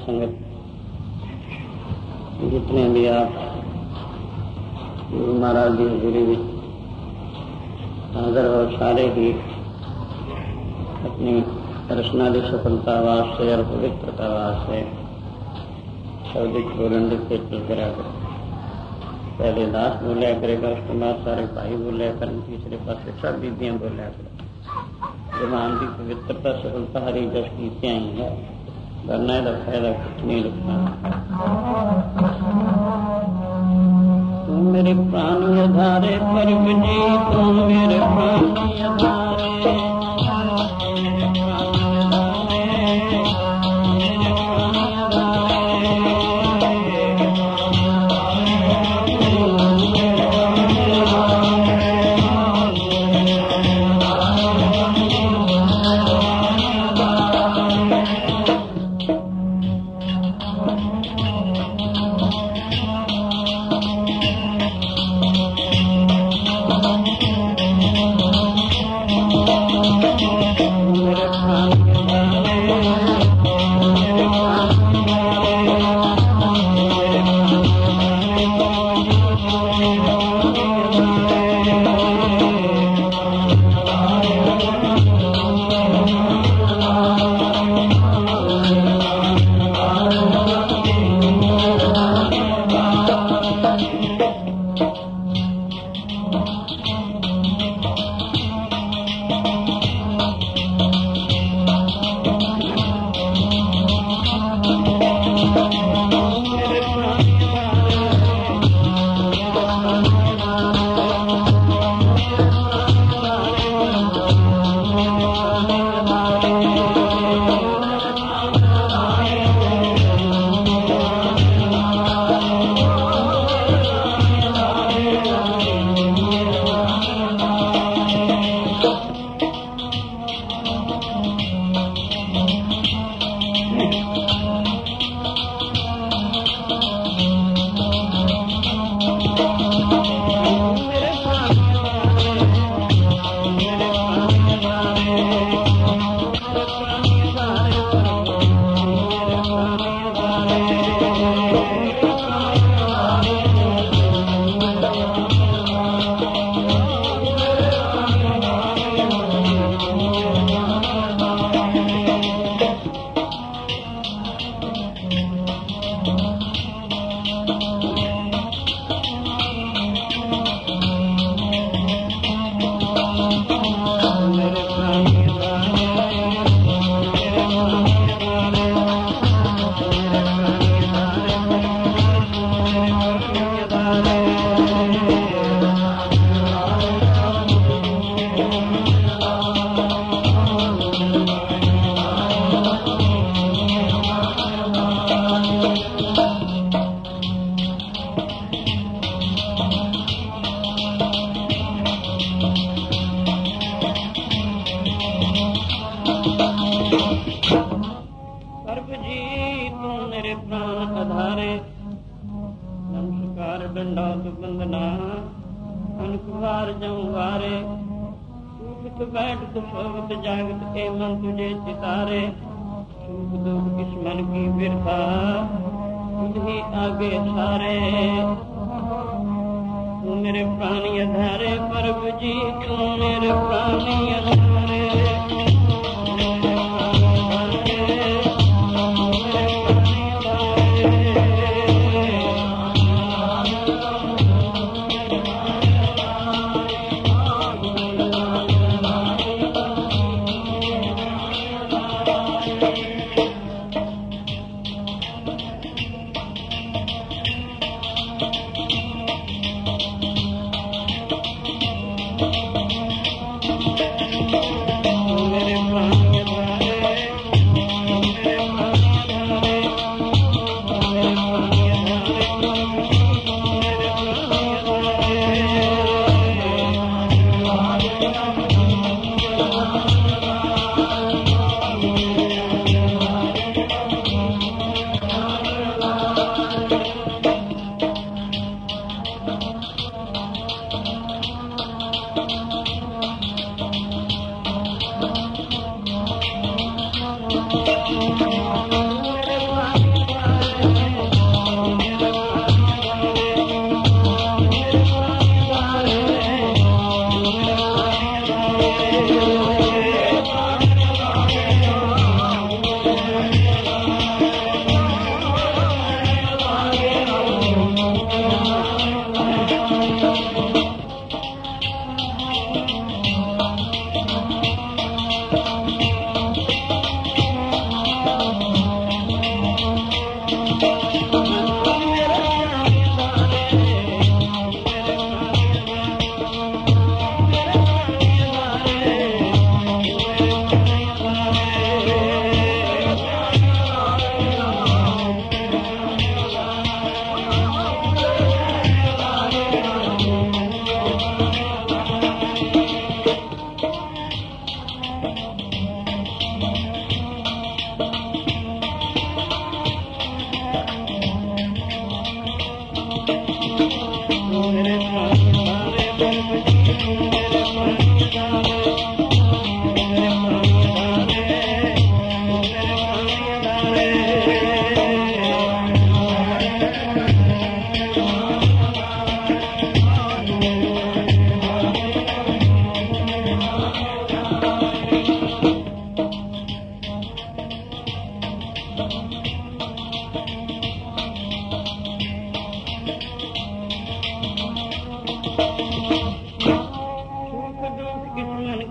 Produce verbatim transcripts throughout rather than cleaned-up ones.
संगत, जितने भी आप गुरु महाराज जी हजूरी में हाजिर हो, सारे ही अपनी रचनादि सफलता वास्ते और पवित्रता वास्ते शब्दिक बोलन के करा कर पहले दास बोलिया करेगा, उसके बाद सारे भाई बोलिया कर, तीसरे पास सब बीबियां बोलिया कर। जबान की पवित्रता सफलता हरी जस की आई है, वरना का फायदा कुछ नहीं रखना। तुम मेरे प्राण आधारे परम जी, तुम मेरे प्राण आधारे,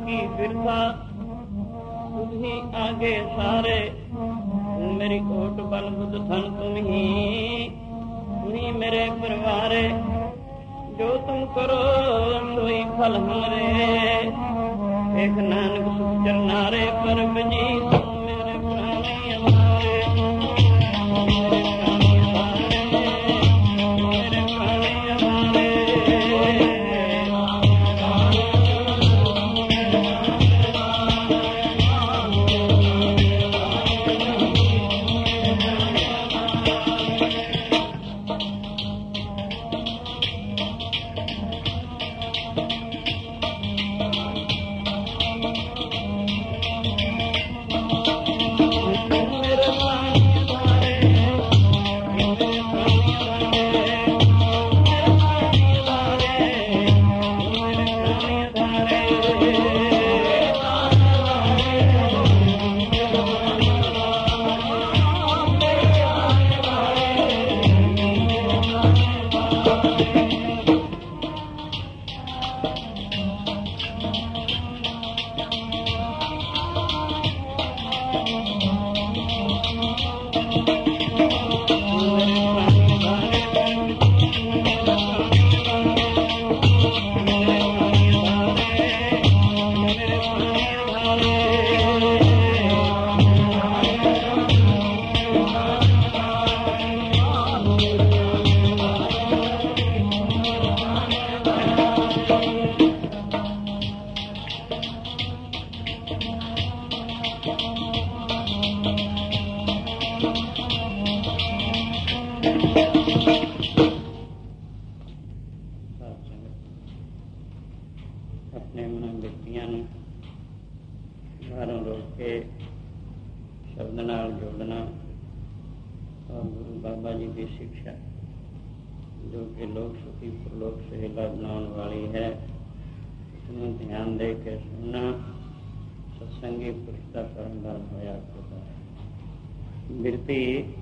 की बिरथा तुझी आगे सारे मेरी ओट बल बुध धन तुम ही तुम्ही मेरे परिवारे जो तुम करो सोई फल हमारे एक नानक सुख चरनारे पर बजी तुम मेरे प्राणी हमारे अपने मन बिरतियां बाहरों रोक के शब्द नाल जोड़ना और गुरु बाबा जी की शिक्षा जो कि लोक सुखी प्रलोक सहेला बनाने वाली है उसमें ध्यान दे के सुनना सत्संगी पुरुष का परम धर्म होया करता है। बिरती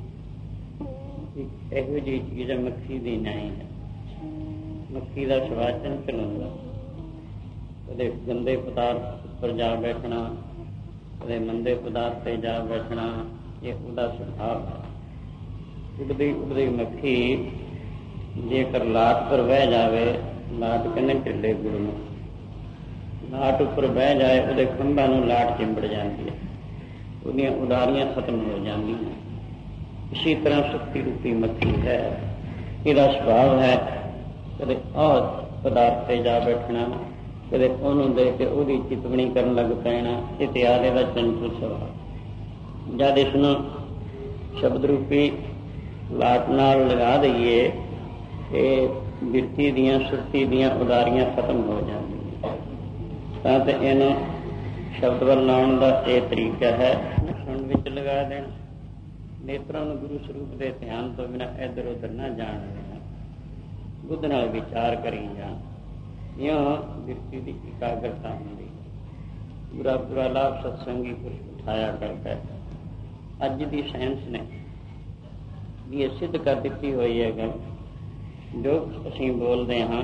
एक ਇਹੋ ਜਿਹੀ ਚੀਜ਼ ਹੈ, ਮੱਖੀ ਦੀ ਨਹੀਂ ਹੈ। ਮੱਖੀ ਦਾ ਸਵਾਦ ਚੰਚਲ ਹੁੰਦਾ, ਕਦੇ ਗੰਦੇ ਪਦਾਰਥ ਉੱਪਰ ਜਾ ਬੈਠਣਾ, ਕਦੇ ਮੰਦੇ ਪਦਾਰਥ ਤੇ ਜਾ ਬੈਠਣਾ, ਇਹ ਉਹਦਾ ਸੁਭਾਅ ਹੈ। ਉੱਡਦੀ ਉੱਡਦੀ ਮੱਖੀ ਜੇਕਰ ਲਾਟ ਪਰ ਬਹਿ ਜਾਵੇ, ਲਾਟ ਕਹਿੰਦੇ ਢਿੱਲੇ ਗੁੜ ਨੂੰ, ਲਾਟ ਉੱਪਰ ਬਹਿ ਜਾਏ ਉਹਦੇ ਖੰਭਾਂ ਨੂੰ ਲਾਟ ਚਿੰਬੜ ਜਾਂਦੀ ਹੈ, ਉਹਦੀਆਂ ਉਡਾਰੀਆਂ ਖਤਮ ਹੋ ਜਾਂਦੀਆਂ। ਇਸੀ ਤਰ੍ਹਾਂ ਸ਼ਕਤੀ ਰੂਪੀ ਮੱਖੀ ਹੈ, ਇਹਦਾ ਸੁਭਾਅ ਹੈ ਕਦੇ ਆਹ ਪਦਾਰਥ ਤੇ ਜਾ ਬੈਠਣਾ, ਕਦੇ ਉਹਨੂੰ ਦੇਖ ਕੇ ਉਹਦੀ ਚਿਤਵਣੀ ਕਰਨ ਲੱਗ ਪੈਣਾ। ਇਤਿਆਦ ਇਹਦਾ ਚੰਚਲ ਸੁਭਾਅ। ਜਦ ਇਸ ਨੂੰ ਸ਼ਬਦ ਰੂਪੀ ਲਾਟ ਨਾਲ ਲਗਾ ਦਈਏ ਇਹ ਬਿਰਤੀ ਦੀਆਂ ਸੁਰਤੀ ਦੀਆਂ ਉਡਾਰੀਆਂ ਖਤਮ ਹੋ ਜਾਂਦੀਆਂ। ਤਾਂ ਤੇ ਇਹਨੂੰ ਸ਼ਬਦ ਵੱਲ ਲਾਉਣ ਦਾ ਇਹ ਤਰੀਕਾ ਹੈ, ਸੁਣ ਵਿੱਚ ਲਗਾ ਦੇਣਾ। ਨੇਤਰਾਂ ਨੂੰ ਗੁਰੂ ਸਰੂਪ ਦੇ ਧਿਆਨ ਤੋਂ ਬਿਨਾਂ ਇੱਧਰ ਉੱਧਰ ਨਾ ਜਾਣ ਦੇਣਾ, ਬੁੱਧ ਨਾਲ ਵਿਚਾਰ ਕਰੀ ਜਾਣ। ਇਉਂ ਬਿਰਤੀ ਦੀ ਇਕਾਗਰਤਾ ਹੁੰਦੀ। ਬੁਰਾ ਬੁਰਾ ਲਾਭ ਸਤਸੰਗੀ ਪੁਰਸ਼ ਉਠਾਇਆ ਕਰਦਾ ਹੈ। ਅੱਜ ਦੀ ਸਾਇੰਸ ਨੇ ਵੀ ਇਹ ਸਿੱਧ ਕਰ ਦਿੱਤੀ ਹੋਈ ਹੈ ਗੱਲ, ਜੋ ਅਸੀਂ ਬੋਲਦੇ ਹਾਂ,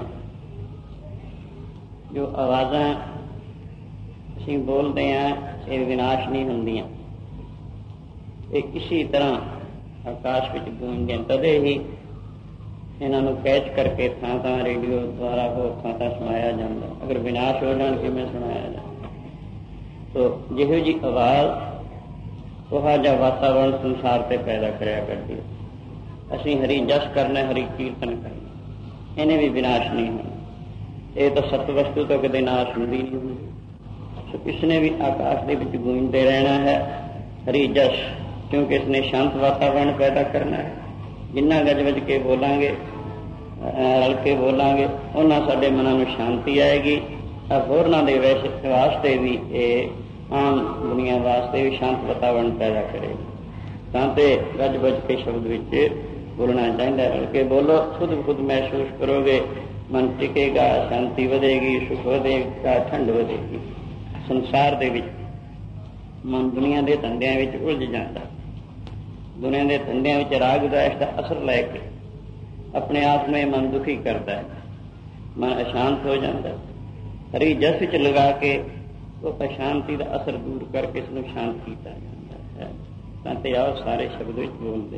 ਜੋ ਆਵਾਜ਼ਾਂ ਅਸੀਂ ਬੋਲਦੇ ਹਾਂ ਇਹ ਵਿਨਾਸ਼ ਨਹੀਂ ਹੁੰਦੀਆਂ, ਇਹ ਕਿਸੇ ਤਰ੍ਹਾਂ ਆਕਾਸ਼ ਵਿੱਚ ਗੂੰਜਦੀਆਂ। ਤਦੇ ਹੀ ਇਹਨਾਂ ਨੂੰ ਕੈਚ ਕਰਕੇ ਥਾਂ ਥਾਂ ਰੇਡੀਓ ਦੁਆਰਾ ਹੋਰ ਥਾਂ ਥਾਂ ਸੁਣਾਇਆ ਜਾਂਦਾ। ਅਗਰ ਵਿਨਾਸ਼ ਹੋ ਜਾਣ ਕਿਵੇਂ ਸੁਣਾਇਆ ਜਾਂਦਾ? ਤੋ ਜਿਹੋ ਜਿਹੀ ਆਵਾਜ਼ ਉਹ ਜਿਹਾ ਵਾਤਾਵਰਨ ਸੰਸਾਰ ਤੇ ਪੈਦਾ ਕਰਿਆ ਕਰਦੀ ਹੈ। ਅਸੀਂ ਹਰੀ ਜਸ ਕਰਨਾ, ਹਰੀ ਕੀਰਤਨ ਕਰਨਾ, ਇਹਨੇ ਵੀ ਵਿਨਾਸ਼ ਨਹੀਂ ਹੋਣਾ। ਇਹ ਤਾਂ ਸਤ ਵਸਤੂ ਤੋਂ ਕਦੇ ਨਾਸ਼ ਹੁੰਦੀ ਨਹੀਂ ਹੁੰਦੀ। ਸੋ ਇਸਨੇ ਵੀ ਆਕਾਸ਼ ਦੇ ਵਿੱਚ ਗੂੰਜਦੇ ਰਹਿਣਾ ਹੈ ਹਰੀ ਜਸ, ਕਿਉਂਕਿ ਇਸਨੇ ਸ਼ਾਂਤ ਵਾਤਾਵਰਨ ਪੈਦਾ ਕਰਨਾ ਹੈ। ਜਿੰਨਾ ਗੱਜ ਵੱਜ ਕੇ ਬੋਲਾਂਗੇ, ਰਲ ਕੇ ਬੋਲਾਂਗੇ, ਉਹਨਾਂ ਸਾਡੇ ਮਨਾਂ ਨੂੰ ਸ਼ਾਂਤੀ ਆਏਗੀ। ਹੋਰਨਾਂ ਦੇ ਵੈਸੇ ਵਾਸਤੇ ਵੀ ਇਹ ਆਮ ਦੁਨੀਆ ਵਾਸਤੇ ਵੀ ਸ਼ਾਂਤ ਵਾਤਾਵਰਨ ਪੈਦਾ ਕਰੇਗੀ। ਤਾਂ ਤੇ ਗੱਜ ਵੱਜ ਕੇ ਸ਼ਬਦ ਵਿੱਚ ਬੋਲਣਾ ਚਾਹੀਦਾ। ਰਲ ਕੇ ਬੋਲੋ, ਖੁਦ ਖੁਦ ਮਹਿਸੂਸ ਕਰੋਗੇ, ਮਨ ਟਿਕੇਗਾ, ਸ਼ਾਂਤੀ ਵਧੇਗੀ, ਸੁਖ ਵਧੇਗਾ, ਠੰਡ ਵਧੇਗੀ। ਸੰਸਾਰ ਦੇ ਵਿੱਚ ਮਨ ਦੁਨੀਆ ਦੇ ਧੰਦਿਆਂ ਵਿੱਚ ਉਲਝ ਜਾਂਦਾ, ਦੁਨੀਆ ਦੇ ਧੰਦਿਆਂ ਵਿੱਚ ਰਾਗ ਦਵੇਸ਼ ਦਾ ਅਸਰ ਲੈ ਕੇ ਆਪਣੇ ਆਪ ਨੂੰ ਮਨ ਦੁਖੀ ਕਰਦਾ ਹੈ, ਮਨ ਅਸ਼ਾਂਤ ਹੋ ਜਾਂਦਾ। ਹਰੀ ਜਸ ਵਿੱਚ ਲਗਾ ਕੇ ਉਹ ਅਸ਼ਾਂਤੀ ਦਾ ਅਸਰ ਦੂਰ ਕਰਕੇ ਇਸ ਨੂੰ ਸ਼ਾਂਤ ਕੀਤਾ ਜਾਂਦਾ ਹੈ। ਤਾਂ ਤੇ ਆਓ ਸਾਰੇ ਸ਼ਬਦ ਵਿੱਚ ਬੋਲਦੇ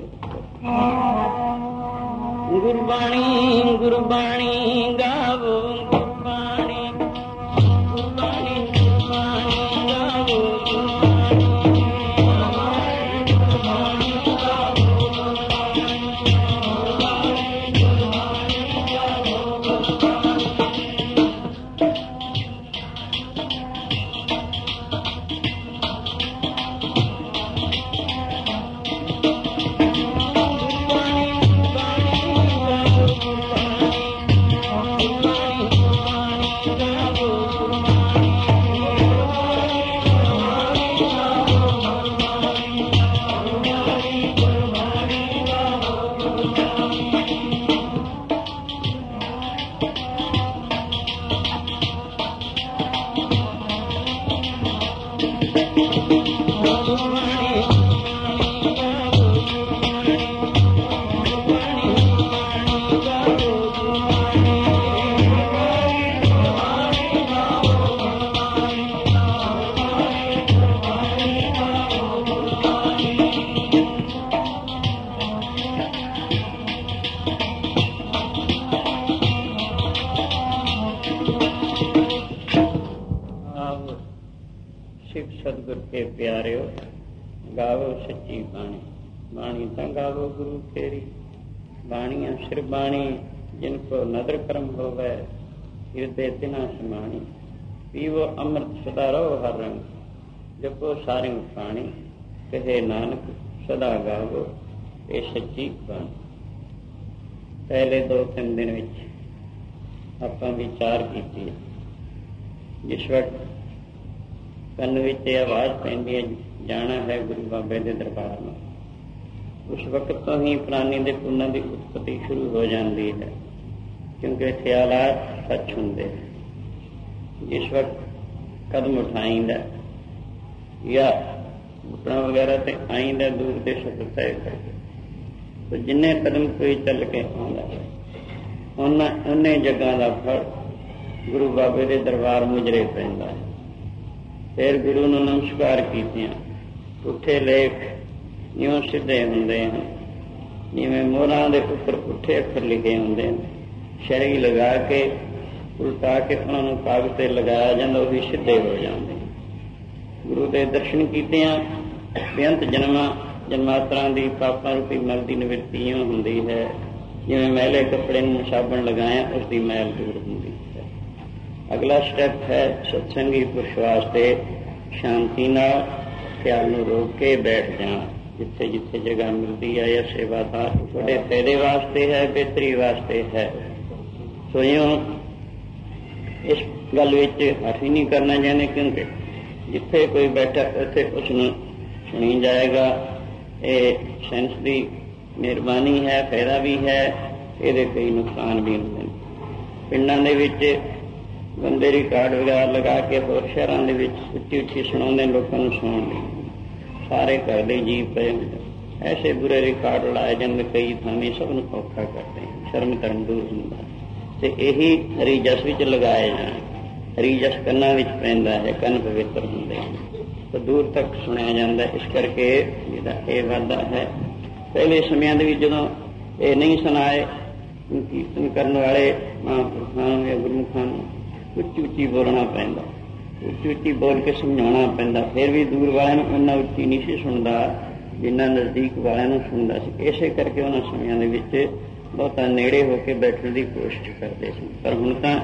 ਗੁਰਬਾਣੀ ਗੁਰਬਾਣੀ ਗਾਵੋ ਗੁਰਬਾਣੀ ਗੁਰਬਾਣੀ ਗੁਰਬਾਣੀ ਗਾਵੋ सतगुर के प्यारे गावो सच्ची बाणी बाणी ता गावो गुरु तेरी बाणिया सिर बाणी जिनको नदर कर्म होवे हृदय तिना समाणी पीवो अमृत सदा रहो हर रंग जपो सारिंग पाणी कहे नानक सदा गावो ये सच्ची बाणी। पहले दो तीन दिन विच आपां विचार कीती जिस वक्त ਕੰਨ ਵਿੱਚ ਇਹ ਆਵਾਜ਼ ਪੈਂਦੀ ਹੈ ਜਾਣਾ ਹੈ ਗੁਰੂ ਬਾਬੇ ਦੇ ਦਰਬਾਰ ਨੂੰ, ਉਸ ਵਕਤ ਤੋਂ ਹੀ ਪ੍ਰਾਣੀ ਦੇ ਪੁੰਨਾਂ ਦੀ ਉਤਪਤੀ ਸ਼ੁਰੂ ਹੋ ਜਾਂਦੀ ਹੈ, ਕਿਉਂਕਿ ਖਿਆਲਾਤ ਸੱਚ ਹੁੰਦੇ। ਜਿਸ ਵਕਤ ਕਦਮ ਉਠਾਈਂਦਾ ਜਾਂ ਘੁਟਣਾ ਵਗੈਰਾ ਤੇ ਆਈਂਦਾ ਦੂਰ ਦੇ ਸਫ਼ਰ ਤੈਅ ਕਰਕੇ, ਤਾਂ ਜਿੰਨੇ ਕਦਮ ਕੋਈ ਚੱਲ ਕੇ ਆਉਂਦਾ ਉਹਨਾਂ ਉਹਨੇ ਜੱਗਾਂ ਦਾ ਫਲ ਗੁਰੂ ਬਾਬੇ ਦੇ ਦਰਬਾਰ ਮੁਜਰੇ ਪੈਂਦਾ ਹੈ। ਫਿਰ ਗੁਰੂ ਨੂੰ ਨਮਸਕਾਰ ਕੀਤਿਆਂ ਪੁੱਠੇ ਲੇਖ ਇਉਂ ਸਿੱਧੇ ਹੁੰਦੇ ਹਨ ਜਿਵੇਂ ਮੋਹਰਾਂ ਦੇ ਉੱਪਰ ਪੁੱਠੇ ਅੱਖਰ ਲਿਖੇ ਹੁੰਦੇ ਹਨ। ਸ਼ਹਿਰੀ ਲਗਾ ਕੇ ਉਲਟਾ ਕੇ ਉਹਨਾਂ ਨੂੰ ਕਾਗਜ਼ ਤੇ ਲਗਾਇਆ ਜਾਂਦਾ, ਉਹ ਵੀ ਸਿੱਧੇ ਹੋ ਜਾਂਦੇ। ਗੁਰੂ ਦੇ ਦਰਸ਼ਨ ਕੀਤਿਆਂ ਬੇਅੰਤ ਜਨਮਾਂ ਜਨਮਾਤਰਾਂ ਦੀ ਪਾਪਾਂ ਰੂਪੀ ਮਲ ਦੀ ਨਿਵਰਤੀ ਇਉਂ ਹੁੰਦੀ ਹੈ ਜਿਵੇਂ ਮੈਲੇ ਕੱਪੜੇ ਨੂੰ ਸਾਬਣ ਲਗਾਇਆ ਉਸ ਦੀ ਮੈਲ ਦੂਰ ਹੁੰਦੀ ਹੈ। अगला स्टेप है सत्संगी पुरुष वास्ते शांति नाल ख्याल नूं रोक के बैठ जाना। जिथे जिथे जगह मिलती है या सेवादार थोड़े फायदे वास्ते है, बेहतरी वास्ते है। सो यूं इस गल विच हठ ही नहीं करना चाहते, क्योंकि जिथे कोई बैठा उत्थे उसनूं सुनी जाएगा। ये साइंस की मेहरबानी है, फायदा भी है, ये कई नुकसान भी होंगे। पिंडां दे विच बंदे रिकार्ड वगैरह लगा के होर शहरों के उच्ची उच्ची सुनाते लोगों को सुन ली, सारे घर के जी पे ऐसे बुरे रिकार्ड लाए जाते, कई थाने सबनों औखा करते हैं, शर्म धर्म दूर होंदा ते यही हरी जस विच लगाए जाए। हरी जस कन्ना विच पैंदा है, कन पवित्र होंदे हैं तो दूर तक सुनिया जाता। इस करके जिहदा ये वाधा है। पहले समयां दे विच जदों ये नहीं सुनाए कीर्तन करने वाले महापुरुषां या गुरमुखां उच्ची उच्ची बोलना पैंदा, उच्ची उच्ची बोल के समझाना पैंदा। फिर भी दूर वाले उन्ना उच्ची नहीं सी सुनता जिन्ना नज़दीक वाले सुनता सी। इसे करके उन्होंने समयां दे विच बहुता नेड़े होकर बैठने की कोशिश करते सी। पर हुण तां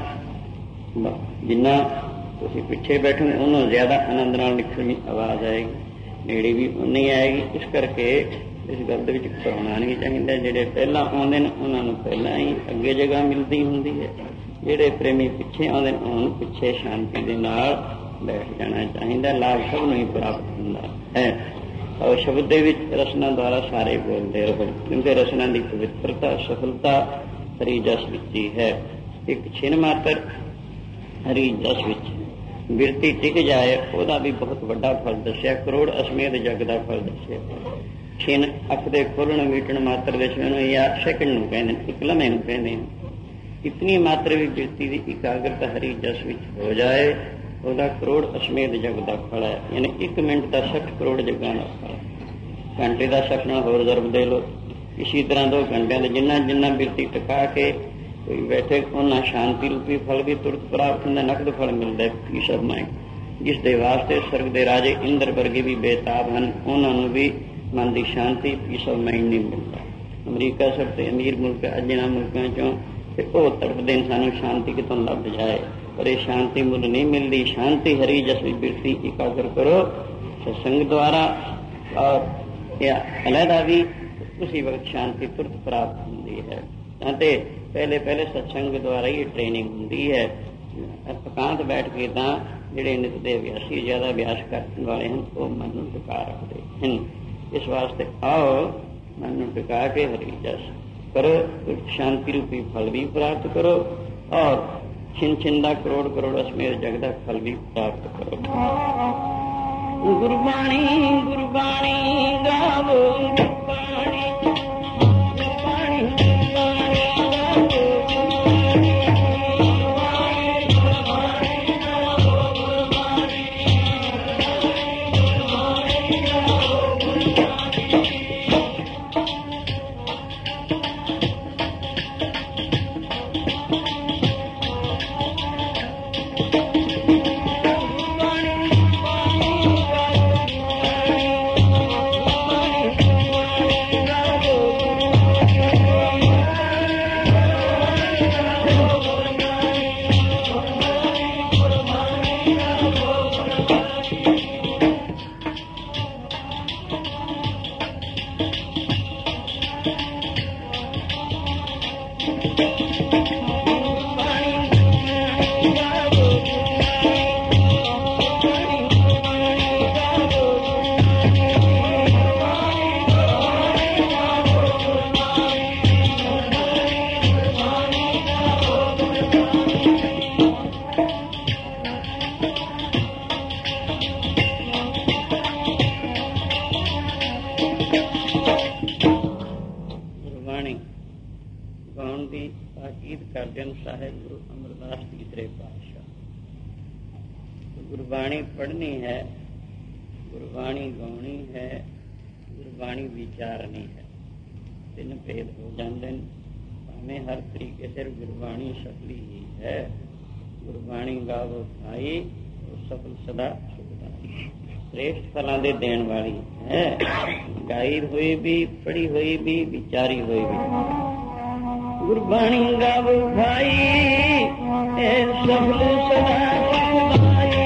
जिन्ना तुसीं पिछे बैठोगे उन्होंने ज्यादा आनंद नाल निकलनी आवाज़ आएगी, नेड़े भी उन्नी आएगी। इस करके इस गल दे विच घबराउणा नहीं चाहिए। जिहड़े पहलां आउंदे ने उन्हां नूं पहलां ही अगे जगह मिलती हुंदी है, ਜਿਹੜੇ ਪ੍ਰੇਮੀ ਪਿੱਛੇ ਆਉਂਦੇ ਨੇ ਉਹਨਾਂ ਨੂੰ ਪਿੱਛੇ ਸ਼ਾਂਤੀ ਦੇ ਨਾਲ ਬੈਠ ਜਾਣਾ ਚਾਹੀਦਾ। ਲਾਭ ਸਭ ਨੂੰ ਹੀ ਪ੍ਰਾਪਤ ਹੁੰਦਾ ਹੈ। ਔਰ ਸ਼ਬਦ ਦੇ ਵਿੱਚ ਰਸਨਾ ਦੁਆਰਾ ਸਾਰੇ ਬੋਲਦੇ ਰਹੋ, ਕਿਉਂਕਿ ਰਸਨਾ ਦੀ ਪਵਿੱਤਰਤਾ ਸਫਲਤਾ ਹਰੀ ਜਸ ਵਿੱਚ ਹੀ ਹੈ। ਇੱਕ ਛਿਨ ਮਾਤਰ ਹਰੀ ਜਸ ਵਿੱਚ ਬਿਰਤੀ ਟਿਕ ਜਾਏ ਉਹਦਾ ਵੀ ਬਹੁਤ ਵੱਡਾ ਫਲ ਦੱਸਿਆ। ਕਰੋੜ ਅਸਮੇਤ ਜਗ ਦਾ ਫਲ ਦੱਸਿਆ। ਛਿਨ ਅੱਖ ਦੇ ਖੋਲਣ ਮੀਟਣ ਮਾਤਰ ਦੇ ਸਮੇਂ ਨੂੰ ਜਾਂ ਸੈਕਿੰਡ ਨੂੰ ਕਹਿੰਦੇ ਨੇ, ਇੱਕ ਲਮੇ ਨੂੰ ਕਹਿੰਦੇ ਨੇ। इतनी मात्र भी वृत्ति की एकाग्रता हरी जस विच हो जाए ਉਹਦਾ ਕਰੋੜ ਅਸ਼ਮੇਧ ਜਗ ਦਾ ਫਲ ਹੈ। ਯਾਨੀ ਇੱਕ ਮਿੰਟ ਦਾ ਸੱਠ ਕਰੋੜ ਜਗਾਂ ਦਾ ਫਲ। ਘੰਟੇ ਦਾ ਸੱਠ ਨਾਲ ਹੋਰ ਜ਼ਰਬ ਦੇ ਲਓ। ਇਸੀ ਤਰ੍ਹਾਂ ਦੋ ਘੰਟਿਆਂ ਦੇ ਜਿੰਨਾ ਜਿੰਨਾ ਬਿਰਤੀ ਟਿਕਾ ਕੇ ਕੋਈ ਬੈਠੇ ਉਹਨਾਂ ਸ਼ਾਂਤੀ ਰੂਪੀ ਫਲ ਵੀ ਤੁਰਤ ਪ੍ਰਾਪਤ ਹੁੰਦਾ, ਨਕਦ ਫਲ ਮਿਲਦਾ ਪੀਸ ਆਫ ਮਾਈਂਡ, ਜਿਸ ਦੇ ਵਾਸਤੇ ਸਰਗ ਦੇ ਰਾਜੇ ਇੰਦਰ ਵਰਗੇ ਵੀ ਬੇਤਾਬ ਹਨ। ਉਹਨਾਂ ਨੂੰ ਵੀ ਮਨ ਦੀ ਸ਼ਾਂਤੀ ਪੀਸ ਆਫ ਮਾਈਂਡ ਨਹੀਂ ਮਿਲਦਾ। ਅਮਰੀਕਾ ਸਭ ਤੋਂ ਅਮੀਰ ਮੁਲਕ ਹੈ ਅੱਜ ਇਹਨਾਂ ਮੁਲਕਾਂ ਚੋਂ, ਤੇ ਉਹ ਤੜਪਦੇ ਨੇ ਸਾਨੂੰ ਸ਼ਾਂਤੀ ਕਿਤੋਂ ਲੱਭ ਜਾਏ, ਪਰ ਇਹ ਸ਼ਾਂਤੀ ਮੁੱਲ ਨਹੀਂ ਮਿਲਦੀ। ਸ਼ਾਂਤੀ ਹਰੀ ਜਸਵੀ ਬਿਰਤੀ ਇਕਾਗਰ ਕਰੋ ਸਤਸੰਗ ਦੁਆਰਾ, ਔਰ ਅਲੱਦਾ ਵੀ ਉसी ਵਕਤ ਸ਼ਾਂਤੀ ਤੁਰਤ ਪ੍ਰਾਪਤ ਹੁੰਦੀ ਹੈ। ਅਤੇ ਪਹਿਲੇ ਪਹਿਲੇ ਸਤਸੰਗ ਦੁਆਰਾ ਹੀ ਟ੍ਰੇਨਿੰਗ ਹੁੰਦੀ ਹੈ। ਇਕਾਂਤ ਬੈਠ ਕੇ ਤਾਂ ਜਿਹੜੇ ਨਿਤ ਦੇ ਅਭਿਆਸੀ ਜ਼ਿਆਦਾ ਅਭਿਆਸ ਕਰਨ ਵਾਲੇ ਹਨ ਉਹ ਮਨ ਨੂੰ ਟਿਕਾ ਰੱਖਦੇ ਹਨ। ਇਸ ਵਾਸਤੇ ਆਓ ਮਨ ਨੂੰ ਟਿਕਾ ਕੇ ਹਰੀ ਜਸ ਕਰੋ, ਸ਼ਾਂਤੀ ਰੂਪੀ ਫਲ ਵੀ ਪ੍ਰਾਪਤ ਕਰੋ, ਔਰ ਛਿਨ ਛਿਨ ਦਾ ਕਰੋੜ ਕਰੋੜ ਅਸ਼ਮੇਧ ਜਗ ਦਾ ਫਲ ਵੀ ਪ੍ਰਾਪਤ ਕਰੋ। ਗੁਰਬਾਣੀ ਗੁਰਬਾਣੀ ਗਾਵੋ, ਗੁਰਬਾਣੀ ਗੁਰਬਾਣੀ ਗੁਰਬਾਣੀ ਗਾਵੋ, ਗੁਰਬਾਣੀ ਪੜ੍ਹਨੀ ਹੈ, ਗੁਰਬਾਣੀ ਗਾਉਣੀ ਹੈ, ਗੁਰਬਾਣੀ ਵਿਚਾਰਨੀ ਹੈ। ਤਿੰਨ ਭੇਦ ਹੋ ਜਾਂਦੇ ਨੇ। ਭਾਵੇਂ ਹਰ ਤਰੀਕੇ ਸਿਰ ਗੁਰਬਾਣੀ ਸਫਲੀ ਹੀ ਹੈ। ਗੁਰਬਾਣੀ ਗਾਵੋ ਭਾਈ ਸਫਲ ਸਦਾ ਸੁਖਦਾਈ, श्रेष्ठ फलों ਦੇ ਦੇਣ ਵਾਲੀ ਹੈ। ਗਾਈ ਹੋਈ ਵੀ, ਪੜ੍ਹੀ ਹੋਈ ਵੀ, ਵਿਚਾਰੀ ਹੋਈ ਵੀ। ਗੁਰਬਾਣੀ ਗਾਵੋ ਭਾਈ ਇਹ ਸਫਲ ਸਦਾ ਸੁਖਦਾਈ।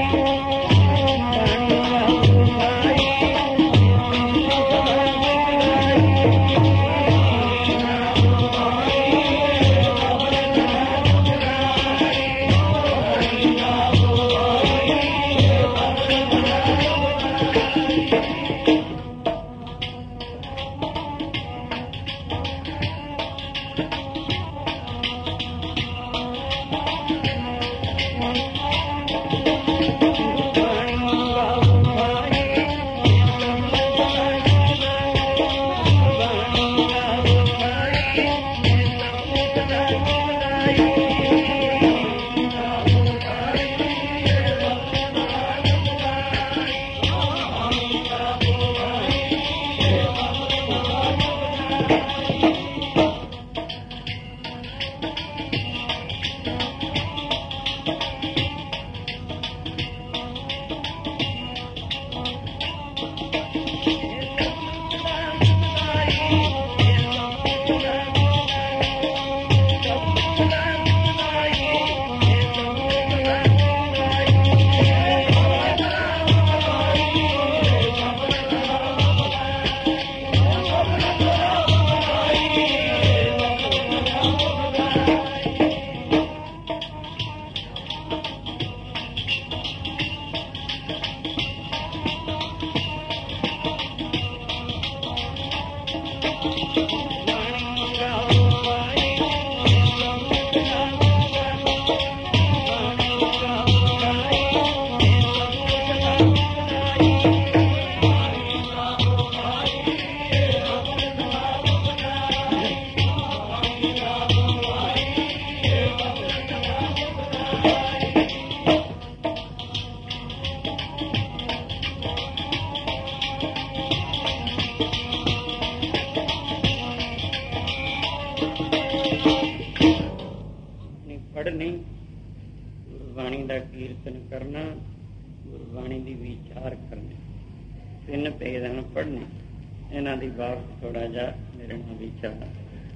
ਕੀਰਤਨ ਕਰਨਾ, ਗੁਰਬਾਣੀ ਦੀ ਵਿਚਾਰ ਕਰਨੀ, ਤਿੰਨ ਭੇਦ ਹਨ ਪੜ੍ਹਨੇ। ਇਹਨਾਂ ਦੀ ਬਾਬਤ ਥੋੜ੍ਹਾ ਜਿਹਾ ਮੇਰੇ ਨਾਲ ਵਿਚਾਰ।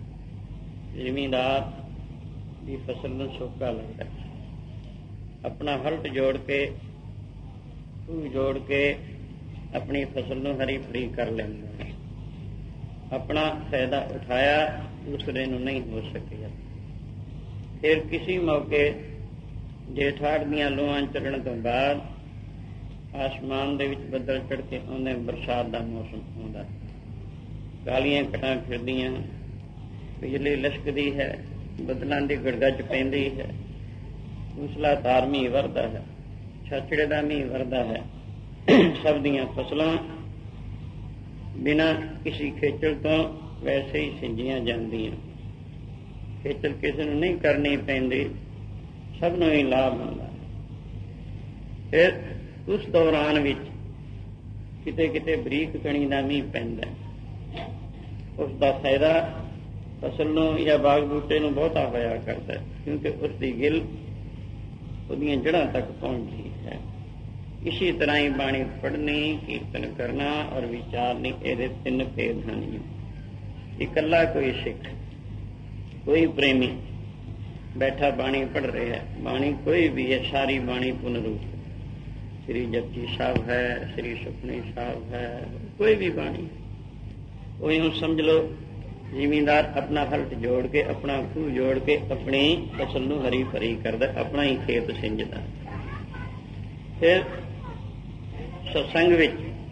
ਜ਼ਿਮੀਂਦਾਰ ਦੀ ਫਸਲ ਨੂੰ ਸੋਕਾ ਲੱਗਦਾ, ਆਪਣਾ ਹਲਟ ਜੋੜ ਕੇ ਖੂਹ ਜੋੜ ਕੇ ਆਪਣੀ ਫਸਲ ਨੂੰ ਹਰੀ ਭਰੀ ਕਰ ਲੈਂਦਾ ਹੈ। ਆਪਣਾ ਫਾਇਦਾ ਉਠਾਇਆ, ਦੂਸਰੇ ਨੂੰ ਨਹੀਂ ਹੋ ਸਕਿਆ। ਫਿਰ ਕਿਸੇ ਮੌਕੇ ਜੇਠ ਹਾੜ ਦੀਆਂ ਲੋਆਂ ਚੱਲਣ ਤੋਂ ਬਾਅਦ ਆਸਮਾਨ ਦੇ ਵਿੱਚ ਬੱਦਲ ਚੜ੍ਹ ਕੇ ਆਉਂਦੇ, ਬਰਸਾਤ ਦਾ ਮੌਸਮ ਆਉਂਦਾ, ਕਾਲੀਆਂ ਘਟਾਂ ਫਿਰਦੀਆਂ, ਬਿਜਲੀ ਲਸ਼ਕਦੀ ਹੈ, ਬੱਦਲਾਂ ਦੀ ਗੜਗੜ ਪੈਂਦੀ ਹੈ, ਮੂਸਲਾਧਾਰ ਮੀਂਹ ਵਰਦਾ ਹੈ, ਛਾਛੜੇ ਦਾ ਮੀਂਹ ਵਰਦਾ ਹੈ। ਸਭ ਦੀਆਂ ਫਸਲਾਂ ਬਿਨਾਂ ਕਿਸੇ ਖੇਚਲ ਤੋਂ ਵੈਸੇ ਹੀ ਸਿੰਜੀਆਂ ਜਾਂਦੀਆਂ। ਖੇਚਲ ਕਿਸੇ ਨੂੰ ਨਹੀਂ ਕਰਨੀ ਪੈਂਦੀ, ਸਭ ਨੂੰ ਹੀ ਲਾਭ ਹੁੰਦਾ। ਫਿਰ ਉਸ ਦੌਰਾਨ ਵਿੱਚ ਕਿਤੇ ਕਿਤੇ ਬਰੀਕ ਕਣੀ ਦਾ ਮੀਂਹ ਪੈਂਦਾ, ਉਸ ਦਾ ਫਾਇਦਾ ਫਸਲ ਨੂੰ ਜਾਂ ਬਾਗ ਬੂਟੇ ਨੂੰ ਬਹੁਤਾ ਹੋਇਆ ਕਰਦਾ, ਕਿਉਂਕਿ ਉਸ ਦੀ ਗਿੱਲ ਉਹਦੀਆਂ ਜੜ੍ਹਾਂ ਤੱਕ ਪਹੁੰਚਦੀ ਹੈ। ਇਸੇ ਤਰ੍ਹਾਂ ਹੀ ਬਾਣੀ ਪੜ੍ਹਨੀ, ਕੀਰਤਨ ਕਰਨਾ ਔਰ ਵਿਚਾਰਨੀ, ਇਹਦੇ ਤਿੰਨ ਭੇਦ ਹਨ। ਇਕੱਲਾ ਕੋਈ ਸਿੱਖ, ਕੋਈ ਪ੍ਰੇਮੀ ਬੈਠਾ ਬਾਣੀ ਪੜ੍ਹ ਰਿਹਾ ਹੈ, ਬਾਣੀ ਕੋਈ ਵੀ ਹੈ, ਸਾਰੀ ਬਾਣੀ ਪੁਨ ਰੂਪ, ਸ੍ਰੀ ਜਪਜੀ ਸਾਹਿਬ ਹੈ, ਸ੍ਰੀ ਸੁਖਮਨੀ ਸਾਹਿਬ ਹੈ, ਕੋਈ ਵੀ ਬਾਣੀ, ਉਹ ਇਉਂ ਸਮਝ ਲਓ ਜ਼ਿਮੀਂਦਾਰ ਆਪਣਾ ਹਲਟ ਜੋੜ ਕੇ, ਆਪਣਾ ਖੂਹ ਜੋੜ ਕੇ ਆਪਣੀ ਫਸਲ ਨੂੰ ਹਰੀ ਭਰੀ ਕਰਦਾ, ਆਪਣਾ ਹੀ ਖੇਤ ਸਿੰਜਦਾ। ਫਿਰ ਸਤਸੰਗ ਵਿੱਚ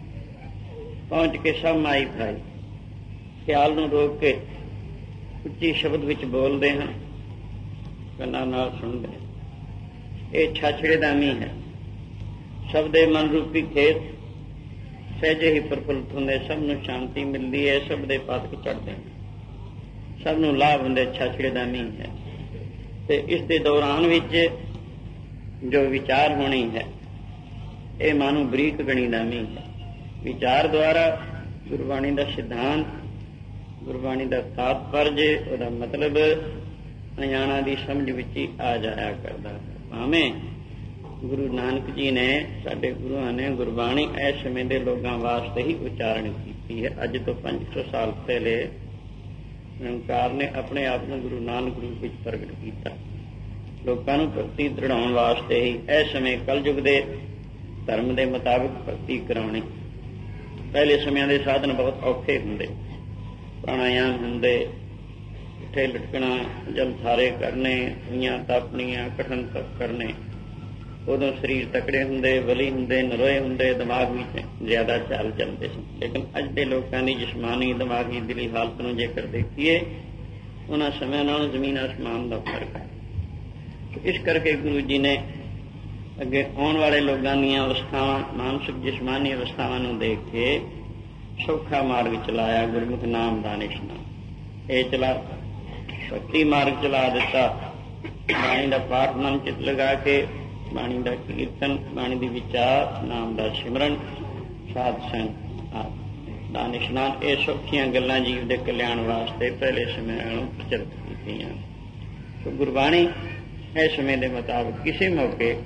ਪਹੁੰਚ ਕੇ ਸਭ ਮਾਈ ਭਾਈ ਖਿਆਲ ਨੂੰ ਰੋਕ ਕੇ ਉੱਚੀ ਸ਼ਬਦ ਵਿੱਚ ਬੋਲਦੇ ਹਨ, ਕੰਨਾਂ ਨਾਲ ਸੁਣਦੇ। ਇਹ ਛਾਛੜੇ ਦਾ ਮੀਂਹ ਹੈ, ਸਭ ਦੇ ਮਨ ਰੂਪੀ ਖੇਤ ਸਹਿਜੇ ਹੀ ਪ੍ਰਫੁੱਲਤ ਹੁੰਦੇ, ਸਭ ਨੂੰ ਸ਼ਾਂਤੀ ਮਿਲਦੀ ਹੈ, ਸਭ ਦੇ ਪਾਤਕ ਚੜ੍ਹਦੇ ਹਨ, ਸਭ ਨੂੰ ਲਾਭ ਹੁੰਦੇ। ਛਾਛੜੇ ਦਾ ਮੀਂਹ ਹੈ। ਤੇ ਇਸ ਦੇ ਦੌਰਾਨ ਵਿੱਚ ਜੋ ਵਿਚਾਰ ਹੋਣੀ ਹੈ, ਇਹ ਮਾਨੋ ਬਰੀਕ ਗਣੀ ਦਾ ਮੀਂਹ ਹੈ। ਵਿਚਾਰ ਦੁਆਰਾ ਗੁਰਬਾਣੀ ਦਾ ਸਿਧਾਂਤ, ਗੁਰਬਾਣੀ ਦਾ ਤਾਤਪਰਜ, ਉਹਦਾ ਮਤਲਬ ਅਣਜਾਣਾ ਦੀ ਸਮਝ ਵਿੱਚ ਹੀ ਆ ਜਾਇਆ ਕਰਦਾ ਹੈ। ਭਾਵੇਂ ਗੁਰੂ ਨਾਨਕ ਜੀ ਨੇ, ਸਾਡੇ ਗੁਰੂਆਂ ਨੇ ਗੁਰਬਾਣੀ ਇਸ ਸਮੇਂ ਦੇ ਲੋਕਾਂ ਵਾਸਤੇ ਹੀ ਉਚਾਰਨ ਕੀਤੀ ਹੈ। ਅੱਜ ਤੋਂ ਪੰਜ ਸੌ ਸਾਲ ਪਹਿਲੇ ਨਿਰੰਕਾਰ ਨੇ ਆਪਣੇ ਆਪ ਨੂੰ ਗੁਰੂ ਨਾਨਕ ਰੂਪ ਵਿੱਚ ਪ੍ਰਗਟ ਕੀਤਾ, ਲੋਕਾਂ ਨੂੰ ਭਗਤੀ ਦ੍ਰਿੜਾਉਣ ਵਾਸਤੇ ਹੀ ਇਸ ਸਮੇਂ ਕਲਯੁਗ ਦੇ ਧਰਮ ਦੇ ਮੁਤਾਬਕ ਭਗਤੀ ਕਰਾਉਣੀ। ਪਹਿਲੇ ਸਮਿਆਂ ਦੇ ਸਾਧਨ ਬਹੁਤ ਔਖੇ ਹੁੰਦੇ, ਪ੍ਰਾਣਾਯਾਮ ਹੁੰਦੇ, ਇੱਥੇ ਲਟਕਣਾ, ਜਲ ਥਾਰੇ ਕਰਨੇ, ਸੂਈਆਂ ਤਾਪਣੀਆਂ, ਕਠਨ ਤਪ ਕਰਨੇ। ਉਦੋਂ ਸਰੀਰ ਤਕੜੇ ਹੁੰਦੇ, ਬਲੀ ਹੁੰਦੇ, ਨਰੋਏ ਹੁੰਦੇ, ਦਿਮਾਗ ਵਿੱਚ ਜ਼ਿਆਦਾ ਚਾਲ ਚੱਲਦੇ ਸਨ। ਲੇਕਿਨ ਅੱਜ ਦੇ ਲੋਕਾਂ ਦੀ ਜਿਸਮਾਨੀ, ਦਿਮਾਗੀ, ਦਿਲੀ ਹਾਲਤ ਨੂੰ ਜੇਕਰ ਦੇਖੀਏ, ਉਹਨਾਂ ਸਮਿਆਂ ਨਾਲੋਂ ਜ਼ਮੀਨ ਆਸਮਾਨ ਦਾ ਫਰਕ ਹੈ। ਇਸ ਕਰਕੇ ਗੁਰੂ ਜੀ ਨੇ ਅੱਗੇ ਆਉਣ ਵਾਲੇ ਲੋਕਾਂ ਦੀਆਂ ਅਵਸਥਾਵਾਂ, ਮਾਨਸਿਕ ਜਿਸਮਾਨੀ ਅਵਸਥਾਵਾਂ ਨੂੰ ਦੇਖ ਕੇ ਸੌਖਾ ਮਾਰਗ ਚਲਾਇਆ, ਗੁਰਮੁਖ ਨਾਮ ਦਾ ਨਿਸ਼ਾਨਾ ਇਹ ਚਲਾ, ਭਗਤੀ ਮਾਰਗ ਚਲਾ ਦਿੱਤਾ। ਬਾਣੀ ਦਾ ਪਾਠ ਮਨ ਚਿੱਤ ਲਗਾ ਕੇ, ਬਾਣੀ ਦਾ ਕੀਰਤਨ, ਬਾਣੀ ਦੀ ਵਿਚਾਰ, ਨਾਮ ਦਾ ਸਿਮਰਨ, ਸਾਧ ਸੰਗ ਦਾ ਨਿਸ਼ਾਨ, ਇਹ ਸੌਖੀਆਂ ਗੱਲਾਂ ਜੀਵ ਦੇ ਕਲਿਆਣ ਵਾਸਤੇ ਪਹਿਲੇ ਸਮੇਂ ਨੂੰ ਪ੍ਰਚਲਿਤ ਕੀਤੀਆਂ। ਸੋ ਗੁਰਬਾਣੀ ਇਸ ਸਮੇਂ ਦੇ ਮੁਤਾਬਕ ਕਿਸੇ ਮੌਕੇ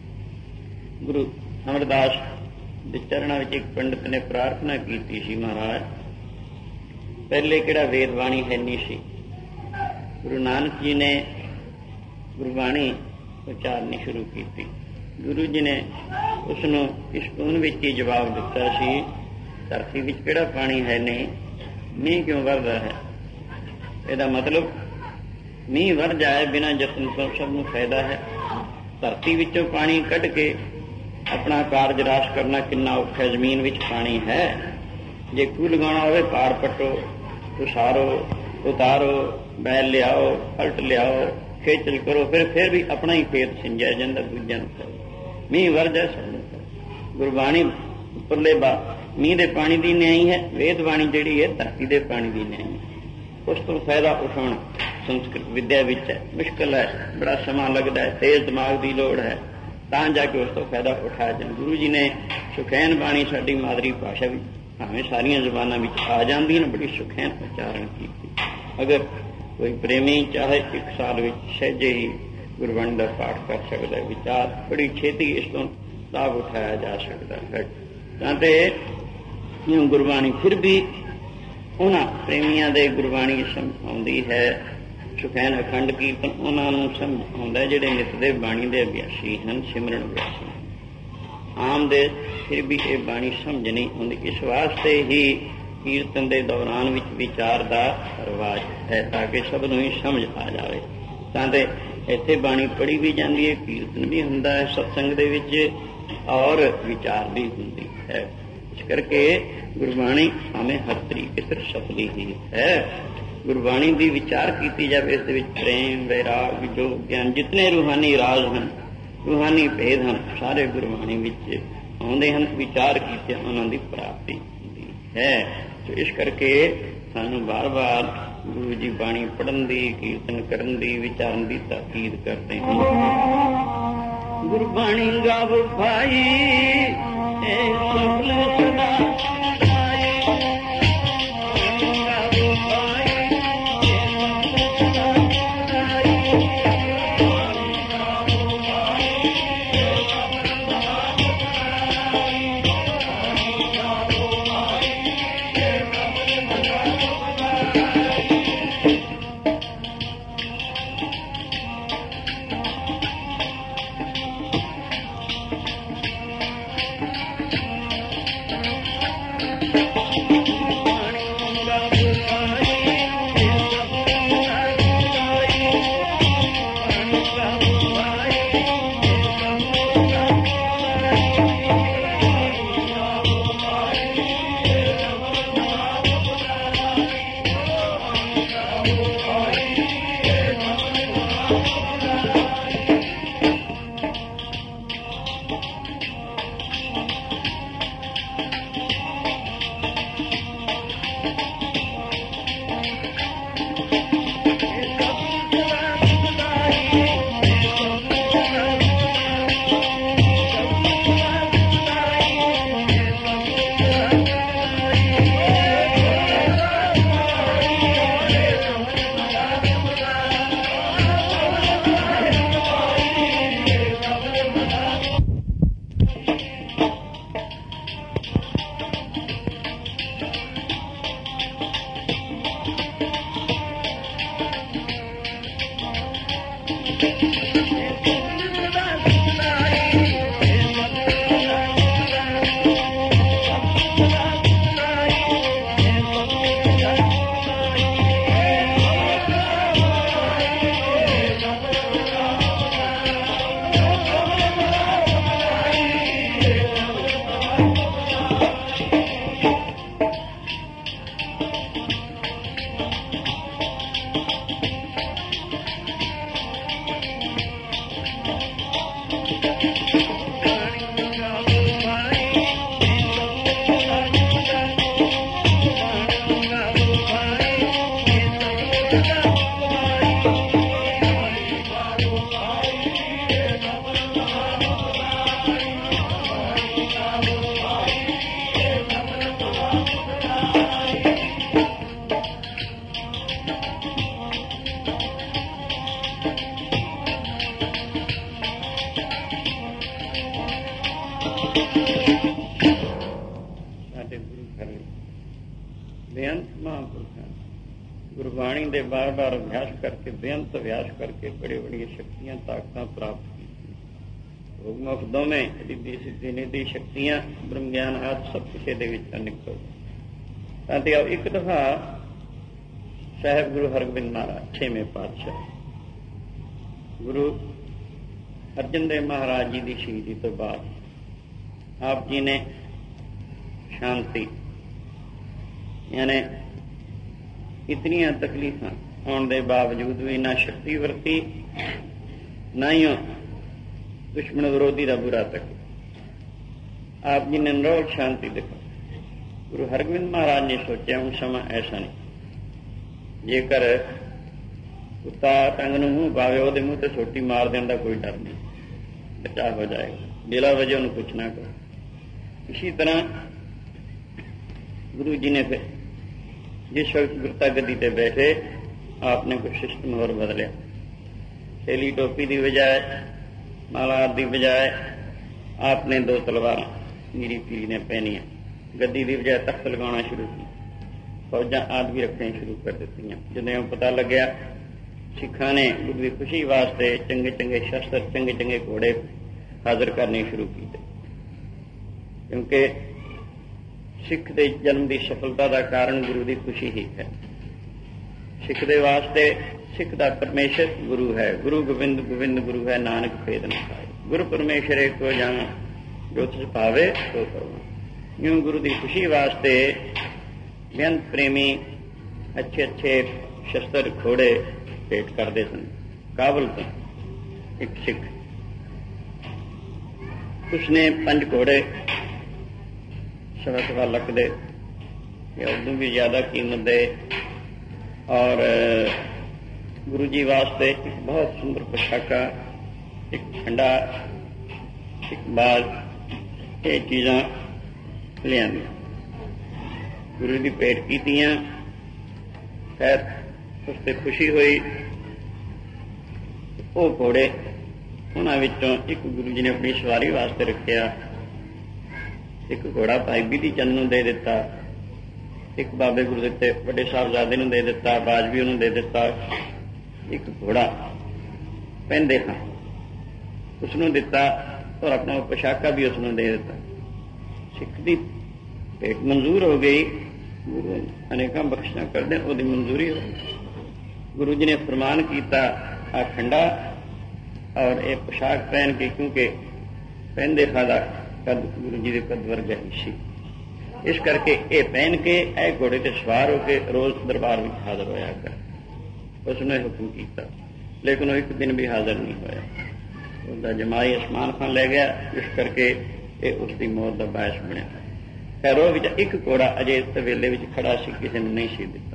ਗੁਰੂ ਅਮਰਦਾਸ ਦੇ ਚਰਨਾਂ ਵਿੱਚ ਇੱਕ ਪੰਡਿਤ ਨੇ ਪ੍ਰਾਰਥਨਾ ਕੀਤੀ ਸੀ, ਮਹਾਰਾਜ ਪਹਿਲੇ ਕਿਹੜਾ ਵੇਦ ਬਾਣੀ ਹੈ ਨਹੀਂ ਸੀ। ਗੁਰੂ ਨਾਨਕ ਜੀ ਨੇ ਗੁਰਬਾਣੀ ਉਚਾਰਨੀ ਸ਼ੁਰੂ ਕੀਤੀ। ਗੁਰੂ ਜੀ ਨੇ ਉਸ ਨੂੰ ਇਸ ਟੂਨ ਵਿੱਚ ਹੀ ਜਵਾਬ ਦਿੱਤਾ ਸੀ, ਧਰਤੀ ਵਿੱਚ ਕਿਹੜਾ ਪਾਣੀ ਹੈ ਨਹੀਂ, ਮੀਂਹ ਕਿਉਂ ਵਰਦਾ ਹੈ। ਇਹਦਾ ਮਤਲਬ ਮੀਂਹ ਵਰ ਜਾਏ ਬਿਨਾਂ ਯਤਨ ਤੋਂ ਸਭ ਨੂੰ ਫਾਇਦਾ ਹੈ। ਧਰਤੀ ਵਿੱਚੋਂ ਪਾਣੀ ਕੱਢ ਕੇ ਆਪਣਾ ਕਾਰਜ ਰਾਸ ਕਰਨਾ ਕਿੰਨਾ ਔਖਾ। ਜ਼ਮੀਨ ਵਿੱਚ ਪਾਣੀ ਹੈ, ਜੇ ਖੂਹ ਲਗਾਉਣਾ ਹੋਵੇ ਪਾੜ ਪੱਟੋ, ਉਸਾਰੋ, ਉਤਾਰੋ, ਬੈਲ ਲਿਆਓ, ਹਲਟ ਲਿਆਓ, ਖੇਚਲ ਕਰੋ, ਫਿਰ ਫਿਰ ਵੀ ਆਪਣਾ ਹੀ ਖੇਤ ਸਿੰਜਿਆ ਜਾਂਦਾ, ਦੂਜਿਆਂ ਨੂੰ ਮੀਂਹ ਵਰ ਜਾਏ ਸਭ ਨੂੰ। ਗੁਰਬਾਣੀ ਉੱਪਰਲੇ ਬਾ ਮੀਂਹ ਦੇ ਪਾਣੀ ਦੀ ਨਿਆਈ ਹੈ, ਵੇਦ ਬਾਣੀ ਜਿਹੜੀ ਹੈ ਧਰਤੀ ਦੇ ਪਾਣੀ ਦੀ ਨਿਆਈ ਹੈ। ਉਸ ਤੋਂ ਫਾਇਦਾ ਉਠਾਉਣਾ ਸੰਸਕ੍ਰਿਤ ਵਿਦਿਆ ਵਿੱਚ ਹੈ, ਮੁਸ਼ਕਿਲ ਹੈ, ਬੜਾ ਸਮਾਂ ਲੱਗਦਾ ਹੈ, ਤੇਜ਼ ਦਿਮਾਗ ਦੀ ਲੋੜ ਹੈ, ਤਾਂ ਜਾ ਕੇ ਉਸ ਤੋਂ ਫਾਇਦਾ ਉਠਾਇਆ ਜਾਏ। ਗੁਰੂ ਜੀ ਨੇ ਸੁਖੈਨ ਬਾਣੀ ਸਾਡੀ ਮਾਦਰੀ ਭਾਸ਼ਾ ਵਿੱਚ, ਭਾਵੇਂ ਸਾਰੀਆਂ ਜ਼ੁਬਾਨਾਂ ਵਿੱਚ ਆ ਜਾਂਦੀਆਂ ਨੇ, ਬੜੀ ਸੁਖੈਨ ਉਚਾਰਨ ਕੀਤੀ। ਅਗਰ ਕੋਈ ਪ੍ਰੇਮੀ ਚਾਹੇ ਇੱਕ ਸਾਲ ਵਿੱਚ ਸਹਿਜੇ ਹੀ ਗੁਰਬਾਣੀ ਦਾ ਪਾਠ ਕਰ ਸਕਦਾ ਹੈ, ਵਿਚਾਰ ਬੜੀ ਛੇਤੀ ਇਸ ਤੋਂ ਲਾਭ ਉਠਾਇਆ ਜਾ ਸਕਦਾ ਹੈ। ਤਾਂ ਤੇ ਗੁਰਬਾਣੀ ਫਿਰ ਵੀ ਉਹਨਾਂ ਪ੍ਰੇਮੀਆਂ ਦੇ ਗੁਰਬਾਣੀ ਸਮਝ ਆਉਂਦੀ ਹੈ। ਸੁਖੈਨ ਅਖੰਡ ਕੀਰਤਨ ਉਹਨਾਂ ਨੂੰ ਸਮਝ ਆਉਂਦਾ ਜਿਹੜੇ ਨਿਤ ਦੇ ਬਾਣੀ ਦੇ ਅਭਿਆਸੀ ਹਨ, ਸਿਮਰਨ ਅਭਿਆਸੀ। ਆਮ ਦੇ ਫਿਰ ਵੀ ਇਹ ਬਾਣੀ ਸਮਝ ਨਹੀਂ ਆਉਂਦੀ। ਇਸ ਵਾਸਤੇ ਹੀ ਕੀਰਤਨ ਦੇ ਦੌਰਾਨ ਵਿੱਚ ਵਿਚਾਰ ਦਾ ਰਿਵਾਜ ਹੈ, ਤਾਂ ਕਿ ਸਭ ਨੂੰ ਹੀ ਸਮਝ ਆ ਜਾਵੇ। ਤਾਂ ਤੇ ਇੱਥੇ ਬਾਣੀ ਪੜ੍ਹੀ ਵੀ ਜਾਂਦੀ ਹੈ, ਕੀਰਤਨ ਵੀ ਹੁੰਦਾ ਹੈ ਸਤਸੰਗ ਦੇ ਵਿੱਚ, ਔਰ ਵਿਚਾਰ ਵੀ ਹੁੰਦੀ ਹੈ। ਇਸ ਕਰਕੇ ਗੁਰਬਾਣੀ ਭਾਵੇਂ ਹਰ ਤਰੀਕੇ ਤੇ ਸਫਲੀ ਹੀ ਹੈ। ਗੁਰਬਾਣੀ ਦੀ ਵਿਚਾਰ ਕੀਤੀ ਜਾਵੇ, ਇਸ ਦੇ ਵਿੱਚ ਪ੍ਰੇਮ, ਵੈਰਾਗ, ਜੋ ਗਿਆਨ, ਜਿਤਨੇ ਰੂਹਾਨੀ ਰਾਜ ਹਨ, ਰੂਹਾਨੀ ਭੇਦ ਹਨ, ਸਾਰੇ ਗੁਰਬਾਣੀ ਵਿੱਚ ਆਉਂਦੇ ਹਨ। ਵਿਚਾਰ ਕੀਤੇ ਉਹਨਾਂ ਦੀ ਪ੍ਰਾਪਤੀ ਹੁੰਦੀ ਹੈ। ਤੇ ਇਸ ਕਰਕੇ ਸਾਨੂੰ ਬਾਰ ਬਾਰ ਗੁਰੂ ਜੀ ਬਾਣੀ ਪੜ੍ਹਨ ਦੀ, ਕੀਰਤਨ ਕਰਨ ਦੀ, ਵਿਚਾਰਨ ਦੀ ਤਾਕੀਦ ਕਰਦੇ ਹਨ। ਗੁਰਬਾਣੀ ਗਾਵੋ ਭਾਈ ਇਹ ਸਫਲ ਸਦਾ ਗੁਰਬਾਣੀ ਦੇ ਬਾਰ ਬਾਰ ਅਭਿਆਸ ਕਰਕੇ, ਬੇਅੰਤ ਅਭਿਆਸ ਕਰਕੇ ਬੜੀ ਬੜੀਆਂ ਸ਼ਕਤੀਆਂ, ਤਾਕਤਾਂ ਪ੍ਰਾਪਤ ਕੀਤੀਆਂ। ਰੋਗਮੁਖ ਦੋਵੇਂ ਰਿੱਧੀ ਸਿੱਧੀ ਨਿਧੀ ਸ਼ਕਤੀਆਂ, ਬ੍ਰਹਮ ਗਿਆਨ ਆਦਿ ਸਭ ਕਿਸੇ ਦੇ ਵਿੱਚ ਨਿਕਲ। ਤਾਂ ਤੇ ਇੱਕ ਦਫਾ ਸਾਹਿਬ ਗੁਰੂ ਹਰਗੋਬਿੰਦ ਮਹਾਰਾਜ ਛੇਵੇਂ ਪਾਤਸ਼ਾਹ ਗੁਰੂ ਅਰਜਨ ਦੇਵ ਮਹਾਰਾਜ ਜੀ ਦੀ ਸ਼ਹੀਦੀ ਤੋਂ ਬਾਅਦ ਆਪ ਜੀ ਨੇ ਸ਼ਾਂਤੀ ਯਾਨੀ ਇਤਨੀਆਂ ਤਕਲੀਫਾਂ ਹੋਣ ਦੇ ਬਾਵਜੂਦ ਵੀ ਨਾ ਸ਼ਕਤੀ ਵਰਤੀ, ਨਾ ਹੀ ਦੁਸ਼ਮਣ ਵਿਰੋਧੀ ਦਾ ਬੁਰਾ ਤੱਕ। ਆਪ ਜੀ ਨੇ ਨਿਰੋਲ ਸ਼ਾਂਤੀ ਦਿਖਾਈ। ਗੁਰੂ ਹਰਗੋਬਿੰਦ ਮਹਾਰਾਜ ਨੇ ਸੋਚਿਆ ਹੁਣ ਸਮਾਂ ਐਸਾ ਨਹੀਂ, ਜੇਕਰ ਕੁੱਤਾ ਟੰਗ ਨੂੰ ਮੂੰਹ ਪਾਵੇ ਉਹਦੇ ਮੂੰਹ ਤੇ ਸੋਟੀ ਮਾਰ ਦੇਣ ਦਾ ਕੋਈ ਡਰ ਨਹੀਂ, ਬਚਾਅ ਹੋ ਜਾਏਗਾ, ਬਿਲਾ ਵਜ੍ਹਾ ਉਹਨੂੰ ਕੁਛ ਨਾ ਕਰੋ। ਇਸੀ ਤਰ੍ਹਾਂ ਗੁਰੂ ਜੀ ਨੇ ਫਿਰ जिस वक्त गुरता गद्दी पे बैठे आपने कुछ सिस्टम और बदलिया। थैली टोपी की बजाय, माला आदि की बजाय आपने दो तलवार मीरी पीरी ने पहनिया, गद्दी की बजाय तख्त लगाना शुरू की, फौजा आदि भी रखनी शुरू कर दी। जो पता लग्या सिखा ने गुरु की खुशी वास्ते चंगे चंगे शस्त्र, चंगे चंगे घोड़े हाजिर करने शुरू किए, क्योंकि सिख के जन्म की सफलता का कारण गुरु की खुशी ही है। सिख के वास्ते सिख का परमेश्वर गुरु है, गुरु गोविंद गोविंद गुरु है, नानक भेद न पाए। गुरु परमेश्वर एक को जाना, जो तुझ पावे तो करो। यूं गुरु की खुशी वास्ते बेअंत प्रेमी अच्छे अच्छे शस्त्र घोड़े भेंट करते सन। काबुल तो एक सिख, उसने पंज घोड़े सवा सवा लख दे या उदू भी ज्यादा कीमत दे, और गुरु जी वास्ते एक बहुत सुंदर पोशाका, एक खंडा, एक बाज, ये चीज़ा लिया गुरु की भेंट की। खैर उससे खुशी हुई। वो घोड़े उन्होंने एक गुरु जी ने अपनी सवारी वास्ते रखा, एक घोड़ा भाई बिधी चंद नूं दे दिता, एक बाबे गुरदित्ते बड़े साहबजादे नूं दे दिता, बाज भी उन्होंने दे दिता, एक घोड़ा पहनते हाँ उसनों दिता, और अपना पोशाका भी उसनों दे दिता। सिख की भेंट मंजूर हो गई। गुरु अनेक बख्शिशां करदे उहदी मंजूरी हो गई। गुरु जी ने फरमान किया आ खंडा और ये पोशाक पहन के, क्योंकि पहनते खादा कद गुरु जी के कद वर्गा ही सी, इस करके ये पहन के ए घोड़े से सवार होकर रोज दरबार में हाजिर होया कर। उसने हुक्म किया, लेकिन वो एक दिन भी हाजिर नहीं होया। उसका जमाई आसमान खान ले गया, इस करके ये उसकी मौत का बायस बनया। खैर वो एक घोड़ा अजे तवेले में खड़ा सी, किसी ने नहीं सी दिता।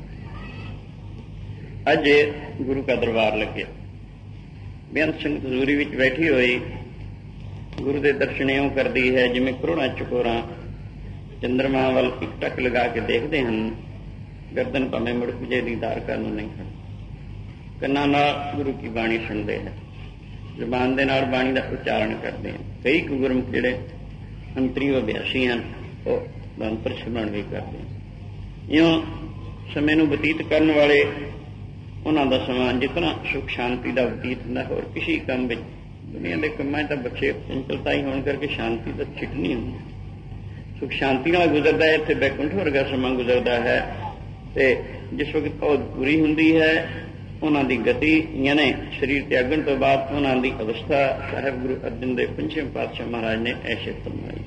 अज गुरु का दरबार लगे, बेअंत संगत हजूरी में बैठी हुई गुरु के दर्शन इं करती है जिमें करोड़ा चकोरा चंद्रमा वाल एक टक लगा के देखते हैं, गर्दन भावें मुड़ जे दीदार करने नहीं खड़े। कन्ना नाल गुरु की बाणी सुनते हैं, जुबान के नाल बाणी का उच्चारण करते हैं। कई गुरमुख जिहड़े अंतरी अभ्यासी हैं वो मंत्र सिमरन भी करते हैं। इं समय नूं बतीत करने वाले उन्हों का समा जितना सुख शांति का बतीत होंदा, होर किसी काम में दुनिया के कामां तो बच्चे चंचलता ही होने करके शांति तो छिट नहीं होंदी। सुख शांति नाल गुजरता है, इत्थे बैकुंठ वर्गा समा गुजरता है। ते जिस वक्त बहुत बुरी हुंदी है, उन्हां दी गति यानी शरीर त्यागण तो बाद उन्हां दी अवस्था साहिब गुरु अर्जन देव पंचम पातशाह महाराज ने ऐसे फरमाई।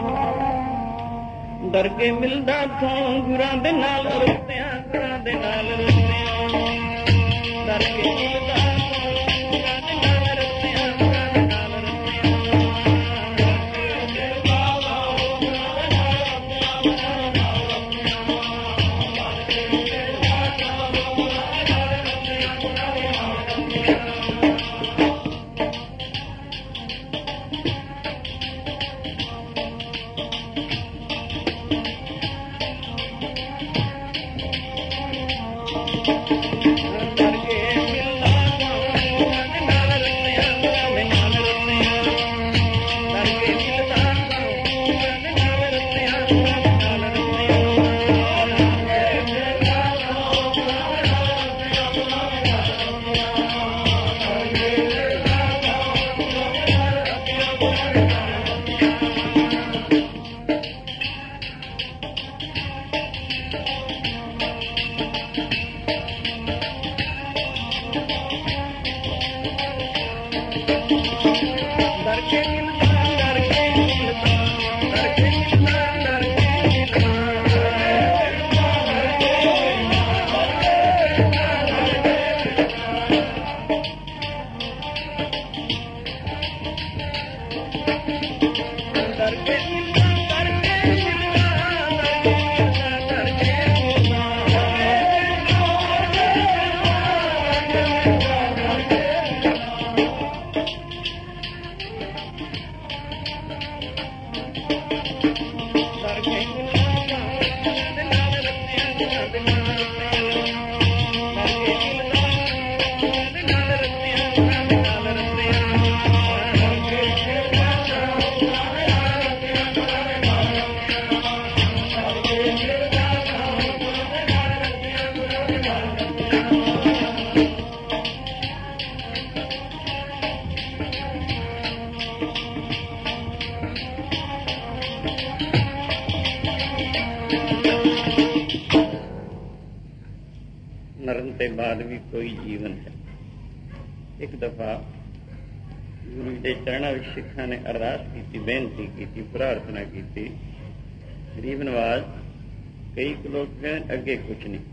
डर के मिलदा था गुरां दे नाल रस्तियां, गुरां दे नाल रस्तियां, डर के मिलदा करके मिलना ਮਰਨ ਤੇ ਬਾਅਦ ਵੀ ਕੋਈ ਜੀਵਨ ਹੈ। ਇੱਕ ਦਫਾ ਗੁਰੂ ਦੇ ਚਰਨਾਂ ਵਿੱਚ ਸਿੱਖਾਂ ਨੇ ਅਰਦਾਸ ਕੀਤੀ, ਬੇਨਤੀ ਕੀਤੀ, ਪ੍ਰਾਰਥਨਾ ਕੀਤੀ। ਗਰੀਬ ਨਵਾਜ਼ ਕਈ ਲੋਕ ਕਹਿੰਦੇ ਅੱਗੇ ਕੁਛ ਨਹੀਂ,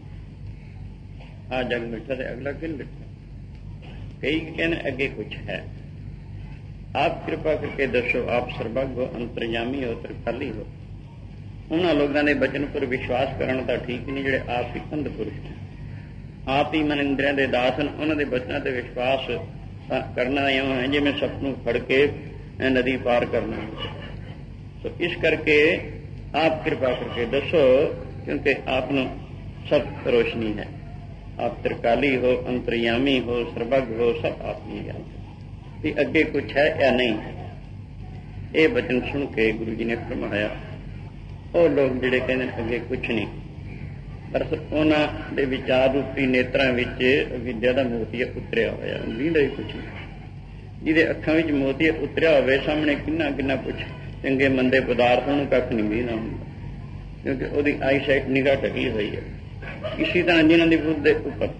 ਆ ਜਗ ਮਿੱਠਾ ਤੇ ਅਗਲਾ ਕਿਨ ਮਿੱਠਾ। ਕਈ ਕਹਿੰਦੇ ਅੱਗੇ ਕੁਛ ਹੈ। ਆਪ ਕਿਰਪਾ ਕਰਕੇ ਦੱਸੋ, ਆਪ ਸਰਬੱਗ ਹੋ, ਅੰਤਰਜਾਮੀ ਹੋ, ਤਰਕਾਲੀ ਹੋ। ਉਹਨਾਂ ਲੋਕਾਂ ਦੇ ਬਚਨ ਪਰ ਵਿਸ਼ਵਾਸ ਕਰਨ ਤਾਂ ਠੀਕ ਨਹੀਂ ਜਿਹੜੇ ਆਪ ਹੀ ਅੰਧ ਪੁਰਸ਼ ਨੇ, ਆਪ ਹੀ ਮਨ ਇੰਦਰੀਆਂ ਦੇ ਦਾਸ ਹਨ। ਉਹਨਾਂ ਦੇ ਬਚਨਾਂ ਤੇ ਵਿਸ਼ਵਾਸ ਕਰਨਾ ਇਉਂ ਹੈ ਜਿਵੇਂ ਸੱਪ ਨੂੰ ਫੜ ਕੇ ਨਦੀ ਪਾਰ ਕਰਨਾ। ਸੋ ਇਸ ਕਰਕੇ ਆਪ ਕਿਰਪਾ ਕਰਕੇ ਦੱਸੋ, ਕਿਉਂਕਿ ਆਪ ਨੂੰ ਸਭ ਰੋਸ਼ਨੀ ਹੈ। ਆਪ ਤਰਕਾਲੀ ਹੋ, ਅੰਤਰਯਾਮੀ ਹੋ, ਸਰਬੱਗ ਹੋ, ਸਭ ਆਪ ਹੀ ਜਾਣਦੇ ਵੀ ਅੱਗੇ ਕੁਛ ਹੈ ਜਾਂ ਨਹੀਂ ਹੈ। ਇਹ ਬਚਨ ਸੁਣ ਕੇ ਗੁਰੂ ਜੀ ਨੇ ਫਰਮਾਇਆ, ਉਹ ਲੋਕ ਜਿਹੜੇ ਕਹਿੰਦੇ ਨੇ ਅੱਗੇ ਕੁਛ ਨਹੀਂ, ਪਰ ਉਹਨਾਂ ਦੇ ਵਿਚਾਰ ਰੂਪੀ ਨੇਤਰਾਂ ਵਿੱਚ ਵਿਦਿਆ ਦਾ ਮੋਤੀਆ ਉਤਰਿਆ ਹੋਇਆ, ਨੀਂਦਾ ਹੀ ਕੁਛ ਨਹੀਂ। ਜਿਹਦੇ ਅੱਖਾਂ ਵਿੱਚ ਮੋਤੀਆ ਉਤਰਿਆ ਹੋਵੇ, ਸਾਹਮਣੇ ਕਿੰਨਾ ਕਿੰਨਾ ਕੁਛ ਚੰਗੇ ਮੰਦੇ ਪਦਾਰਥ ਨੂੰ ਕੱਖ ਨਹੀਂ ਵੀਨਾ ਹੁੰਦਾ, ਕਿਉਂਕਿ ਉਹਦੀ ਆਈ ਸਾਈਟ ਨਿਗਾਹ ਢਕੀ ਹੋਈ ਹੈ। ਇਸੇ ਤਰ੍ਹਾਂ ਜਿਹਨਾਂ ਦੀ ਬੁੱਧ ਦੇ ਉੱਪਰ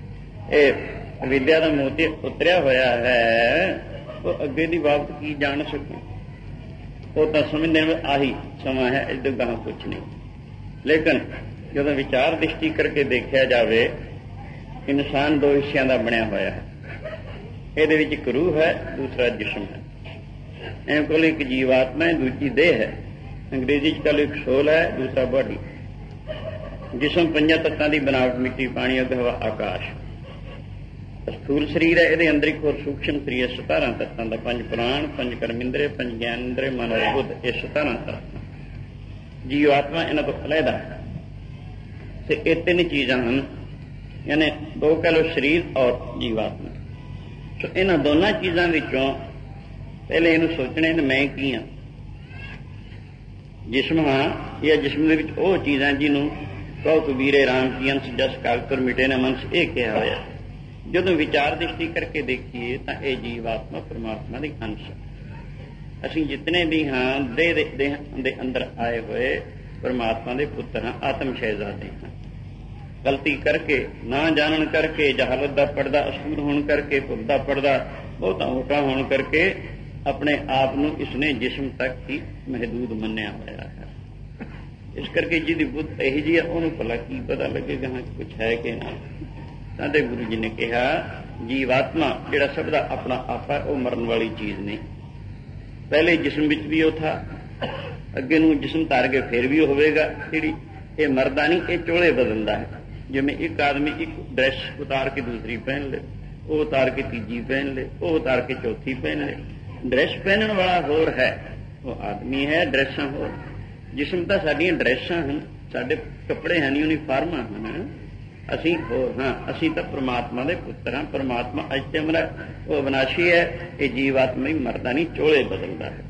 ਇਹ ਵਿਦਿਆ ਦਾ ਮੋਤੀਆ ਉਤਰਿਆ ਹੋਇਆ ਹੈ, ਉਹ ਅੱਗੇ ਦੀ ਬਾਬਤ ਕੀ ਜਾਣ ਸਕੇ। ਉਹ ਤਾਂ ਸਮਝਦੇ ਨੇ ਆਹੀ ਸਮਾਂ ਹੈ, ਇਸ ਤੋਂ ਗਾਹਾਂ ਕੁਛ ਨਹੀਂ। ਲੇਕਿਨ ਜਦੋਂ ਵਿਚਾਰ ਦ੍ਰਿਸ਼ਟੀ ਕਰਕੇ ਦੇਖਿਆ ਜਾਵੇ, ਇਨਸਾਨ ਦੋ ਹਿੱਸਿਆਂ ਦਾ ਬਣਿਆ ਹੋਇਆ ਹੈ। ਇਹਦੇ ਵਿੱਚ ਇੱਕ ਰੂਹ ਹੈ, ਦੂਸਰਾ ਜਿਸਮ ਹੈ। ਐਂ ਕੋਲ ਇੱਕ ਜੀਵਾਤਮਾ ਹੈ, ਦੂਜੀ ਦੇਹ ਹੈ। ਅੰਗਰੇਜ਼ੀ ਚ ਕੱਲ ਇੱਕ ਸੋਲ ਹੈ, ਦੂਸਰਾ ਬਾਡੀ। ਜਿਸਮ ਪੰਜਾਂ ਤੱਤਾਂ ਦੀ ਬਣਾਵਟ, ਮਿੱਟੀ, ਪਾਣੀ, ਅੱਗ, ਹਵਾ, ਆਕਾਸ਼। ਸਥੂਲ ਸਰੀਰ ਹੈ, ਇਹਦੇ ਅੰਦਰ ਇੱਕ ਹੋਰ ਸੂਖਸ਼ਮ ਸਰੀਰ, ਸਤਾਰਾਂ ਤੱਤਾਂ ਦਾ, ਪੰਜ ਪ੍ਰਾਣ, ਪੰਜ ਕਰਮਿੰਦਰੇ, ਪੰਜ ਗਿਆਨ ਇੰਦਰੇ, ਮਨ ਔਰ ਬੁੱਧ। ਇਹ ਸਤਾਰਾਂ ਤੱਤ। ਜੀਵਾਤਮਾ ਇਹਨਾਂ ਤੋਂ ਅਲੱਗਾ ਹੈ। ਤੇ ਇਹ ਤਿੰਨ ਚੀਜ਼ਾਂ ਹਨ, ਯਾਨੀ ਦੋ ਕਹਿ ਲਓ, ਸਰੀਰ ਔਰ ਜੀਵਾਤਮਾ। ਸੋ ਇਹਨਾਂ ਦੋਨਾਂ ਚੀਜ਼ਾਂ ਵਿੱਚੋਂ ਪਹਿਲੇ ਇਹਨੂੰ ਸੋਚਣਾ ਕਿ ਮੈਂ ਕੀ ਹਾਂ। ਜਿਸਮ ਹਾਂ ਜਾਂ ਜਿਸਮ ਦੇ ਵਿੱਚ ਉਹ ਚੀਜ਼ਾਂ ਜਿਹਨੂੰ ਕਹੋ ਕਬੀਰੇ ਰਾਮ ਕੀ ਅੰਸ਼ ਜਸ ਕਾਗਤੁਰ ਮਿਟੇ ਨਾ ਮਨਸ, ਇਹ ਕਿਹਾ ਹੋਇਆ। ਜਦੋਂ ਵਿਚਾਰ ਦ੍ਰਿਸ਼ਟੀ ਕਰਕੇ ਦੇਖੀਏ ਤਾਂ ਇਹ ਜੀਵਾਤਮਾ ਪਰਮਾਤਮਾ ਦੀ ਅੰਸ਼। ਅਸੀਂ ਜਿਤਨੇ ਵੀ ਹਾਂ ਦੇਹ ਦੇ ਅੰਦਰ ਆਏ ਹੋਏ ਪਰਮਾਤਮਾ ਦੇ ਪੁੱਤਰ ਹਾਂ, ਆਤਮ ਸ਼ਹਿਜ਼ਾਦੇ ਹਾਂ। ਗਲਤੀ ਕਰਕੇ, ਨਾ ਜਾਣਨ ਕਰਕੇ, ਜਹਾਲਤ ਦਾ ਪਰਦਾ ਅਸੂਰ ਹੋਣ ਕਰਕੇ, ਭੁੱਲ ਦਾ ਪਰਦਾ ਬਹੁਤਾ ਮੋਟਾ ਹੋਣ ਕਰਕੇ ਆਪਣੇ ਆਪ ਨੂੰ ਇਸਨੇ ਜਿਸਮ ਤੱਕ ਹੀ ਮਹਦੂਦ ਮੰਨਿਆ ਹੋਇਆ ਹੈ। ਇਸ ਕਰਕੇ ਜਿਹਦੀ ਬੁੱਧ ਇਹੀ ਜਿਹੀ ਹੈ, ਉਹਨੂੰ ਭਲਾ ਕੀ ਪਤਾ ਲੱਗੇਗਾ ਹਾਂ ਕੁਛ ਹੈ ਕਿ ਨਾ। ਸਾਡੇ ਗੁਰੂ ਜੀ ਨੇ ਕਿਹਾ, ਜੀਵਾਤਮਾ ਜਿਹੜਾ ਸਭ ਦਾ ਆਪਣਾ ਆਪਾ, ਉਹ ਮਰਨ ਵਾਲੀ ਚੀਜ਼ ਨਹੀਂ। ਪਹਿਲੇ ਜਿਸਮ ਵਿੱਚ ਵੀ ਉਹ ਥਾ, ਅੱਗੇ ਨੂੰ ਜਿਸਮ ਧਾਰ ਕੇ ਫਿਰ ਵੀ ਹੋਵੇਗਾ। ਜਿਹੜੀ ਇਹ ਮਰਦਾ ਨਹੀਂ, ਇਹ ਚੋਲੇ ਬਦਲਦਾ ਹੈ। ਜਿਵੇਂ ਇੱਕ ਆਦਮੀ ਇੱਕ ਡਰੈਸ ਉਤਾਰ ਕੇ ਦੂਸਰੀ ਪਹਿਨ ਲੈ, ਉਹ ਉਤਾਰ ਕੇ ਤੀਜੀ ਪਹਿਨ ਲੈ, ਉਹ ਉਤਾਰ ਕੇ ਚੌਥੀ ਪਹਿਨ ਲੈ। ਡਰੈਸ ਪਹਿਨਣ ਵਾਲਾ ਹੋਰ ਹੈ, ਉਹ ਆਦਮੀ ਹੈ, ਡਰੈਸਾਂ ਹੋਰ। ਜਿਸਮ ਤਾਂ ਸਾਡੀਆਂ ਡਰੈਸਾਂ ਹਨ, ਸਾਡੇ ਕੱਪੜੇ ਹਨ, ਯੂਨੀਫਾਰਮਾਂ ਹਨ। ਅਸੀਂ ਹੋਰ ਹਾਂ, ਅਸੀਂ ਤਾਂ ਪਰਮਾਤਮਾ ਦੇ ਪੁੱਤਰ ਹਾਂ। ਪਰਮਾਤਮਾ ਅੱਜ ਤੇ ਮੇਰਾ ਉਹ ਅਵਿਨਾਸ਼ੀ ਹੈ, ਇਹ ਜੀਵਾਤਮਾ ਹੀ ਮਰਦਾ ਨਹੀਂ, ਚੋਲੇ ਬਦਲਦਾ ਹੈ।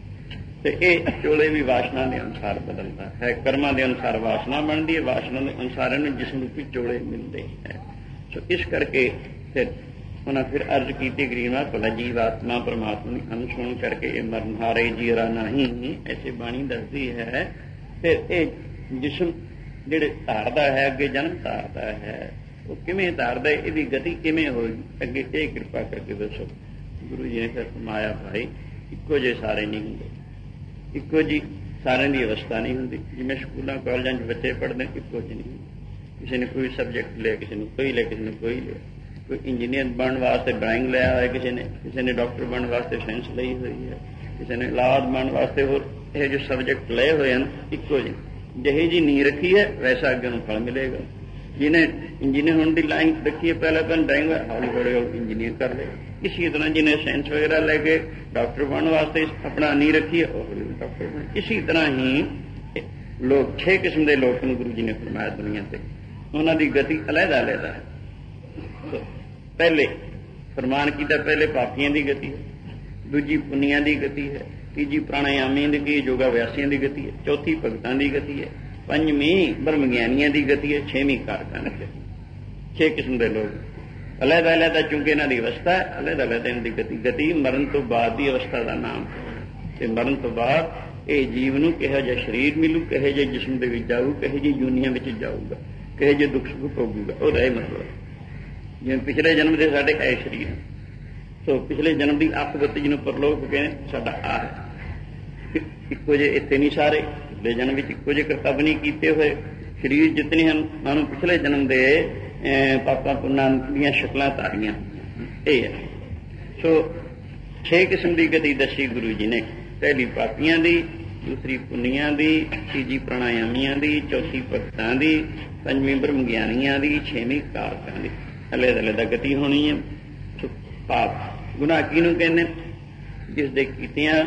ਤੇ ਇਹ ਚੋਲੇ ਵੀ ਵਾਸ਼ਨਾ ਦੇ ਅਨੁਸਾਰ ਬਦਲਦਾ ਹੈ। ਕਰਮਾਂ ਦੇ ਅਨੁਸਾਰ ਵਾਸ਼ਨਾ ਬਣਦੀ ਹੈ, ਵਾਸ਼ਨਾ ਦੇ ਅਨੁਸਾਰ ਇਹਨੂੰ ਜਿਸਮ ਰੂਪੀ ਚੋਲੇ ਮਿਲਦੇ ਹੈ। ਸੋ ਇਸ ਕਰਕੇ ਫਿਰ ਉਹਨਾਂ ਫਿਰ ਅਰਜ਼ ਕੀਤੀ, ਗਰੀਬਾ ਭਲਾ ਜੀਵਾਤਮਾ ਪਰਮਾਤਮਾ ਦੀ ਅੰਸ਼ ਹੋਣ ਕਰਕੇ ਇਹ ਮਰਨਹਾਰੇ ਜੀਰਾ ਨਹੀਂ, ਐਸੇ ਬਾਣੀ ਦੱਸਦੀ ਹੈ। ਫਿਰ ਇਹ ਜਿਸਮ ਜਿਹੜੇ ਧਾਰਦਾ ਹੈ, ਅੱਗੇ ਜਨਮ ਧਾਰਦਾ ਹੈ, ਉਹ ਕਿਵੇਂ ਧਾਰਦਾ, ਇਹਦੀ ਗਤੀ ਕਿਵੇਂ ਹੋਏਗੀ, ਅੱਗੇ ਇਹ ਕਿਰਪਾ ਕਰਕੇ ਦੱਸੋ। ਗੁਰੂ ਜੀ ਨੇ ਫਿਰ ਫਰਮਾਇਆ, ਭਾਈ ਇੱਕੋ ਜਿਹੇ ਸਾਰੇ ਨਹੀਂ ਹੁੰਦੇ, ਇੱਕੋ ਜੀ ਸਾਰਿਆਂ ਦੀ ਅਵਸਥਾ ਨਹੀਂ ਹੁੰਦੀ। ਜਿਵੇਂ ਸਕੂਲਾਂ ਕਾਲਜਾਂ 'ਚ ਬੱਚੇ ਪੜ੍ਹਦੇ ਇੱਕੋ ਜਿਹੇ ਨਹੀਂ ਹੁੰਦੇ। ਕਿਸੇ ਨੇ ਕੋਈ ਸਬਜੈਕਟ ਲਿਆ, ਕਿਸੇ ਨੂੰ ਕੋਈ ਲਿਆ, ਕਿਸੇ ਨੇ ਕੋਈ ਲਿਆ। ਕੋਈ ਇੰਜੀਨੀਅਰ ਬਣਨ ਵਾਸਤੇ ਡਰਾਇੰਗ ਲਿਆ ਹੋਇਆ ਕਿਸੇ ਨੇ, ਕਿਸੇ ਨੇ ਡਾਕਟਰ ਬਣਨ ਵਾਸਤੇ ਸਾਇੰਸ ਲਈ ਹੋਈ ਹੈ, ਕਿਸੇ ਨੇ ਲਾਅ ਬਣਨ ਵਾਸਤੇ ਹੋਰ ਇਹ ਜੋ ਸਬਜੈਕਟ ਲਏ ਹੋਏ ਹਨ, ਇੱਕੋ ਜਿਹੇ। ਜਿਹੀ ਜੀ ਨੀਂਹ ਰੱਖੀ ਹੈ, ਵੈਸਾ ਅੱਗੇ ਨੂੰ ਫਲ ਮਿਲੇਗਾ। ਜਿਹਨੇ ਇੰਜੀਨੀਅਰ ਹੋਣ ਦੀ ਲਾਈਨ ਰੱਖੀ ਹੈ, ਪਹਿਲਾਂ ਪਹਿਲਾਂ ਡਰਾਇੰਗ ਹੌਲੀ ਹੌਲੀ ਹੌਲੀ ਇੰਜੀਨੀਅਰ ਕਰ ਲਏ। ਇਸੇ ਤਰ੍ਹਾਂ ਜਿਹਨੇ ਸਾਇੰਸ ਵਗੈਰਾ ਲੈ ਕੇ ਡਾਕਟਰ ਬਣਨ ਵਾਸਤੇ ਆਪਣਾ ਨੀਂਹ ਰੱਖੀ ਹੈ, ਉਹ ਹੌਲੀ ਡਾਕਟਰ ਬਣੇ। ਇਸੇ ਤਰ੍ਹਾਂ ਹੀ ਲੋਕ, ਛੇ ਕਿਸਮ ਦੇ ਲੋਕ ਨੂੰ ਗੁਰੂ ਜੀ ਨੇ ਫਰਮਾਇਆ ਦੁਨੀਆ ਤੇ, ਉਹਨਾਂ ਦੀ ਗਤੀ ਅਲੱਗਾ ਅਲੱਗਾ ਹੈ। ਪਹਿਲੇ ਫਰਮਾਨ ਕੀਤਾ, ਪਹਿਲੇ ਪਾਪੀਆਂ ਦੀ ਗਤੀ ਹੈ, ਦੂਜੀ ਪੁੰਨੀਆਂ ਦੀ ਗਤੀ ਹੈ, तीजी प्राणायामी की योगा अभ्यासियों की गति है, चौथी भगतां की गति है, पंजवीं ब्रह्म ज्ञानियों की गति है, छेवीं कारकां की गति। छे किस्म के लोग अलहदा अलहदा, चूंकि इन्हां दी अवस्था है अलहदा अलहदा इन्हां दी गति। गति मरण तो बाद की अवस्था का नाम है। मरण तो बाद ये जीव नूं किहो जिहा शरीर मिलू, किहो जिहे जिस्म दे विच जाऊ, किहो जी दुनिया में जाऊगा, किहो जे दुख सुख भोगूगा, ਉਹਦਾ ਇਹ मतलब है। जिवें पिछले जन्म के साडे ऐ शरीर है, सो पिछले जन्म की आकबत जिन्हों परलोक कहने साडा आ है। इक्को जे इत्थे नहीं सारे, पिछले जन्म में इक्को जे करतब नहीं कीते हुए शरीर जितने हैं मानो पिछले जन्म के पापा पुन्नां दी शक्लां धारियां ये है। सो छे किस्म की गति दसी गुरु जी ने। पहली पापियां दी, दूसरी पुनियां दी, तीजी प्राणायामियां दी, चौथी भगतां दी, पंजवीं ब्रह्म ज्ञानियां दी, छेवीं कारकां दी। अलग अलग गति होनी है। सो पाप गुनाह किहनूं कहने? जिस दे कीतियां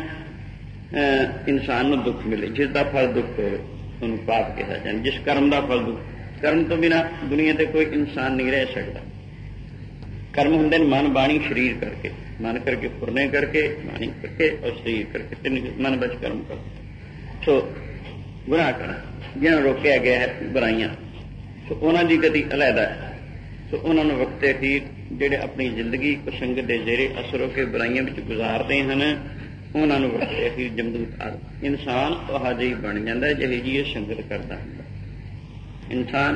इंसान नूं दुख मिले, जिसका फल दुख होवे उन्होंने पाप कहा जाए। जिस कर्म का फल दुख, कर्म तो बिना दुनिया से कोई इंसान नहीं रह सकता। कर्म होंगे मन बाणी शरीर करके, मन करके फुरने करके, बाणी करके और शरीर करके, तीन मन बच कर्म कर। सो गुनाह करना जिन्होंने रोकया गया है बुराइयां, सो उन्होंने गति अलहदा है। सो उन्होंने वक्त ठीक जेडे अपनी जिंदगी कुसंगत के जेरे असर होकर बुराइयां में गुजारते हैं, उन्होंने वक्त ठीक जमदूत आ इंसान वह जी बन जाता है जिहे जी संगत करता है। इंसान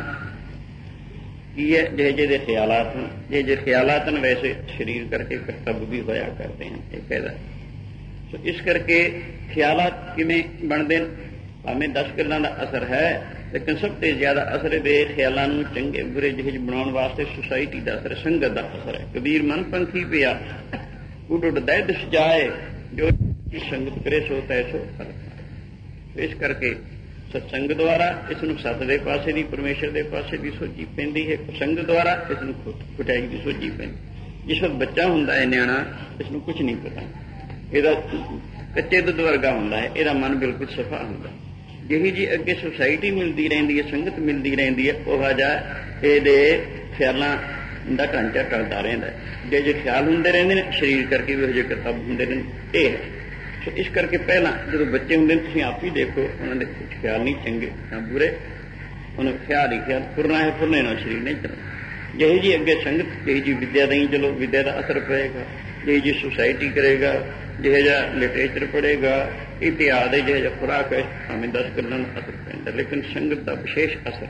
की है जिहे जिहे ख्यालात हैं, जे जे ख्यालात हैं वैसे शरीर करके करतब भी होया करते हैं, ये कहता है। तो इस करके ख्यालात किमें बनते भावें दस गल्लां दा असर है, लेकिन सब तो ज्यादा असर दे ख्यालों नूं चंगे बुरे जिहे बनाने वास्ते सोसाइटी का असर, संगत का असर है। कबीर मन पंखी पिया उड उड दै दिस जाए, जो संगत करे सो तैसो फल पाए। इस करके सत्संग द्वारा इसनूं सत दे पासे दी, परमेश्वर दे पासे दी सोची पैंदी है। संग द्वारा इसनूं खुटाई की सोची पैंदी। जिस वक्त बच्चा हुंदा है न्याणा, इसनूं कुछ नहीं पता, इहदा कच्चे दुध वर्गा हुंदा है, इहदा मन बिल्कुल सफा हुंदा। जिही जी अगे सोसाइटी मिलती रहिंदी है, संगत मिलती रहिंदी है, उहा जिहा इहदे ख्यालां दा ढांचा टलदा रहिंदा है। जे जे ख्याल हुंदे रहिंदे ने, शरीर करके भी उहो जिहे करतब हुंदे रहिंदे। इह है। सो इस करके पहला जो बच्चे होंगे तुम आप ही देखो, उन्होंने कुछ ख्याल नहीं चंगे ना बुरे, उन्हें ख्याल ही ख्याल फुरना है, फुरने ना शरीर नहीं चलना। यही जी अगे संगत, यही जी विद्या नहीं चलो, विद्या का असर पड़ेगा। यही जी सोसाइटी करेगा, जिहे जा लिटरेचर पढ़ेगा, इतिहास है, जिहे जा खुराक है, हमें दस गल्लां दा असर पैंदा, लेकिन संगत का विशेष असर।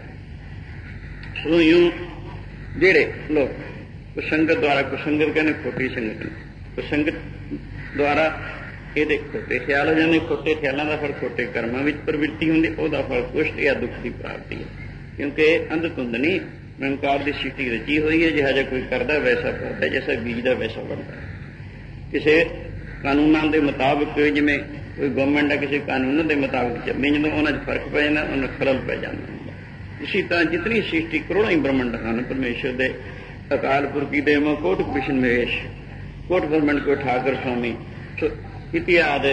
सो यूं जेड़े लोग कुसंगत द्वारा, कुसंगत कहने खोटी संगत, कुसंगत द्वारा ये खोटे ख्याल हो जाते, खोटे ख्यालों का फल खोटे कर्मां विच प्रवृत्ति होंदी, उसका फल कुष्ट या दुख की प्राप्ति है। क्योंकि अंध धुंध नहीं, निरंकार की सीटी रची हुई है, जिहा जिहा कोई करता वैसा करता, जैसा बीजदा वैसा बनता है। किसी कानूनों के मुताबिक जिवें कोई गवर्नमेंट है, किसी कानून के मुताबिक चलनी, जो उन्होंने फर्क पै जाता, उन्हें खलल पै जाता। इसी तरह जितनी सृष्टि करोड़ों ही ब्रह्मंड हैं परमेश्वर के, अकाल पुरखी दे कोट कृष्ण महेश, कोट ब्रह्मंड को ठाकर स्वामी। इतिहास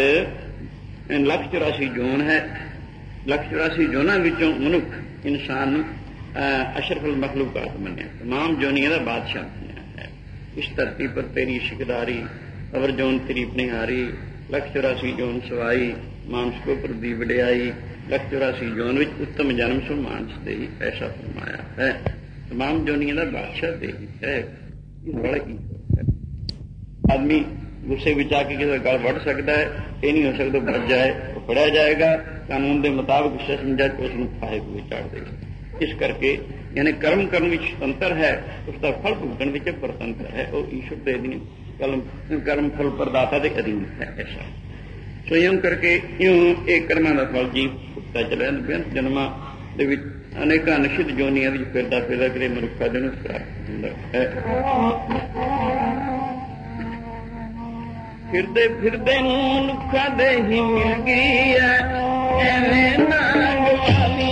लख चौरासी जोन है, लख चौरासी जोना विचों मनुख इंसान अशरफुल मखलूकात मनिया, तमाम जोनिया का बादशाह मनिया है। इस धरती पर तेरी शिकदारी, अवर जोन तेरी निहारी, लख चौरासी जोन सवाई, मानस को पर दी वडियाई, लख चौरासी जोन विच उत्तम जन्म सो मानस दे ही ऐसा फरमाया है। तमाम जोनिया का बादशाह दे ही है। आदमी गुस्से में आके किसी गल वड़ सकता है, ये नहीं हो सकता बच जाए, तो फड़िया जाएगा, कानून के मुताबिक सेशन जज उसको फाहे को चाड़ देगा। इस करके यानी कर्म करने में स्वतंत्र है, उसका फल भुगतने में परतंत्र है, वो ईश्वर के अधीन, कर्म फल प्रदाता के अधीन है। ऐसा सो यूं करके यूं एक कर्मां का फल जीव भुगता चलिया बेअंत जन्मां दे विच अनेकां निश्चित जोनियां विच फिरदा फिरदा किते मनुक्खा दे नूं प्राप्त हुंदा है। फिरदे फिरदे मनुखा दे ही मिल गई है, एवें नांग वाली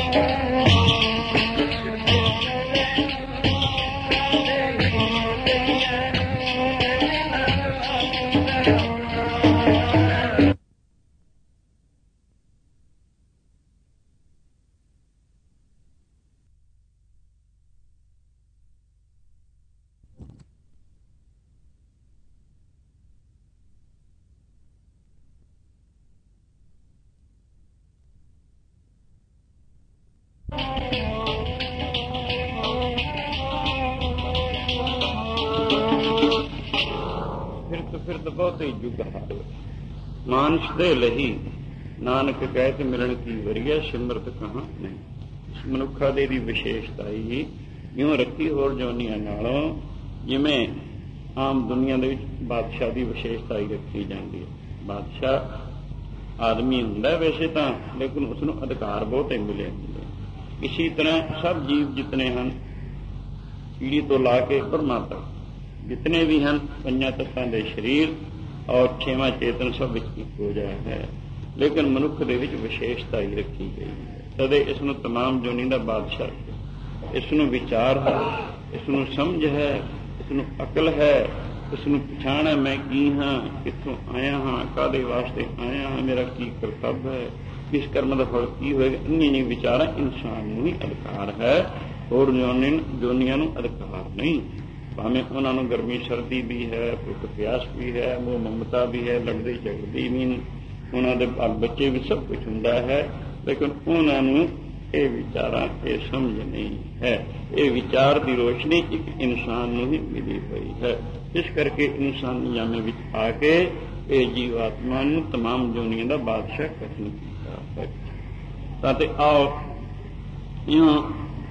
ਫਿਰਤ ਫਿਰਤ ਬਹੁਤੇ ਜੁਗ ਹਾਰ ਮਾਨਸ ਦੇ ਲਹੀ ਨਾਨਕ ਕਹਿਤ ਮਿਲਣ ਕੀ ਵਰੀਆ ਸਿਮਰਤ ਕਹਾਂ ਨਹੀਂ। ਮਨੁੱਖਾ ਦੇ ਦੀ ਵਿਸ਼ੇਸ਼ਤਾ ਹੀ ਇਉਂ ਰੱਖੀ ਹੋਰ ਜੋਨੀਆਂ ਨਾਲੋਂ ਜਿਵੇਂ ਆਮ ਦੁਨੀਆ ਦੇ ਵਿੱਚ ਬਾਦਸ਼ਾਹ ਦੀ ਵਿਸ਼ੇਸ਼ਤਾ ਹੀ ਰੱਖੀ ਜਾਂਦੀ ਹੈ। ਬਾਦਸ਼ਾਹ ਆਦਮੀ ਹੁੰਦਾ ਵੈਸੇ ਤਾਂ, ਲੇਕਿਨ ਉਸਨੂੰ ਅਧਿਕਾਰ ਬਹੁਤੇ ਮਿਲੇ ਹੁੰਦੇ। ਇਸੀ ਤਰ੍ਹਾਂ ਸਭ ਜੀਵ ਜਿਤਨੇ ਹਨ, ਕੀੜੀ ਤੋਂ ਲਾ ਕੇ ਬ੍ਰਹਮਾ ਤੱਕ ਜਿਤਨੇ ਵੀ ਹਨ, ਪੰਜਾਂ ਤੱਤਾਂ ਦੇ ਸਰੀਰ ਔਰ ਛੇਵਾਂ ਚੇਤਨ ਸਭ ਵਿੱਚ ਇੱਕ ਹੋ ਜਾਇਆ ਹੈ। ਲੇਕਿਨ ਮਨੁੱਖ ਦੇ ਵਿੱਚ ਵਿਸ਼ੇਸ਼ਤਾ ਹੀ ਰੱਖੀ ਗਈ ਹੈ। ਤਦੇ ਇਸ ਨੂੰ ਤਮਾਮ ਜੋਨੀ ਦਾ ਬਾਦਸ਼ਾਹ, ਇਸ ਨੂੰ ਵਿਚਾਰ ਹੈ, ਇਸ ਨੂੰ ਸਮਝ ਹੈ, ਇਸ ਨੂੰ ਅਕਲ ਹੈ, ਇਸ ਨੂੰ ਪਛਾਣ ਹੈ ਮੈਂ ਕੀ ਹਾਂ, ਕਿੱਥੋਂ ਆਇਆ ਹਾਂ, ਕਾਹਦੇ ਵਾਸਤੇ ਆਇਆ ਹਾਂ, ਮੇਰਾ ਕੀ ਕਰਤੱਵ ਹੈ, ਕਿਸ ਕਰਮ ਦਾ ਫਲ ਕੀ ਹੋਏਗਾ। ਇੰਨੀ ਇੰਨੀ ਵਿਚਾਰਾਂ ਇਨਸਾਨ ਨੂੰ ਹੀ ਅਧਿਕਾਰ ਹੈ, ਹੋਰ ਜੋਨੀ ਜੋਨੀਆਂ ਨੂੰ ਅਧਿਕਾਰ ਨਹੀਂ। ਭਾਵੇਂ ਉਹਨਾਂ ਨੂੰ ਗਰਮੀ ਸਰਦੀ ਵੀ ਹੈ, ਭੁੱਖ ਪਿਆਸ ਵੀ ਹੈ, ਮੋਹ ਮਮਤਾ ਵੀ ਹੈ, ਲੜਦੇ ਝਗੜਦੇ ਵੀ, ਉਹਨਾਂ ਦੇ ਬੱਚੇ ਵੀ ਸਭ ਕੁਝ ਹੁੰਦਾ ਹੈ, ਲੇਕਿਨ ਉਹਨਾਂ ਨੂੰ ਇਹ ਵਿਚਾਰਾਂ ਇਹ ਸਮਝ ਨਹੀਂ ਹੈ। ਇਹ ਵਿਚਾਰ ਦੀ ਰੋਸ਼ਨੀ ਇੱਕ ਇਨਸਾਨ ਨੂੰ ਹੀ ਮਿਲੀ ਹੋਈ ਹੈ। ਇਸ ਕਰਕੇ ਇਨਸਾਨੀ ਜਾਮੇ ਵਿੱਚ ਆ ਕੇ ਇਹ ਜੀਵਾਤਮਾ ਨੂੰ ਤਮਾਮ ਜੋਨੀਆਂ ਦਾ ਬਾਦਸ਼ਾਹ ਕਥਨ ਕੀਤਾ ਹੈ। ਤਾਂ ਤੇ ਆਓ ਇਉਂ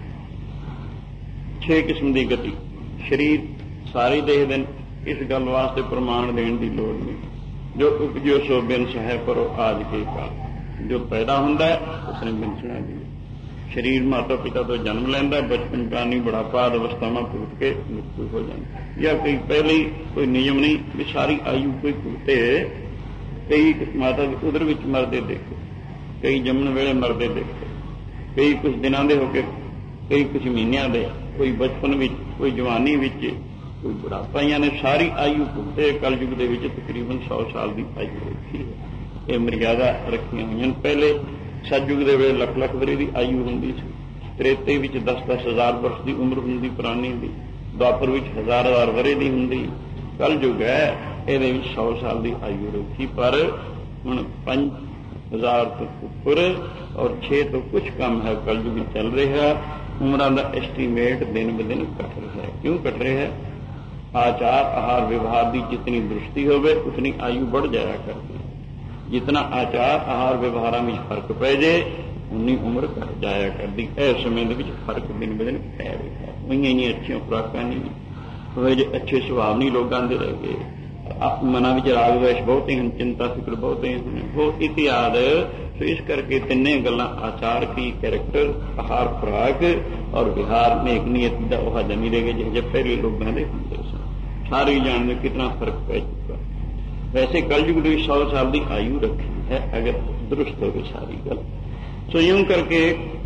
ਛੇ ਕਿਸਮ ਦੀ ਗਤੀ ਸਰੀਰ ਸਾਰੇ ਦੇਖਦੇ ਨੇ। ਇਸ ਗੱਲ ਵਾਸਤੇ ਪ੍ਰਮਾਣ ਦੇਣ ਦੀ ਲੋੜ ਨਹੀਂ। ਜੋ ਉਪਜਿਓ ਸੋ ਬਿਨਸ ਹੈ ਪਰ ਆਜ ਕੇ ਕਾਲ। ਜੋ ਪੈਦਾ ਹੁੰਦਾ ਹੈ ਉਸਨੇ ਬਿਨਸਣਾ ਦੀ। ਸਰੀਰ ਮਾਤਾ ਪਿਤਾ ਤੋਂ ਜਨਮ ਲੈਂਦਾ, ਬਚਪਨ ਕਾਨੀ ਬੁਢਾਪਾ ਅਵਸਥਾਵਾਂ ਭੁਗਤ ਕੇ ਮ੍ਰਿਤੂ ਹੋ ਜਾਂਦੀ। ਜਾਂ ਕਈ ਪਹਿਲੇ ਹੀ ਕੋਈ ਨਿਯਮ ਨਹੀਂ ਵੀ ਸਾਰੀ ਆਯੂ ਕੋਈ ਭੁਗਤੇ। ਕਈ ਮਾਤਾ ਦੇ ਉਦਰ ਵਿੱਚ ਮਰਦੇ ਦੇਖੇ, ਕਈ ਜੰਮਣ ਵੇਲੇ ਮਰਦੇ ਦੇਖੇ, ਕਈ ਕੁਝ ਦਿਨਾਂ ਦੇ ਹੋ ਕੇ, ਕਈ ਕੁਝ ਮਹੀਨਿਆਂ ਦੇ, ਕੋਈ ਬਚਪਨ ਵਿੱਚ, ਕੋਈ ਜਵਾਨੀ ਵਿੱਚ, ਕੋਈ ਬੁਢਾਪਾਈਆਂ ਨੇ ਸਾਰੀ ਆਯੂ ਭੁਗਤੇ। ਕਲਯੁਗ ਦੇ ਵਿੱਚ ਤਕਰੀਬਨ ਸੌ ਸਾਲ ਦੀ ਆਯੂ ਰੱਖੀ ਹੈ। ਇਹ ਮਰਿਆਦਾ ਰੱਖੀਆਂ ਹੋਈਆਂ। ਪਹਿਲੇ ਸਤਯੁਗ ਦੇ ਵੇਲੇ ਲੱਖ ਲੱਖ ਵਰੇ ਦੀ ਆਯੂ ਹੁੰਦੀ ਸੀ। ਤ੍ਰੇਤੇ ਵਿੱਚ ਦਸ ਦਸ ਹਜ਼ਾਰ ਵਰਸ਼ ਦੀ ਉਮਰ ਹੁੰਦੀ ਪੁਰਾਣੀ ਦੀ। ਦੁਆਪਰ ਵਿੱਚ ਹਜ਼ਾਰ ਹਜ਼ਾਰ ਵਰੇ ਦੀ ਹੁੰਦੀ। ਕਲਯੁਗ ਹੈ, ਇਹਦੇ ਵਿੱਚ ਸੌ ਸਾਲ ਦੀ ਆਯੂ ਰੱਖੀ। ਪਰ ਹੁਣ ਪੰਜ ਹਜ਼ਾਰ ਤੋਂ ਉੱਪਰ ਔਰ ਛੇ ਤੋਂ ਕੁਝ ਕਮ ਹੈ ਕਲਯੁਗ ਚੱਲ ਰਿਹਾ। ਉਮਰਾਂ ਦਾ ਐਸਟੀਮੇਟ ਦਿਨ ਬ ਦਿਨ ਘਟ ਰਿਹਾ ਹੈ। ਕਿਉਂ ਘਟ ਰਿਹਾ ਹੈ? ਆਚਾਰ ਆਹਾਰ ਵਿਵਹਾਰ ਦੀ ਜਿਤਨੀ ਦ੍ਰਿਸ਼ਟੀ ਹੋਵੇ ਉਤਨੀ ਆਯੂ बढ़ ਜਾਇਆ ਕਰਦੀ। ਜਿਤਨਾ ਆਚਾਰ ਆਹਾਰ ਵਿਵਹਾਰਾਂ ਵਿੱਚ ਫਰਕ ਪੈ ਜੇ ਉਨੀ ਉਮਰ ਘਟ ਜਾਇਆ ਕਰਦੀ। ਇਸ ਸਮੇਂ ਦੇ ਵਿੱਚ ਫਰਕ ਦਿਨ ਬ ਦਿਨ ਪੈ ਰਿਹਾ। ਉਈਆਂ ਇੰਨੀਆਂ ਅੱਛੀਆਂ ਖੁਰਾਕਾਂ ਨਹੀਂ ਹੋਏ, ਜੇ ਅੱਛੇ ਸੁਭਾਅ ਨਹੀਂ ਲੋਕਾਂ ਦੇ ਰਹਿ ਗਏ। ਮਨਾਂ ਵਿੱਚ ਰਾਗ ਵੈਸ਼ ਬਹੁਤੇ ਹਨ, ਚਿੰਤਾ ਫਿਕਰ ਬਹੁਤੇ ਹਨ, ਉਹ ਇਤਿਆਦ। ਸੋ ਇਸ ਕਰਕੇ ਤਿੰਨੇ ਗੱਲਾਂ ਆਚਾਰ ਕੀ, ਕੈਰੈਕਟਰ, ਆਹਾਰ ਖੁਰਾਕ ਔਰ ਵਿਹਾਰ ਨੇਕ ਨੀਅਤ ਦਾ ਉਹ ਹਜਮ ਹੀ ਰਹਿ ਗਏ ਜਿਹੇ ਪਹਿਲੇ ਲੋਕਾਂ ਦੇ ਹੁੰਦੇ ਸਨ। ਸਾਰੇ ਹੀ ਜਾਣਦੇ ਕਿਤਨਾ ਫਰਕ ਪੈ ਚੁੱਕਾ। ਵੈਸੇ ਕਲਯੁਗ ਦੇ ਸੌ ਸਾਲ ਦੀ ਆਯੂ ਰੱਖੀ ਹੈ ਅਗਰ ਦਰੁਸਤ ਹੋਵੇ ਸਾਰੀ ਗੱਲ। ਸੋ ਇਉਂ ਕਰਕੇ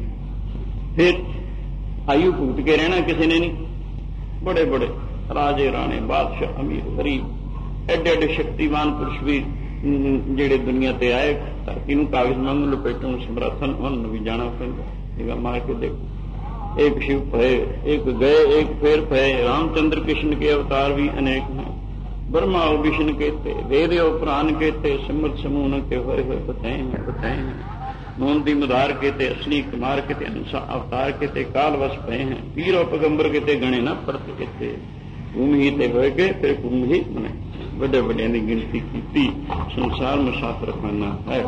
ਫਿਰ ਆਯੂ ਭੁਗਤ ਕੇ ਰਹਿਣਾ ਕਿਸੇ ਨੇ ਨਹੀਂ। ਬੜੇ ਬੜੇ ਰਾਜੇ ਰਾਣੇ, ਬਾਦਸ਼ਾਹ, ਅਮੀਰ, ਗਰੀਬ, ਐਡੇ ਐਡੇ ਸ਼ਕਤੀਵਾਨ ਪੁਰਸ਼ ਵੀ ਜਿਹੜੇ ਦੁਨੀਆ ਤੇ ਆਏ, ਧਰਤੀ ਨੂੰ ਕਾਗਜ਼ ਵਾਂਗ ਲਪੇਟਣ ਸਮਰੱਥਨ, ਉਹਨਾਂ ਨੂੰ ਵੀ ਜਾਣਾ ਪੈਂਦਾ। ਨਿਗਾਹ ਮਾਰ ਕੇ ਦੇਖੋ, ਇੱਕ शिव भय, एक गए एक फेर भय। रामचंद्र कृष्ण के अवतार भी अनेक हैं। ब्रह्मा और विष्णु कहते, वेद और पुराण कहते, समर्थ समूह के होए हुए बताए हैं बताए हैं। मोहनती मुदार कहते, असली कुमार कहते, अनुसा अवतार कहते, काल वश भय हैं। पीर और पैगंबर कहते, गणे न पड़ते कहते। भूमि ही ते होए के फिर कुंभ ही बने। बड़े बड़े ने गिनती की संसार मुसाफिर खाना है।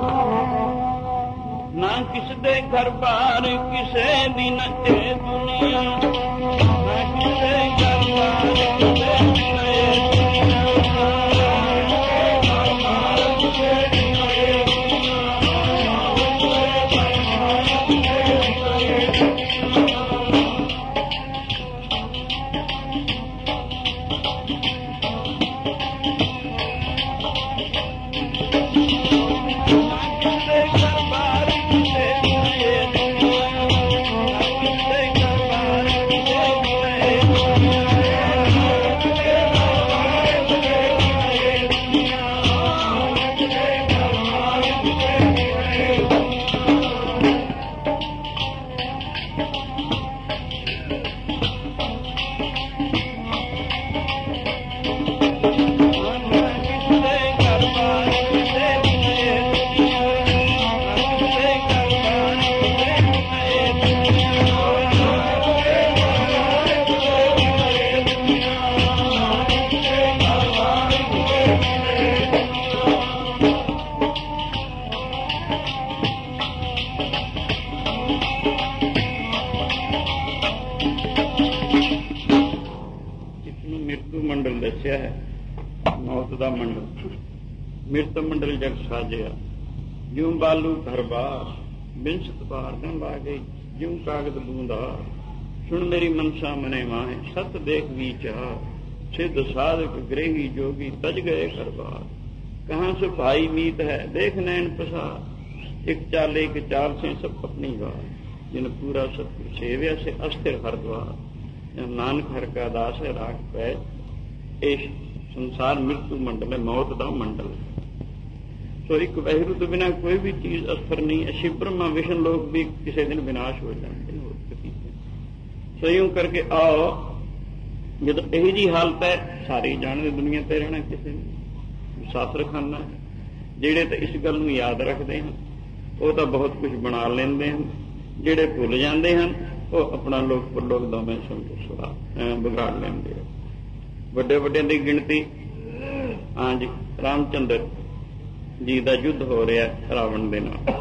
ना किस दे घर बार किसे दिन ते दुनिया, ना किसे घर बार किसे ਇਸਨੂੰ ਮਿਰਤੂ ਮੰਡਲ ਦੱਸਿਆ ਹੈ, ਮੌਤ ਦਾ ਮੰਡਲ। ਮਿਰਤ ਮੰਡਲ ਜਗ ਸਾਜਿਆ, ਜਿਉ ਬਾਲੂ ਘਰਬਾਰ, ਬਿੰਸਤ ਬਾਰ ਨਾ ਲਾਗੇ, ਜਿਉ ਕਾਗਦ ਬੂੰਦਾ। ਸੁਣ ਮੇਰੀ ਮਨਸਾ ਮਨੇ ਮਾਹੇ, ਸਤ ਦੇਖ ਵਿਚਾਰ, सिद्ध साधक ग्रेही जोगी तज गए करबार। कहाँ से भाई मीत है देख नैन प्रसार, एक चाल एक चाल से सब अपनी बार। जिन पूरा सत्य सेव्या से अस्थिर हरद्वार, जब नानक हर का दास है राख पै। इस संसार मृत्यु मंडल है, मौत का मंडल है। सो एक वैरू तो बिना कोई भी चीज अस्थिर नहीं है। शिव ब्रह्मा विष्णु लोग भी किसी दिन विनाश हो जाते हैं। सो यूं करके आओ, जब यही जी हालत है, सारे जानते दुनिया ते रहना किसी ने शास्त्र खाना है। जेड़े तो इस गल नूं याद रखते हैं वो तो बहुत कुछ बना लेंदे हैं, जेड़े भुल जाते हैं वो अपना लोक परलोक दोवें समझ बिगाड़ लेंदे हैं। वड्डे वड्डियां दी गिणती। हाँ जी, रामचंद्र जी का युद्ध हो रहा है रावण दे नाल।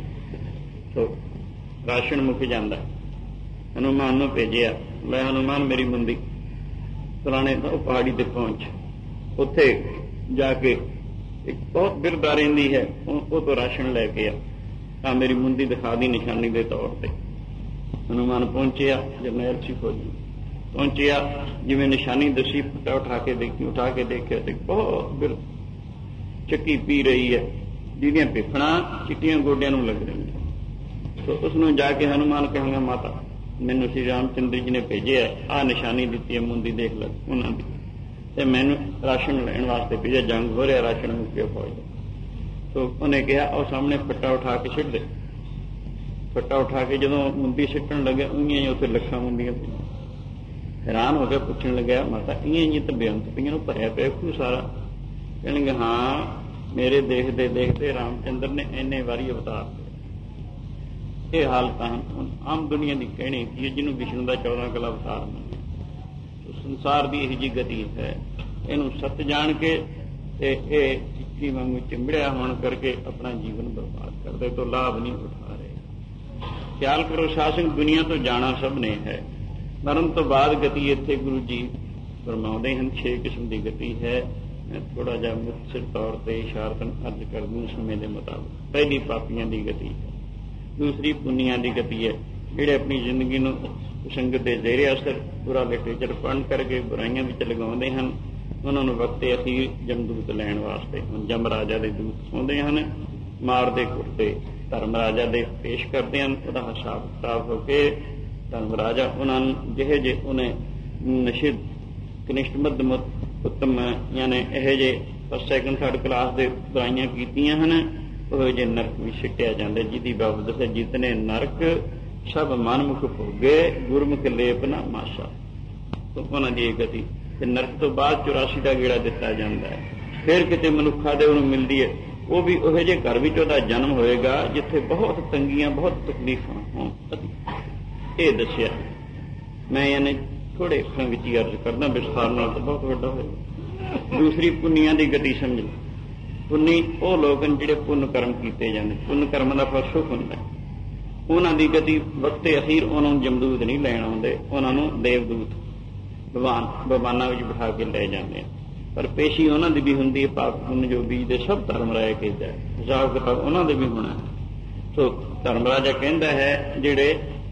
तो राशन मुक जाता, हनुमान नूं भेजिया, लै हनुमान मेरी मुंदी फलाने पहाड़ी ते पहुंच, उत्थे जाके एक बहुत बिरधा रहिंदी है, वो तो राशन लैके आ, मेरी मुंदी दिखा दी निशानी के तौर पर। हनुमान पहुंचिया, जरनैल सी फौजी पहुंचिया, जिवें निशानी दसी, फटा उठा के देखी, उठा के देखिया तो बहुत बिर चक्की पी रही है, जिहदियां पिफड़ा चिट्टियां गोडियां नूं लग रही। तो उसनूं जाके हनुमान कहेंगे, माता मैनू श्री रामचंद्र जी ने भेजे, आ निशानी दी है, मुंदी देख ल उन्होंने, मैनू राशन लैन वास्ते भेजा, जंग हो रहा, राशन मुक्या फौज। तो उन्हें कहा और सामने फट्टा उठा के सिट दे। फट्टा उठा के जो मुंदी सिटन लगे, उइयां ही उत्थे लखां मुंदियां पईयां। हैरान हो गया, पूछण लग्या, माता इं जी तो बेअंत पईयां, भरिया पिया खूह सारा। कहणगे हाँ, मेरे देखते देखते रामचंद्र ने इन्ने वारी अवतार ये हालत आम दुनिया की कहनी की, जिन्हों विष्णु का चौदह कला अवतार माने। तो संसार की यही जी गति है, इनू सत जान के चिट्ठी वांगू चिंबड़िया होने करके अपना जीवन बर्बाद करते, तो लाभ नहीं उठा रहे। ख्याल करो, शासन दुनिया तो जाना सब ने है, मरण तो बाद गति इत्थे गुरु जी फरमाउंदे हैं छे किस्म की गति है। मैं थोड़ा जा मुख्तसर तौर पर इशारतन अर्ज कर दूं समय के मुताबिक। पहली पापियां की गति है, दूसरी पुनिया की गति है, जिहड़े अपनी जिंदगी नूं संगत के जेरे असर पूरा लिटरेचर पढ़ करके बुराइयां विच लगाउंदे हन। उन्हां नूं वक्ते अखीर जमदूत लैण वास्ते हुण जम राजा दे दूत आउंदे हन, मारदे कुटदे धर्म राजा दे पेश करते हैं। उहदा हिसाब किताब होके धर्म राजा उन्हां नूं जिहे जे उन्हें निषिद्ध कनिष्ठ मध्यम उत्तम यानी यह जे फस्ट सैकंड थर्ड क्लास दे बुराइयां कीतियां हन, ਉਹ ਜੇ ਨਰਕ ਵੀ ਸਿੱਟਿਆ ਜਾਂਦਾ, ਜਿਹਦੀ ਬਾਬ ਦੱਸੇ ਜਿਤਨੇ ਨਰਕ ਸਭ ਮਨਮੁਖ ਭੋਗੇ, ਗੁਰਮੁਖ ਲੇਪ ਨਾ ਮਾਸ਼ਾ। ਤੋਂ ਉਹਨਾਂ ਦੀ ਗਤੀ ਤੇ ਨਰਕ ਤੋਂ ਬਾਅਦ ਚੁਰਾਸੀ ਦਾ ਗੇੜਾ ਦਿੱਤਾ ਜਾਂਦਾ ਹੈ। ਫਿਰ ਕਿਤੇ ਮਨੁੱਖਾਂ ਦੇ ਉਹਨੂੰ ਮਿਲਦੀ ਹੈ, ਉਹ ਵੀ ਉਹੋ ਜਿਹੇ ਘਰ ਵਿੱਚ ਉਹਦਾ ਜਨਮ ਹੋਏਗਾ ਜਿੱਥੇ ਬਹੁਤ ਤੰਗੀਆਂ ਬਹੁਤ ਤਕਲੀਫਾਂ ਹੋਣ। ਇਹ ਦੱਸਿਆ ਮੈਂ, ਯਾਨੀ ਥੋੜੇ ਅੱਖਰਾਂ ਵਿੱਚ ਹੀ ਅਰਜ਼ ਕਰਦਾ, ਵਿਸਥਾਰ ਨਾਲ ਤਾਂ ਬਹੁਤ ਵੱਡਾ ਹੋਏਗਾ। ਦੂਸਰੀ ਪੁੰਨੀਆਂ ਦੀ ਗਤੀ ਸਮਝ ਲਓ। पुन्नी वो लोग जिहड़े पुण्य कर्म किए जाते, पुण्य कर्म का फल सुख होंदा, उन्हां दी गति वक्ते अखीर उन्होंने जमदूत नहीं लैण आउंदे, उन्होंने देवदूत भगवान भगवाना विच बिठा के लै जाते हैं। पर पेशी उन्हां दी भी हुंदी है, पाप पुण्य जो बीजदे सब धर्म राजा कहता है, हिसाब किताब उन्हां दे भी होना है। सो धर्म राजा कहता है जिहड़े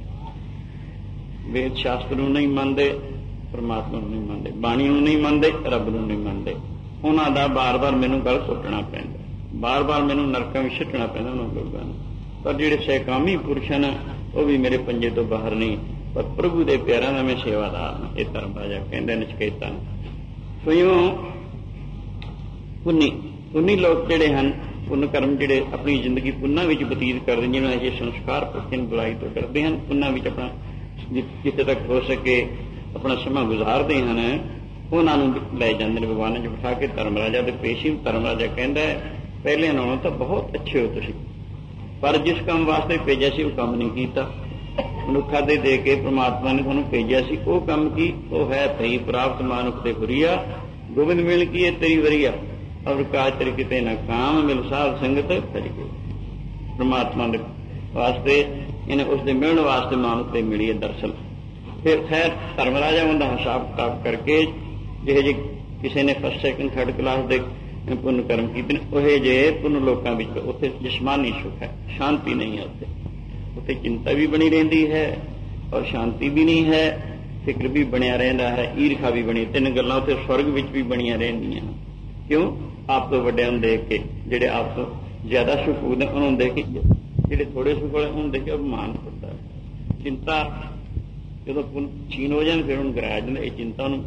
वेद शास्त्र नूं नहीं मनदे, परमात्मा नूं नहीं मनदे, बाणी नूं नहीं मनदे, रब नूं नहीं मनदे, उन्हां दा बार बार मैनूं गल सुटना पैंदा, बार बार मैनूं नरकां विच सुटना पैंदा उन्हां लोकां नूं। पर जिहड़े सैकामी पुरुष ने वो भी मेरे पंजे तो बाहर नहीं, पर प्रभु दे प्यारां दा मैं सेवादार हां। इह धर्म राजा कहंदे नचकेता। स्वयं पुन्नी पुन्नी लोग जिहड़े हन, पुन्न कर्म जिहड़े अपनी जिंदगी पुन्नां विच बतीत करदे, जिन्हां दे संस्कार पुरखन बुलाई तो करदे हन, पुन्नां विच अपना जिथे तक हो सके अपना समां गुजारदे हन, उन्हां नूं लै जांदे ने भगवान च बिठा के धर्म राजा दे पेशी। धर्म राजा कहंदा है पहले नालों तो बहुत अच्छे हो तुसीं, पर जिस काम वास्ते भेजा सी वो काम नहीं कीता। मनुखा दे दे के परमात्मा ने तुहानूं भेजा सी, वो काम की वो है भई प्राप्त मानुख दे हुरिया, गोबिंद मिल की तेरी वरिया, और काज तेरे किते ना काम मिल साध संगत फज गई। परमात्मा दे वास्ते ਇਹਨੇ ਉਸਦੇ ਮਿਲਣ ਵਾਸਤੇ ਮਾਨੁਖ ਤੇ ਮਿਲੀ ਹੈ ਦਰਸ਼ਨ। ਫਿਰ ਖੈਰ ਧਰਮ ਰਾਜਾਵਾਂ ਦਾ ਹਿਸਾਬ ਕਿਤਾਬ ਕਰਕੇ ਜਿਹੇ ਜਿਹੇ ਕਿਸੇ ਨੇ ਫਸਟ ਸੈਕਿੰਡ ਥਰਡ ਕਲਾਸ ਦੇ ਪੁੰਨ ਕਰਮ ਕੀਤੇ ਨੇ, ਉਹ ਜਿਹੇ ਪੁੰਨ ਲੋਕਾਂ ਵਿੱਚ ਉੱਥੇ ਜਿਸਮਾਨੀ ਸੁੱਖ ਹੈ, ਸ਼ਾਂਤੀ ਨਹੀਂ ਹੈ। ਉੱਥੇ ਉੱਥੇ ਚਿੰਤਾ ਵੀ ਬਣੀ ਰਹਿੰਦੀ ਹੈ ਔਰ ਸ਼ਾਂਤੀ ਵੀ ਨਹੀਂ ਹੈ, ਫਿਕਰ ਵੀ ਬਣਿਆ ਰਹਿੰਦਾ ਹੈ, ਈਰਖਾ ਵੀ ਬਣੀ। ਤਿੰਨ ਗੱਲਾਂ ਉੱਥੇ ਸਵਰਗ ਵਿੱਚ ਵੀ ਬਣੀਆਂ ਰਹਿੰਦੀਆਂ। ਕਿਉਂ? ਆਪ ਤੋਂ ਵੱਡਿਆਂ ਨੂੰ ਦੇਖ ਕੇ, ਜਿਹੜੇ ਆਪ ਤੋਂ ਜ਼ਿਆਦਾ ਸੁਖ ਉਹਦੇ ਉਹਨਾਂ ਨੂੰ ਦੇਖ ਕੇ, ਜਿਹੜੇ ਥੋੜੇ ਸੁਖ ਵਾਲੇ ਉਹਨੂੰ ਦੇਖ ਕੇ ਅਭਿਮਾਨ ਹੁੰਦਾ ਹੈ। ਚਿੰਤਾ ਜਦੋਂ ਛੀਨ ਹੋ ਜਾਣ ਫਿਰ ਉਹਨੂੰ ਗਰਾਇਆ ਜਾਂਦਾ। ਇਹ ਚਿੰਤਾ ਨੂੰ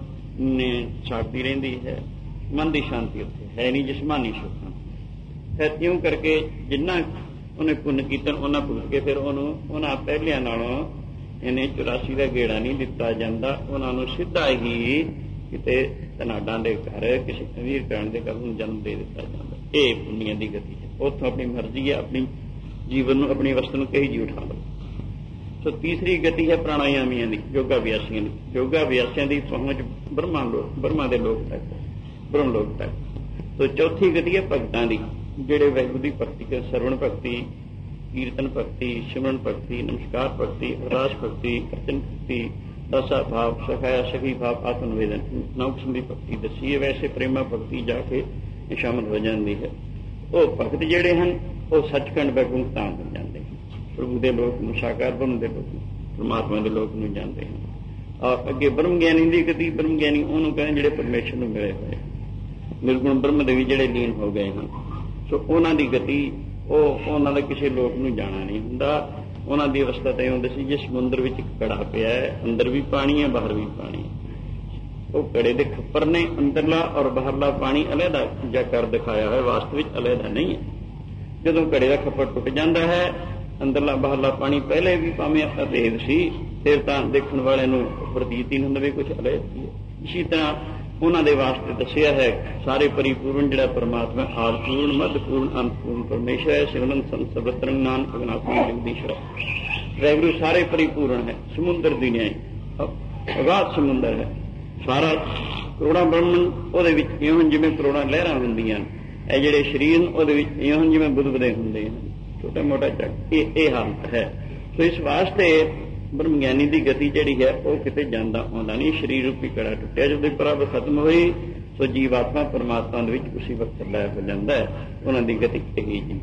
ਛਾੜਦੀ ਰਹਿੰਦੀ ਹੈ। ਮਨ ਦੀ ਸ਼ਾਂਤੀ ਉੱਥੇ ਹੈ ਨਹੀਂ, ਜਿਸਮਾਨੀ ਸੁੱਖ। ਫਿਰ ਇਉਂ ਕਰਕੇ ਜਿੰਨਾ ਉਹਨੇ ਪੁੰਨ ਕੀਤੇ ਉਹਨਾਂ ਭੁਗਤ ਕੇ ਫਿਰ ਉਹਨੂੰ ਉਹਨਾਂ ਪਹਿਲਿਆਂ ਨਾਲੋਂ ਇਹਨੇ ਚੁਰਾਸੀ ਦਾ ਗੇੜਾ ਨਹੀਂ ਦਿੱਤਾ ਜਾਂਦਾ। ਉਹਨਾਂ ਨੂੰ ਸਿੱਧਾ ਹੀ ਕਿਤੇ ਧਨਾਡਾਂ ਦੇ ਘਰ, ਕਿਸੇ ਅਮੀਰ ਘਰਾਣੇ ਦੇ ਘਰ ਨੂੰ ਜਨਮ ਦੇ ਦਿੱਤਾ ਜਾਂਦਾ। ਇਹ ਪੁੰਨੀਆਂ ਦੀ ਗਤੀ ਹੈ। ਉੱਥੋਂ ਆਪਣੀ ਮਰਜ਼ੀ ਹੈ, ਆਪਣੀ ਜੀਵਨ ਨੂੰ, ਆਪਣੀ ਵਸਤੂ ਨੂੰ ਕਹੀ ਜੀ ਉਠਾ ਲਓ। ਸੋ ਤੀਸਰੀ ਗਤੀ ਹੈ ਪ੍ਰਾਣਾਯਾਮੀਆਂ ਦੀ, ਯੋਗਾ ਅਭਿਆਸੀਆਂ ਦੀ। ਯੋਗਾ ਅਭਿਆਸੀਆਂ ਦੀ ਪਹੁੰਚ ਬ੍ਰਹਮਾ ਲੋਕ, ਬ੍ਰਹਮਾ ਦੇ ਲੋਕ ਤੱਕ, ਬ੍ਰਹਮ ਲੋਕ ਤੱਕ। ਸੋ ਚੌਥੀ ਗਤੀ ਹੈ ਭਗਤਾਂ ਦੀ, ਜਿਹੜੇ ਵਾਹਿਗੁਰੂ ਦੀ ਭਗਤੀ ਕਰ, ਸਰਵਣ ਭਗਤੀ, ਕੀਰਤਨ ਭਗਤੀ, ਸਿਮਰਨ ਭਗਤੀ, ਨਮਸਕਾਰ ਭਗਤੀ, ਅਰਦਾਸ ਭਗਤੀ, ਅਰਚਨ ਭਗਤੀ, ਦਸਾ ਭਾਵ, ਸਖਾਇਆ ਸਖੀ ਭਾਵ, ਆਤਮ ਨਿਵੇਦਨ, ਨੌ ਕਿਸਮ ਦੀ ਭਗਤੀ ਦੱਸੀ ਹੈ। ਵੈਸੇ ਪ੍ਰੇਮਾ ਭਗਤੀ ਜਾ ਕੇ ਸ਼ਾਮਲ ਹੋ ਜਾਂਦੀ ਹੈ। ਉਹ ਭਗਤ ਜਿਹੜੇ ਹਨ ਉਹ ਸੱਚਖੰਡ ਬੈਕੁੰਠ ਧਾਮ ਹੋ ਜਾਂਦੇ ਹਨ। ਪ੍ਰਭੂ ਦੇ ਲੋਕ ਨੂੰ, ਸਾਕਾਰ ਬ੍ਰਹਮ ਦੇ ਲੋਕ ਨੂੰ, ਪਰਮਾਤਮਾ ਦੇ ਲੋਕ ਨੂੰ ਜਾਂਦੇ ਹਨ। ਔਰ ਅੱਗੇ ਬ੍ਰਹਮ ਗਿਆਨੀ ਦੀ ਗਤੀ, ਬ੍ਰਹਮ ਗਿਆਨੀ ਉਹਨੂੰ ਕਹਿੰਦੇ ਜਿਹੜੇ ਪਰਮੇਸ਼ਰ ਨੂੰ ਮਿਲੇ ਹੋਏ, ਨਿਰਗੁਣ ਬ੍ਰਹਮ ਦੇ ਵੀ ਜਿਹੜੇ ਲੀਨ ਹੋ ਗਏ ਹਨ। ਸੋ ਉਹਨਾਂ ਦੀ ਗਤੀ, ਉਹ ਉਹਨਾਂ ਦਾ ਕਿਸੇ ਲੋਕ ਨੂੰ ਜਾਣਾ ਨਹੀਂ ਹੁੰਦਾ। ਉਹਨਾਂ ਦੀ ਅਵਸਥਾ ਤਾਂ ਇਹ ਹੁੰਦੀ ਸੀ ਜੇ ਸਮੁੰਦਰ ਵਿੱਚ ਇੱਕ ਘੜਾ ਪਿਆ ਹੈ, ਅੰਦਰ ਵੀ ਪਾਣੀ ਹੈ, ਬਾਹਰ ਵੀ ਪਾਣੀ ਹੈ। ਉਹ ਘੜੇ ਦੇ ਖੱਪਰ ਨੇ, ਅੰਦਰਲਾ ਔਰ ਬਾਹਰਲਾ ਪਾਣੀ ਅਲੱਗਾ ਜਿਹਾ ਕਰ ਦਿਖਾਇਆ ਹੋਇਆ, ਵਾਸਤਵਿਕ ਅਲੱਗਾ ਨਹੀਂ ਹੈ। ਜਦੋਂ ਘੜੇ ਦਾ ਖੱਪਰ ਟੁੱਟ ਜਾਂਦਾ ਹੈ, ਅੰਦਰਲਾ ਬਾਹਰਲਾ ਪਾਣੀ ਪਹਿਲੇ ਵੀ ਭਾਵੇਂ ਅਭੇਦ ਸੀ, ਫਿਰ ਤਾਂ ਦੇਖਣ ਵਾਲੇ ਨੂੰ ਪ੍ਰਤੀਤ ਹੀ ਹੁੰਦਾ ਵੀ ਕੁਝ ਅਲੱਗ ਹੀ ਹੈ। ਇਸੇ ਤਰ੍ਹਾਂ ਉਹਨਾਂ ਦੇ ਵਾਸਤੇ ਦੱਸਿਆ ਹੈ ਸਾਰੇ ਪਰਿਪੂਰਨ ਜਿਹੜਾ ਪਰਮਾਤਮਾ, ਆਦਪੂਰਨ, ਮੱਧਪੂਰਨ, ਅੰਤਪੂਰਨ ਪਰਮੇਸ਼ਰ ਹੈ। ਸਿਮਰਨ ਸੰਤ ਸਬਦ ਤਰੰਗ ਨਾਨਕ ਅਗਨਾਪੂਰਨ ਜਗਦੀਸ਼ਰ। ਵਾਹਿਗੁਰੂ ਸਾਰੇ ਪਰਿਪੂਰਨ ਹੈ, ਸਮੁੰਦਰ ਦੀ ਨਿਆਈ, ਅਗਾਧ ਸਮੁੰਦਰ ਹੈ ਸਾਰਾ। ਕਰੋੜਾਂ ਬ੍ਰਹਮਣ ਉਹਦੇ ਵਿੱਚ ਇਉਂ ਜਿਵੇਂ ਕਰੋੜਾਂ ਲਹਿਰਾਂ ਹੁੰਦੀਆਂ। ਇਹ ਜਿਹੜੇ ਸਰੀਰ ਨੇ ਉਹਦੇ ਵਿੱਚ ਇਉਂ ਜਿਵੇਂ ਬੁੱਧਬਦੇ ਹੁੰਦੇ ਹਨ, ਛੋਟਾ ਮੋਟਾ ਚੱਕ। ਇਹ ਇਹ ਹਾਲਤ ਹੈ। ਸੋ ਇਸ ਵਾਸਤੇ ਬ੍ਰਹਮ ਗਿਆਨੀ ਦੀ ਗਤੀ ਜਿਹੜੀ ਹੈ ਉਹ ਕਿਤੇ ਜਾਂਦਾ ਆਉਂਦਾ ਨਹੀਂ। ਸਰੀਰ ਰੂਪੀ ਕੜਾ ਟੁੱਟਿਆ, ਜਦੋਂ ਪ੍ਰਭ ਖਤਮ ਹੋਈ ਸੋ ਜੀਵ ਆਤਮਾ ਪਰਮਾਤਮਾ ਦੇ ਵਿੱਚ ਉਸੇ ਵਕਤ ਲੈ ਹੋ ਜਾਂਦਾ ਹੈ। ਉਹਨਾਂ ਦੀ ਗਤੀ ਇਹੀ ਜੀ।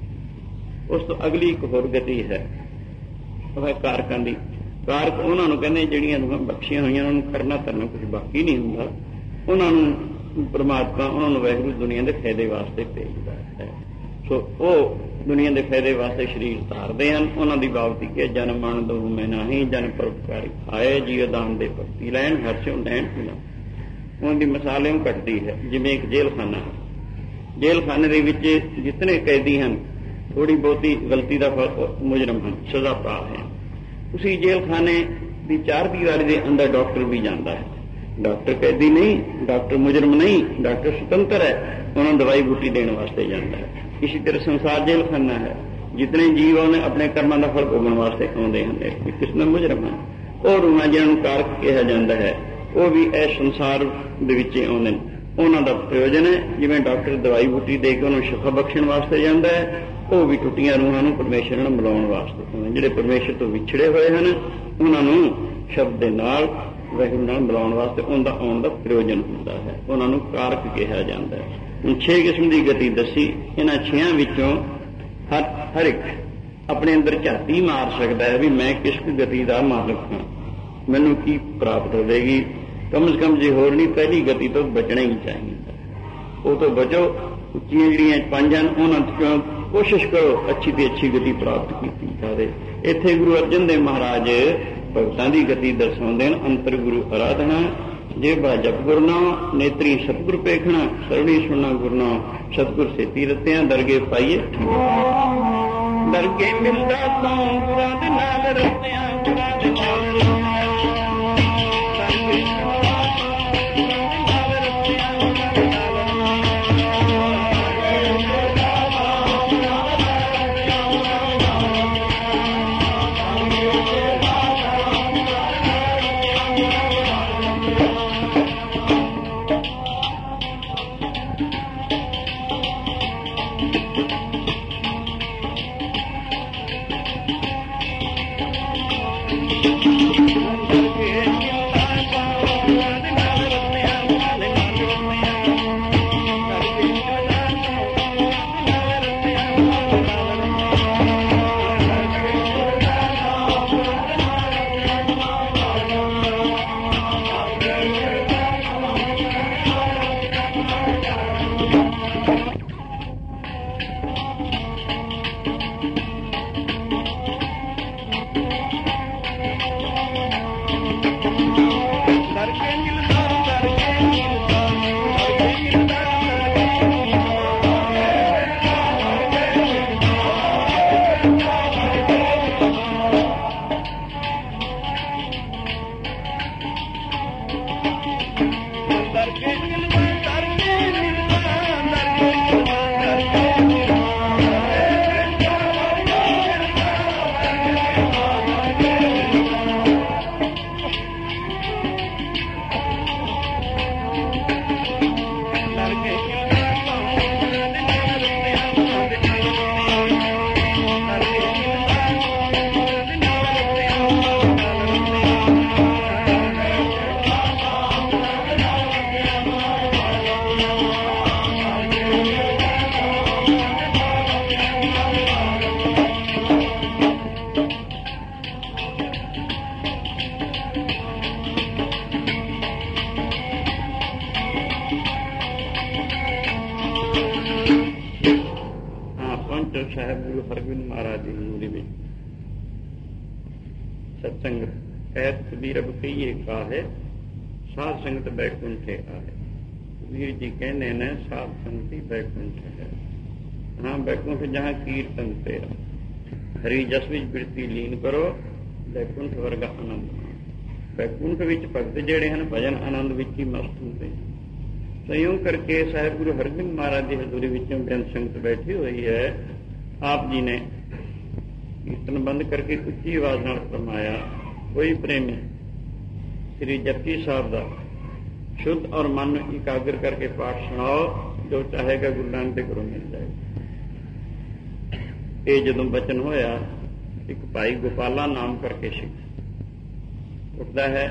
ਉਸ ਤੋਂ ਅਗਲੀ ਇੱਕ ਹੋਰ ਗਤੀ ਹੈ, ਉਹ ਹੈ ਕਾਰਕਾਂ ਦੀ। ਕਾਰਕ ਉਹਨਾਂ ਨੂੰ ਕਹਿੰਦੇ ਜਿਹੜੀਆਂ ਬਖਸ਼ੀਆਂ ਹੋਈਆਂ, ਉਹਨਾਂ ਨੂੰ ਕਰਨਾ ਧਰਨਾ ਕੁਝ ਬਾਕੀ ਨਹੀਂ ਹੁੰਦਾ। ਉਹਨਾਂ ਨੂੰ ਪਰਮਾਤਮਾ, ਉਹਨਾਂ ਨੂੰ ਵਾਹਿਗੁਰੂ ਦੁਨੀਆ ਦੇ ਫਾਇਦੇ ਵਾਸਤੇ ਭੇਜਦਾ ਹੈ। ਸੋ ਉਹ ਦੁਨੀਆ ਦੇ ਫਾਇਦੇ ਵਾਸਤੇ ਸਰੀਰ ਧਾਰਦੇ ਹਨ। ਉਹਨਾਂ ਦੀ ਬਾਬਤੀ ਕਿ ਜਨ ਮਨ ਦੋ ਮੈਂ ਨਹੀਂ, ਜਨ ਪਰਉਪਕਾਰੀ ਆਏ, ਜੀਵ ਦਾਨ ਦੇ ਭਗਤੀ ਲੈਣ, ਹਰ ਸਿਉ ਲੈਣ ਪੀਣਾ। ਉਹਨਾਂ ਦੀ ਮਿਸਾਲ ਇਉਂ ਘਟਦੀ ਹੈ ਜਿਵੇਂ ਇੱਕ ਜੇਲ੍ਹ ਖਾਨਾ ਹੈ। ਜੇਲ੍ਹ ਖਾਨੇ ਦੇ ਵਿੱਚ ਜਿਤਨੇ ਕੈਦੀ ਹਨ, ਥੋੜੀ ਬਹੁਤੀ ਗਲਤੀ ਦਾ ਮੁਜਰਮ ਹਨ, ਸਜ਼ਾ ਪਾ ਰਹੇ ਹਨ। ਉਸੀ ਜੇਲ੍ਹ ਖਾਨੇ ਦੀ ਚਾਰ ਦੀਵਾਰੀ ਦੇ ਅੰਦਰ ਡਾਕਟਰ ਵੀ ਜਾਂਦਾ ਹੈ। ਡਾਕਟਰ ਕੈਦੀ ਨਹੀਂ, ਡਾਕਟਰ ਮੁਜਰਮ ਨਹੀਂ, ਡਾਕਟਰ ਸੁਤੰਤਰ ਹੈ, ਉਹਨਾਂ ਨੂੰ ਦਵਾਈ ਬੂਟੀ ਦੇਣ ਵਾਸਤੇ ਜਾਂਦਾ ਹੈ। ਇਸੇ ਤਰ੍ਹਾਂ ਸੰਸਾਰ ਜੇਲ੍ਹ ਖਾਨਾ ਹੈ। ਜਿਤਨੇ ਜੀਵ ਉਹਨੇ ਆਪਣੇ ਕਰਮਾਂ ਦਾ ਫਲ ਭੋਗਣ ਵਾਸਤੇ ਆਉਂਦੇ ਹਨ, ਕਿਸ ਨਾਲ ਮੁਜਰਮ ਹਨ। ਉਹ ਰੂਹਾਂ ਜਿਹਨਾਂ ਨੂੰ ਕਾਰਕ ਕਿਹਾ ਜਾਂਦਾ ਹੈ, ਉਹ ਵੀ ਇਸ ਸੰਸਾਰ ਦੇ ਵਿੱਚ ਆਉਂਦੇ ਨੇ। ਉਹਨਾਂ ਦਾ ਪ੍ਰਯੋਜਨ ਹੈ, ਜਿਵੇਂ ਡਾਕਟਰ ਦਵਾਈ ਬੂਟੀ ਦੇ ਕੇ ਉਹਨੂੰ ਸ਼ਿਫਾ ਬਖਸ਼ਣ ਵਾਸਤੇ ਜਾਂਦਾ ਹੈ, ਉਹ ਵੀ ਟੁੱਟੀਆਂ ਰੂਹਾਂ ਨੂੰ ਪਰਮੇਸ਼ਰ ਨਾਲ ਮਿਲਾਉਣ ਵਾਸਤੇ। ਜਿਹੜੇ ਪਰਮੇਸ਼ਰ ਤੋਂ ਵਿਛੜੇ ਹੋਏ ਹਨ, ਉਹਨਾਂ ਨੂੰ ਸ਼ਬਦ ਦੇ ਨਾਲ ਵਾਹਿਗੁਰੂ ਨਾਲ ਮਿਲਾਉਣ ਵਾਸਤੇ ਉਹਦਾ ਆਉਣ ਦਾ ਪ੍ਰਯੋਜਨ ਹੁੰਦਾ ਹੈ। ਉਹਨਾਂ ਨੂੰ ਕਾਰਕ ਕਿਹਾ ਜਾਂਦਾ ਹੈ। ਹੁਣ ਛੇ ਕਿਸਮ ਦੀ ਗਤੀ ਦੱਸੀ। ਇਹਨਾਂ ਛੇਆਂ ਵਿੱਚੋਂ ਹਰ ਹਰ ਇੱਕ ਆਪਣੇ ਅੰਦਰ ਝਾਤੀ ਮਾਰ ਸਕਦਾ ਹੈ ਵੀ ਮੈਂ ਕਿਸ ਗਤੀ ਦਾ ਮਾਲਕ ਹਾਂ, ਮੈਨੂੰ ਕੀ ਪ੍ਰਾਪਤ ਹੋਵੇਗੀ। ਕਮ ਸੇ ਕਮ ਜੇ ਹੋਰ ਨਹੀਂ, ਪਹਿਲੀ ਗਤੀ ਤੋਂ ਬਚਣਾ ਹੀ ਚਾਹੀਦਾ। ਉਹ ਤੋਂ ਬਚੋ। ਉੱਚੀਆਂ ਜਿਹੜੀਆਂ ਪੰਜ ਹਨ ਉਹਨਾਂ ਤੋਂ ਕੋਸ਼ਿਸ਼ ਕਰੋ ਅੱਛੀ ਤੇ ਅੱਛੀ ਗਤੀ ਪ੍ਰਾਪਤ ਕੀਤੀ ਜਾਵੇ। ਇੱਥੇ ਗੁਰੂ ਅਰਜਨ ਦੇਵ ਮਹਾਰਾਜ ਭਗਤਾਂ ਦੀ ਗਤੀ ਦਰਸਾਉਂਦੇ ਹਨ। ਅੰਤਰ ਗੁਰੂ ਅਰਾਧਨਾ, ਜੇਬਾ ਜਪ ਗੁਰਨਾ, ਨੇਤਰੀ ਸਤਿਗੁਰ ਪੇਖਣਾ, ਸਰਣੀ ਸੁਣਨਾ ਗੁਰਨਾ, ਸਤਿਗੁਰ ਸੇਤੀ ਰਤਿਆਂ, ਦਰਗੇ ਪਾਈਏ ਦਰਗੇ ਮਿਲਦਾ ਤਾਂ ਗੁਰਾਂ ਦੇ ਨਾਲ ਰਤਿਆਂ, ਗੁਰਾਂ ਦੇ ਨਾਲ ਸਾਹਿਬ ਗੁਰੂ ਹਰਗੋਬਿੰਦ ਮਹਾਰਾਜ ਦੀ ਹਜ਼ੂਰੀ ਵਿੱਚ ਸਤਸੰਗ ਐਤ ਕਬੀਰ ਅਬ ਕਹੀਏ ਕਾਹੇ ਸਾਧ ਸੰਗਤ ਬੈਕੁੰਠੇ ਆਏ। ਕਬੀਰ ਜੀ ਕਹਿੰਦੇ ਨੇ ਸਾਧ ਸੰਗਤੀ ਬੈਕੁੰਠ ਹੈ। ਹਾਂ, ਬੈਕੁੰਠ ਜਹਾਂ ਕੀਰਤਨ ਤੇਰਾ, ਹਰੀ ਜਸ ਵਿੱਚ ਬਿਰਤੀ ਲੀਨ ਕਰੋ, ਬੈਕੁੰਠ ਵਰਗਾ ਆਨੰਦ। ਬੈਕੁੰਠ ਵਿੱਚ ਭਗਤ ਜਿਹੜੇ ਹਨ ਭਜਨ ਆਨੰਦ ਵਿੱਚ ਹੀ ਮਸਤ ਹੁੰਦੇ। ਸੰਯੋਗ ਕਰਕੇ ਸਾਹਿਬ ਗੁਰੂ ਹਰਗੋਬਿੰਦ ਮਹਾਰਾਜ ਦੀ ਹਜ਼ੂਰੀ ਵਿੱਚੋਂ ਬੇਅੰਤ ਸੰਗਤ ਬੈਠੀ ਹੋਈ ਹੈ। ਆਪ ਜੀ ਨੇ ਕੀਰਤਨ ਬੰਦ ਕਰਕੇ ਉੱਚੀ ਆਵਾਜ਼ ਨਾਲ ਫਰਮਾਇਆ, ਕੋਈ ਪ੍ਰੇਮੀ ਸ੍ਰੀ ਜਪਜੀ ਸਾਹਿਬ ਦਾ ਸ਼ੁੱਧ ਔਰ ਮਨ ਨੂੰ ਇਕਾਗਰ ਕਰਕੇ ਪਾਠ ਸੁਣਾਓ, ਜੋ ਚਾਹੇਗਾ ਗੁਰੂ ਨਾਨਕ ਦੇ ਘਰੋਂ ਮਿਲ ਜਾਏਗਾ। ਇਹ ਜਦੋਂ ਬਚਨ ਹੋਇਆ, ਇੱਕ ਭਾਈ ਗੋਪਾਲਾ ਨਾਮ ਕਰਕੇ ਸਿੱਖ ਉੱਠਦਾ ਹੈ,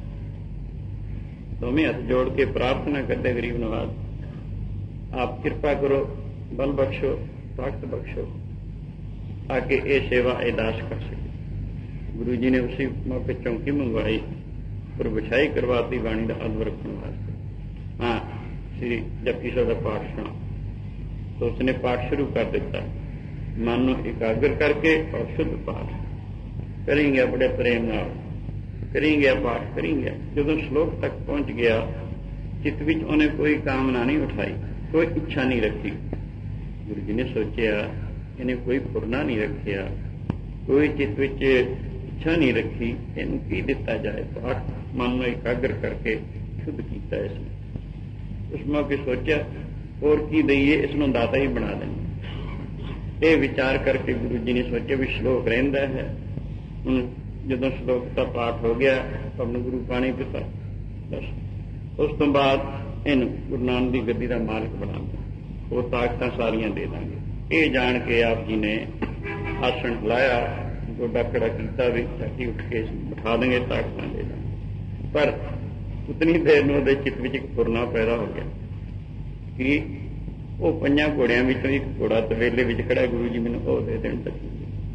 ਦੋਵੇਂ ਹੱਥ ਜੋੜ ਕੇ ਪ੍ਰਾਰਥਨਾ ਕਰਦੇ, ਗਰੀਬ ਨਵਾਜ਼ ਆਪ ਕਿਰਪਾ ਕਰੋ, ਬਲ ਬਖਸ਼ੋ, ਤਾਕਤ ਬਖਸ਼ੋ, ਤਾकि ये सेवा ये दास कर सके। गुरु जी ने उसी मौके चौकी मंगवाई और बिछाई करवाती वाणी का अदब रखने वास्ते। हाँ, श्री जपजी साहब का पाठ सुना तो उसने पाठ शुरू कर दिता। मन को एकाग्र करके और शुद्ध पाठ करेंगे, बड़े प्रेम नाल करेंगे पाठ करेंगे। जो श्लोक तक पहुंच गया, चित्त विच उन्हें कोई कामना नहीं उठाई, कोई इच्छा नहीं रखी। गुरु जी ने सोचा इन्हें कोई पुरना नहीं रखिया, कोई चित्त विच इच्छा नहीं रखी, इनू की दिता जाए। पाठ मन में एकाग्र करके शुद्ध किया इसने। उस मौके सोचा और की दईए, इसनों दाता ही बना देंगे। ये विचार करके गुरु जी ने सोचा भी श्लोक रहिंदा है। हुण जदों श्लोक का पाठ हो गया, अपने गुरु पाणी पिता बस उस तो बाद इन गुरु नानक की गद्दी का मालिक बना दें, वो ताकतां सारियां दे देंगे। ये जान के आप जी ने आसन लाया, गोडा खड़ा किया, भी छाती उठ के बिठा देंगे, ताकत दे देंगे। पर उतनी देर में वो चित्त में एक फुरना पैदा हो गया कि वो पंजा घोड़िया विचों एक घोड़ा तवेले में खड़ा, गुरु जी मैंने वो दे देन लगी।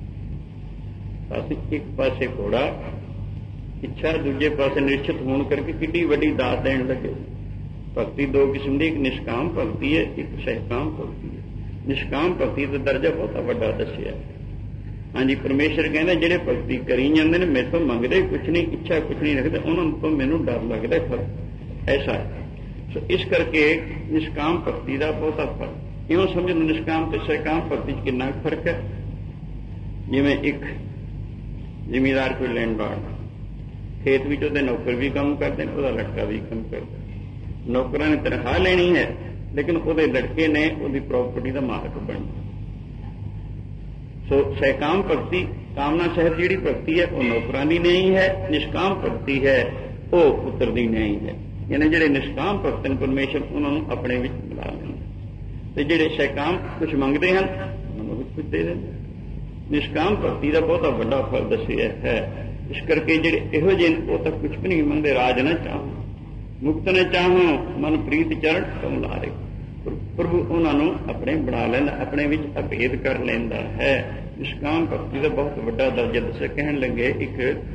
एक पासे घोड़ा इच्छा, दूजे पासे निश्चित होने करके कितनी बड़ी दात देन लगे। भक्ति दो किस्म की, एक निष्काम भक्ति है, एक सहकाम भक्ति है। निष्काम भक्ति का दर्जा बहुत बड़ा दसिया। हाँ जी, परमेश्वर कहना जेडे भक्ति करी जाते हैं, मेरे तो मंगते कुछ नहीं, इच्छा कुछ नहीं रखते, उन्होंने तो मैनू डर लगता है, फर्क ऐसा है। सो इस करके निष्काम भक्ति का बहुत फर्क क्यों समझ। निष्काम तो सहकाम भक्ति कितना फर्क है। जिवें एक जिमीदार कोई लैंड लॉर्ड, खेत में उसके नौकर भी काम करते हैं, उसका लड़का भी काम करता है। नौकरां ने तनख्वाह लेनी है, लेकिन ਉਹਦੇ लड़के ने ਉਹਦੀ प्रॉपर्टी का मालक बनना। सो सहकाम भक्ति, कामना सहित जी भक्ति है वो नौकरानी नहीं है, निष्काम भक्ति है वो पुत्र दी नहीं है। यानी ਜਿਹੜੇ निष्काम भक्त ने परमेश्वर उन्होंने अपने विच मिला लेंगे, ते ਜਿਹੜੇ सहकाम कुछ मंगते हैं उन्होंने भी कुछ दे देंगे। निष्काम भक्ति का बहुत बड़ा फल दसिया है। इस करके ਜਿਹੜੇ ਇਹੋ ਜਿਹੇ वो तो कुछ भी नहीं मंगते। राज न चाहो, मुक्त ने चाहो, मन प्रीत चरण तुम लारे। प्रभु उन्होंने अपने बना लेंदा, अपने विच अभेद कर लेंदा है। निष्काम भक्ति का बहुत बड़ा दर्जा दस। कहन लगे एक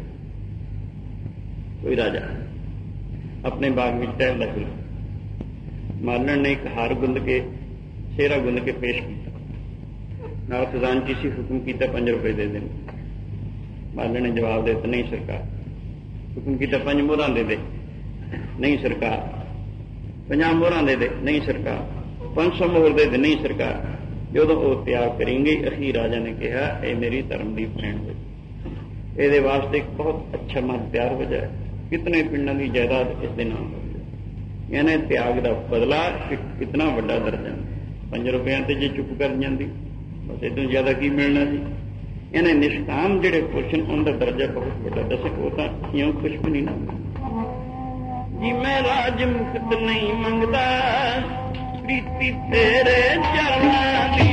कोई राजा अपने बाग में टहलदा फिर, मालन ने एक हार गुंद के सेहरा गुंद के पेश किया, नाल खजानची सी हुक्म किया पांच रुपए दे देने। मालन ने जवाब दिता नहीं सरकार। हुक्म किया पांच मोहरां दे दे, नहीं सरकार। पंजाह मोहरां दे दे, नहीं सरकार। पांच सौ मोहर दे दे, नहीं सरकार। जो वो त्याग करेंगे, अखीर राजा ने कहा ये मेरी धर्म की भैन हो, ये वास्ते एक बहुत अच्छा मन तैयार हो जाए, कितने पिंडों की जायदाद इस दिन नाम हो जाए। यानी त्याग का बदला कितना बड़ा दर्जा। पांच रुपया से जे चुप कर जाती, बस इतों ज्यादा की मिलना जी। यानी निष्काम जेडे पुरुष उनका दर्जा बहुत बड़ा दस। वो तो यूं कुछ भी नहीं ना जी, मैं राज मुक्त नहीं मंगता, प्रीति तेरे चरणा दी।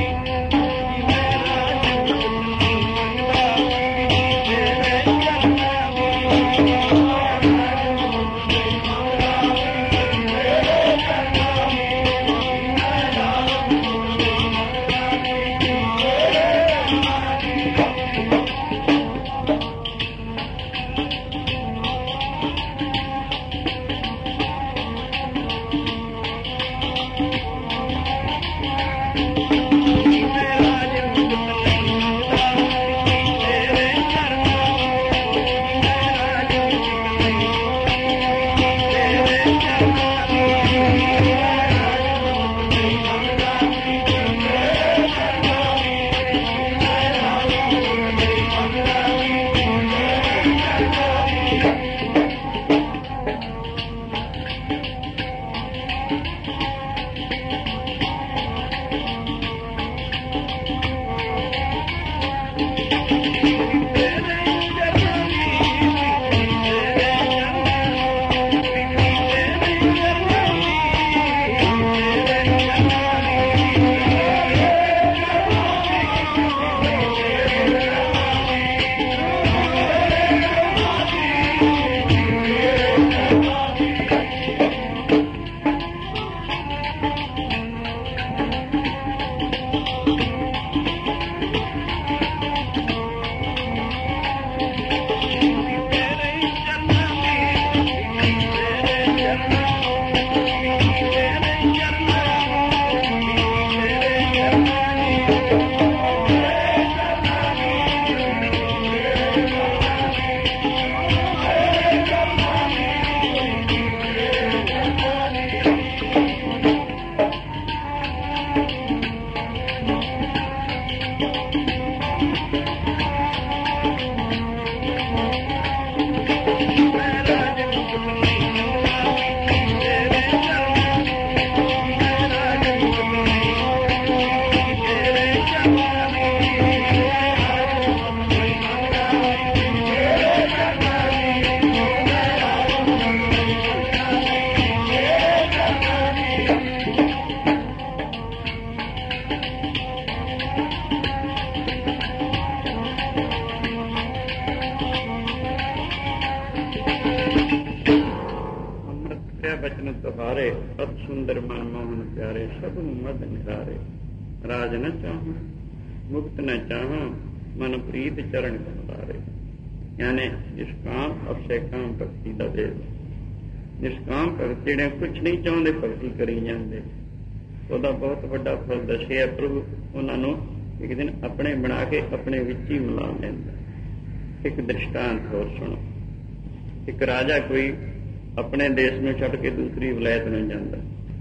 ਤੁਹਾਰੇ, ਅਤ ਸੁੰਦਰ ਮਨ ਮੋਹਨ ਪਿਆਰੇ, ਸਭ ਮਦ ਨਿਰਾਰੇ। ਰਾਜ ਨ ਚਾਹਾਂ ਮੁਕਤ ਨ ਚਾਹਾਂ, ਮਨ ਪ੍ਰੀਤ ਚਰਨ ਕੰਦਾਰੇ। यानी निष्काम अवशय काम भगती का देव। निष्काम भगत जिहड़े कुछ नहीं चाहते भगती करी जाते, ਉਹਦਾ बहुत बड़ा फल दसिया प्रभु। उन्होंने एक दिन अपने बना के अपने विच ही मिला लेंदा। एक दृष्टांत होर सुनो। एक राजा कोई अपने देश में छड़ के दूसरी विलायत में जाता,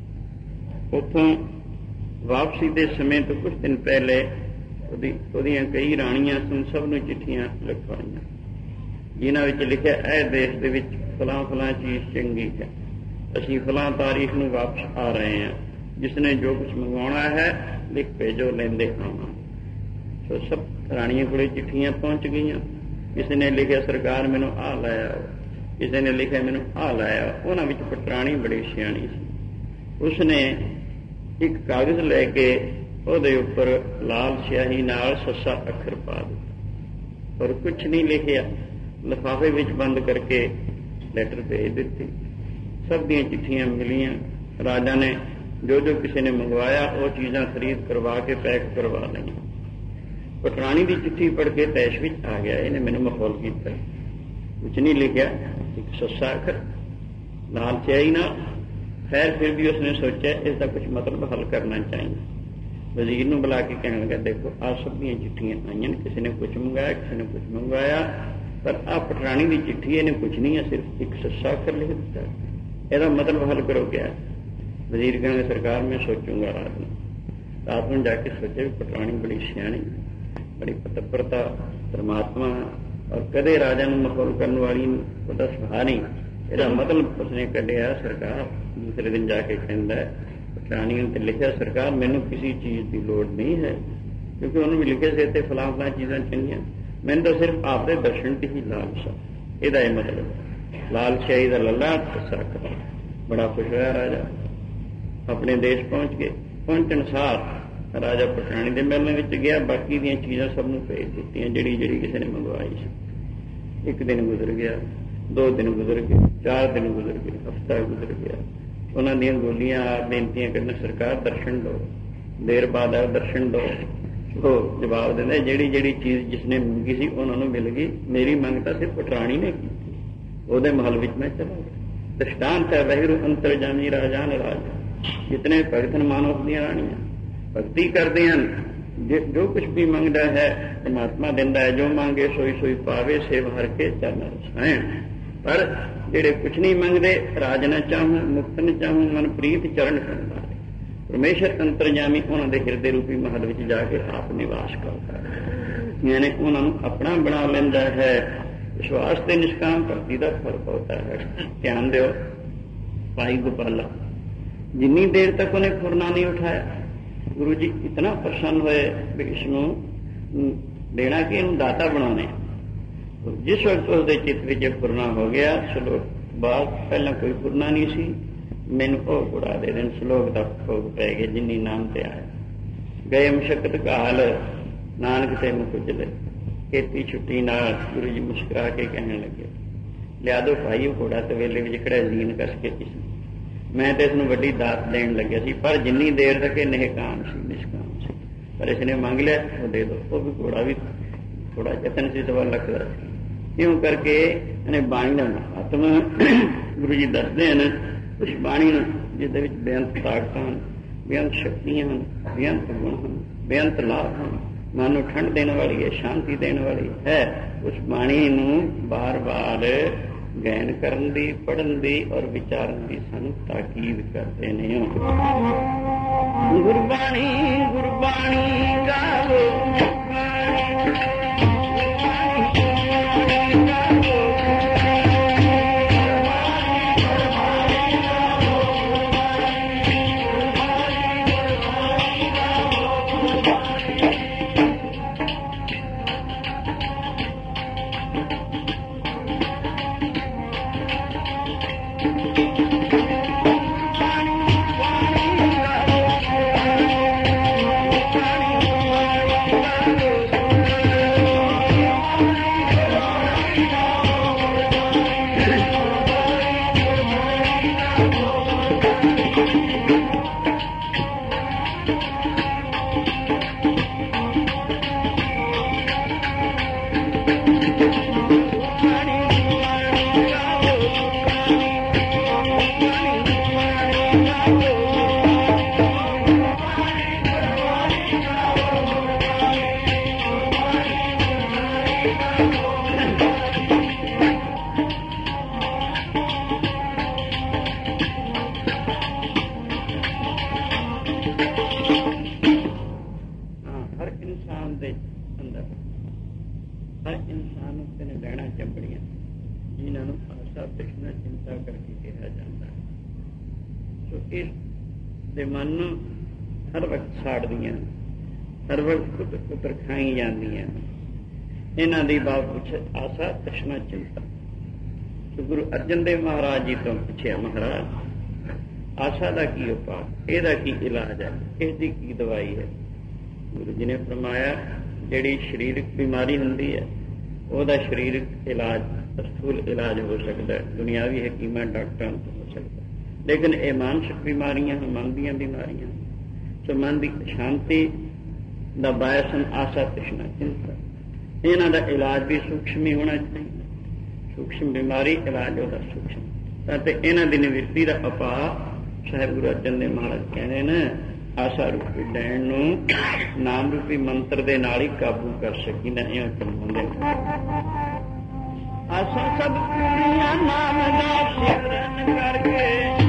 उतों वापसी के समय तो कुछ दिन पहले ਉਹਦੀਆਂ कई राणियां सन, सब ਨੂੰ चिट्ठियां लिखवाइयां जिन्हां विच लिखिਆ ਇਹ देश ਦੇ ਵਿੱਚ फलां फलां चीज़ चंगी है, ਅਸੀਂ फलां तारीख ਨੂੰ वापस आ रहे हैं, जिसने जो कुछ मंगवाना है लिख भेजो, लेंदे आवां। सो सब राणियां कोले चिट्ठियां पहुंच गईयां। किसी ने लिखिਆ सरकार मैनू आ लै आओ, किसी ने लिखिਆ मैनू आ लै आओ। उन्हां विच पटराणी बड़ी सियाणी सी, उसने एक कागज लैके ਉਹਦੇ ਉੱਪਰ लाल स्याही नाल सस्सा अखर पा दिता और कुछ नहीं लिखिया, लिफाफे विच बंद करके लैटर भेज दिती। सब दी चिट्ठियां मिलियां। राजा ने जो जो किसी ने मंगवाया वो चीज़ां खरीद करवा के पैक करवा लईं। पटराणी की चिट्ठी पढ़ के तैश विच आ गया, इन्हें मैनू माहौल किया। कुछ नहीं लिखिया, एक सस्सा अखर लाल स्याही नाल। खैर फिर भी उसने सोचा इसका कुछ मतलब हल करना चाहिए। वजीर नूं बुला के कहने लगा, देखो आ सब दी चिट्ठियां आईयां, किसी ने कुछ मंगवाया, किसी ने कुछ मंगवाया, पर आ पटराणी की चिट्ठी इन्हें कुछ नहीं है, सिर्फ एक सस्सा अखर लिख दिता। ਇਹਦਾ मतलब हल करो क्या? वजीर कहने सरकार मैं सोचूंगा रात में। रात में जाके सोचे पटराणी बड़ी सियाणी, बड़ी पतप्रता परमात्मा और कदे राजा नूं मखौल करने वाली ਉਹਦਾ सुभा नहीं। ਇਹਦਾ मतलब उसने कढ़िया सरकार। दूसरे दिन जाके कहता है पटराणी ने लिखा सरकार मैनू किसी चीज़ की लोड़ नहीं है, क्योंकि उन्होंने भी लिखे से इतने फलां फलां चीज़ां चंगियां, मैंने तो सिर्फ आपके दर्शन की ही लालसा। ਇਹਦਾ ਇਹ मतलब लाल स्याही का लला सस्सा। बड़ा खुश होया राजा। अपने देश पहुंच गए। पहुंचण सार राजा पटराणी के महलों में गया, बाकी दी चीज़ां सबनूं भेज दित्तियां जिहड़ी जिहड़ी किसी ने मंगवाई सी। एक दिन गुजर गया, दो दिन गुजर गए, चार दिन गुजर गए, हफ्ता गुजर गया। उन्हां दीयां गोलियां आप बेनतियां करन सरकार दर्शन दो, देर बाद आ दर्शन दो। वो जवाब देंदे जिहड़ी जिहड़ी चीज़ जिसने मंगी सी उन्हां नूं मिल गई, मेरी मंग तां सिर्फ पटराणी ने की, ਉਹਦੇ महल विच मैं चला गया। दृष्टांत है वहिरू अंतरजामी राजान राजा। जितने भगतन मानव दीयां राणियां भगती करदे हन, जो कुछ भी मंगदा है परमात्मा दिंदा है, जो मांगे सोई सोई पावे, सेव हर के चरण रसायण। पर जेड़े कुछ नहीं मंगदे, राज न चाहूं मुक्त न चाहूं, मन प्रीत चरण कंदारे। परमेश्वर अंतरजामी उन्हां दे हिरदे रूपी महल विच जाके आप निवास करता है, यानी उन्हां नूं अपना बना लैंदा है। इस वास्ते निष्काम भक्ति का फल होता है। ध्यान दो भाई गोपाला, जिन्नी देर तक उन्हें फुरना नहीं उठाया, गुरु जी इतना प्रसन्न हुए भी इसनों देना कि इन्हू दाता बनाने। तो जिस वक्त उसके चित्त में फुरना हो गया, श्लोक बाद पहला कोई फुरना नहीं सी, मैनू भोग उड़ा दे देन, श्लोक का भोग पै गए जिन्नी नाम ते आया। गए मशक्कत काल नानक ते मुख उजले, खेती छुट्टी ना गुरु जी मुस्कुरा के कहने लगे, लिया दो भाई घोड़ा तवेले में खड़ा जीन कस के इस मैं तो इसनूं वड्डी दात देण लग्या सी, पर जिन्नी देर तक ये निहकाम सी निष्काम सी, पर इसने मंग लिया वो दे दो। वो भी घोड़ा भी थोड़ा जतन से सवा लखदा सी। इउं करके इन्हें बाणी का महात्मा गुरु जी दसदे हैं। उस बाणी जिसदे विच बेअंत ताकतां हन, बेअंत शक्तियां हन, बेअंत गुण हन, बेअंत लाभ हन, मन को ठंड देने वाली है, शांति देने वाली है। उस बाणी नूं बार बार गैन करन दी, पढ़न दी और विचारन दी सानू ताकीद करते ने। गुरबाणी गुरबाणी गावो, ਜਿਨ੍ਹਾਂ ਨੂੰ ਆਸਾ ਤ੍ਰਿਸ਼ਨਾ ਚਿੰਤਾ ਕਰਕੇ ਕਿਹਾ ਜਾਂਦਾ ਹੈ। ਸੋ ਇਸ ਦੇ ਮਨ ਨੂੰ ਹਰ ਵਕਤ ਸਾੜਦੀਆਂ, ਹਰ ਵਕਤ ਕੁਤਰ ਖਾਈ ਜਾਂਦੀਆਂ। ਇਹਨਾਂ ਦੀ ਬਾਤ ਪੁੱਛੇ ਆਸਾ ਤ੍ਰਿਸ਼ਨਾ ਚਿੰਤਾ। ਸੋ ਗੁਰੂ ਅਰਜਨ ਦੇਵ ਮਹਾਰਾਜ ਜੀ ਤੋਂ ਪੁੱਛਿਆ, ਮਹਾਰਾਜ ਆਸਾ ਦਾ ਕੀ ਉਪਾਅ, ਇਹਦਾ ਕੀ ਇਲਾਜ ਹੈ, ਇਹਦੀ ਕੀ ਦਵਾਈ ਹੈ? ਗੁਰੂ ਜੀ ਨੇ ਫਰਮਾਇਆ, ਜਿਹੜੀ ਸਰੀਰਕ ਬਿਮਾਰੀ ਹੁੰਦੀ ਹੈ ਉਹਦਾ ਸਰੀਰਕ ਇਲਾਜ ਅਸਥੂਲ ਇਲਾਜ ਹੋ ਸਕਦਾ, ਦੁਨਿਆਵੀ ਹਕੀਮਾਂ ਡਾਕਟਰਾਂ ਤੋਂ ਹੋ ਸਕਦਾ, ਲੇਕਿਨ ਇਹ ਮਾਨਸਿਕ ਬਿਮਾਰੀਆਂ ਮਨ ਦੀਆਂ ਬਿਮਾਰੀਆਂ। ਸੋ ਮਨ ਦੀ ਸ਼ਾਂਤੀ ਦਾ ਬਾਇਸਨ ਆਸਾ ਤ੍ਰਿਸ਼ਨਾ ਚਿੰਤਾ। ਇਹਨਾਂ ਦਾ ਇਲਾਜ ਵੀ ਸੂਖਸ਼ਮ ਹੀ ਹੋਣਾ ਚਾਹੀਦਾ। ਸੂਖਸ਼ਮ ਬਿਮਾਰੀ ਇਲਾਜ ਉਹਦਾ ਸੂਖਸ਼ਮ, ਅਤੇ ਇਹਨਾਂ ਦੀ ਨਿਵਿਰਤੀ ਦਾ ਉਪਾਅ ਸਾਹਿਬ ਗੁਰੂ ਅਰਜਨ ਦੇਵ ਮਹਾਰਾਜ ਕਹਿੰਦੇ ਨੇ, ਆਸਾ ਰੂਪੀ ਡੈਣ ਨੂੰ ਨਾਮ ਰੂਪੀ ਮੰਤਰ ਦੇ ਨਾਲ ਹੀ ਕਾਬੂ ਕਰ ਸਕੀ ਨਾ। ਇਹ ਕਰਵਾਉਂਦੇ ਆਸਾ ਸਭ ਪੂਰੀਆਂ ਨਾਮ ਦਾ ਸਿਮਰਨ ਕਰਕੇ।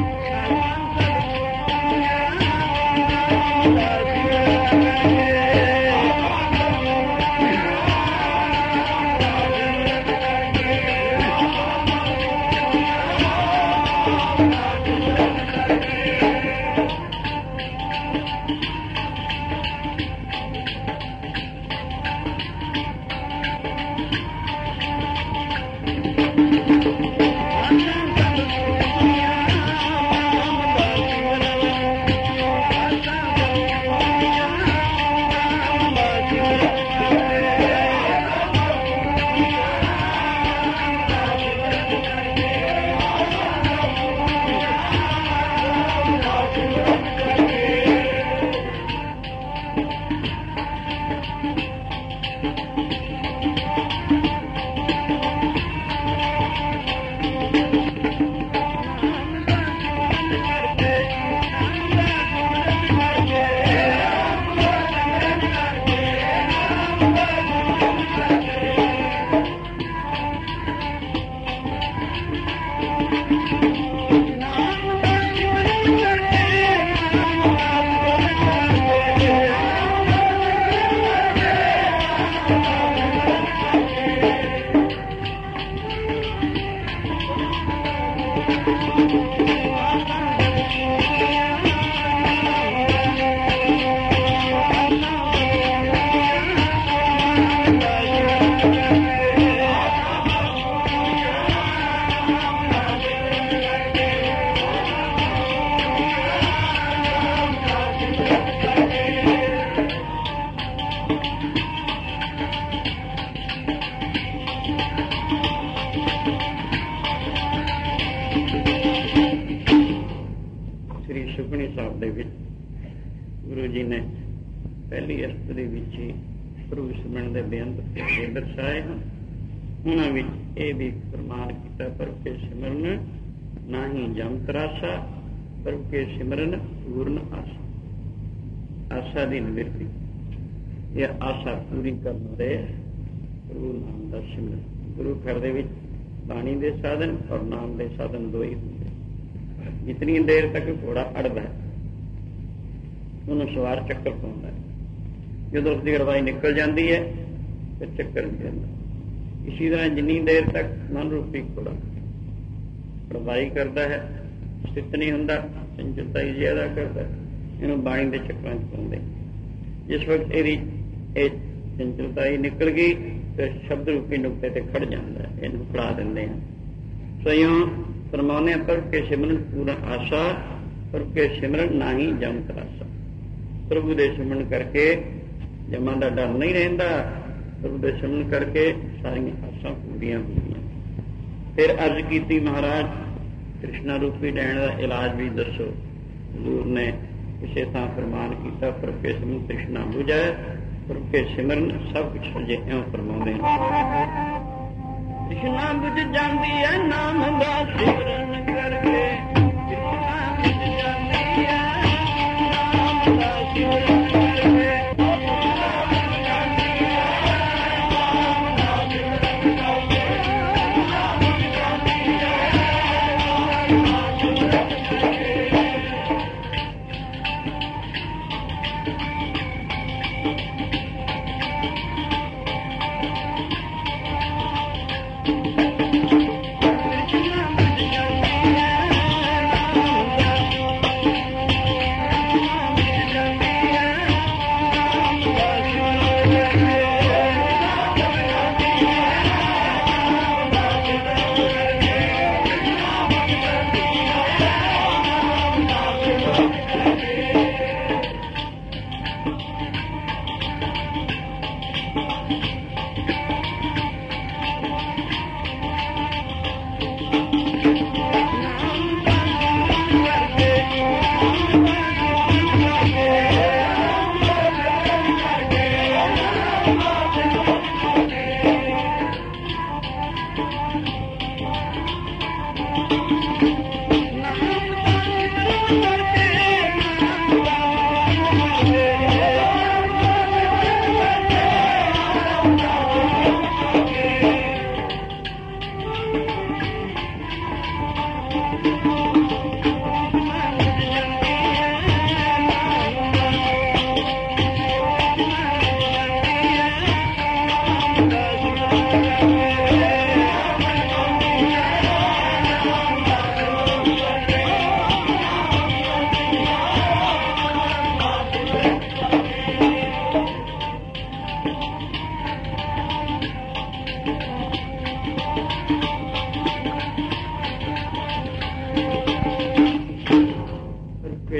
ਗੁਰੂ ਜੀ ਨੇ ਪਹਿਲੀ ਅਸਤ ਦੇ ਵਿੱਚ ਹੀ ਪ੍ਰਭੂ ਸਿਮਰਨ ਦੇ ਬੇਅੰਤ ਤੇ ਦਰਸਾਏ ਹਨ। ਉਹਨਾਂ ਵਿੱਚ ਇਹ ਵੀ ਫਰਮਾਨ ਕੀਤਾ, ਪ੍ਰਭੂ ਕੇ ਸਿਮਰਨ ਨਾ ਹੀ ਜਮ ਤਰਾਸਾ, ਪ੍ਰਭੂ ਕੇ ਸਿਮਰਨ ਪੂਰਨ ਆਸਾ। ਆਸਾ ਦੀ ਨਿਵਿਰਤੀ, ਇਹ ਆਸਾ ਪੂਰੀ ਕਰਨ ਦੇ ਪ੍ਰਭੂ ਨਾਮ ਦਾ ਸਿਮਰਨ। ਗੁਰੂ ਘਰ ਦੇ ਵਿੱਚ ਬਾਣੀ ਦੇ ਸਾਧਨ ਔਰ ਨਾਮ ਦੇ ਸਾਧਨ ਦੋ ਹੀ ਹੁੰਦੇ। ਜਿਤਨੀ ਦੇਰ ਤੱਕ ਘੋੜਾ ਅੜਦਾ ਹੈ ਉਹਨੂੰ ਸਵਾਰ ਚੱਕਰ ਪਾਉਂਦਾ ਹੈ, ਜਦੋਂ ਉਸਦੀ ਅੜਵਾਈ ਨਿਕਲ ਜਾਂਦੀ ਹੈ ਫਿਰ ਚੱਕਰ ਨਹੀਂ ਜਾਂਦਾ। ਇਸੀ ਤਰ੍ਹਾਂ ਜਿੰਨੀ ਦੇਰ ਤੱਕ ਮਨ ਰੂਪੀ ਘੋੜਾ ਅੜਵਾਈ ਕਰਦਾ ਹੈ, ਸਥਿਤ ਨਹੀਂ ਹੁੰਦਾ, ਚੰਚਲਤਾ ਹੀ ਜ਼ਿਆਦਾ ਕਰਦਾ, ਇਹਨੂੰ ਬਾਣੀ ਦੇ ਚੱਕਰਾਂ 'ਚ ਪਾਉਂਦੇ। ਜਿਸ ਵਕਤ ਇਹਦੀ ਇਹ ਚੰਚਲਤਾ ਹੀ ਨਿਕਲ ਗਈ ਫਿਰ ਸ਼ਬਦ ਰੂਪੀ ਨੁਕਤੇ ਤੇ ਖੜ ਜਾਂਦਾ, ਇਹਨੂੰ ਖੜਾ ਦਿੰਦੇ ਹਾਂ। ਸੋ ਫਰਮਾਉਂਦੇ ਪ੍ਰਭੂ ਕੇ ਸਿਮਰਨ ਪੂਰਾ ਆਸਾ, ਪ੍ਰਭੂ ਕੇ ਸਿਮਰਨ ਨਾ ਹੀ ਜਮ ਤਰਾਸਾ। ਪ੍ਰਭੂ ਦੇ ਸਿਮਰਨ ਕਰਕੇ ਜਮਾਂ ਦਾ ਡਰ ਨਹੀਂ ਰਹਿੰਦਾ, ਪ੍ਰਭੂ ਦੇ ਸਿਮਰਨ ਕਰਕੇ ਸਾਰੀਆਂ ਆਸਾਂ ਪੂਰੀਆਂ ਹੁੰਦੀਆਂ। ਫਿਰ ਅਰਜ਼ ਕੀਤੀ, ਮਹਾਰਾਜ ਕ੍ਰਿਸ਼ਨਾ ਰੂਪੀ ਡੈਣ ਦਾ ਇਲਾਜ ਵੀ ਦੱਸੋ। ਹਜ਼ੂਰ ਨੇ ਕਿਸੇ ਥਾਂ ਫਰਮਾਨ ਕੀਤਾ, ਪ੍ਰਭੂ ਕੇ ਸਿਮਰਨ ਕ੍ਰਿਸ਼ਨਾ ਬੁਝੈ, ਪ੍ਰਭੂ ਕੇ ਸਿਮਰਨ ਸਭ ਕੁਛ ਸਜੇ। ਇਉਂ ਫਰਮਾਉਂਦੇ ਕ੍ਰਿਸ਼ਨਾ ਬੁਝ ਜਾਂਦੀ ਹੈ ਨਾਮ ਦਾ ਸਿਮਰਨ ਕਰਕੇ, ਕ੍ਰਿਸ਼ਨਾ ਬੁਝ ਜਾਂਦੀ ਹੈ ਨਾਮ ਦਾ ਸਿਮਰਨ ਕਰਕੇ।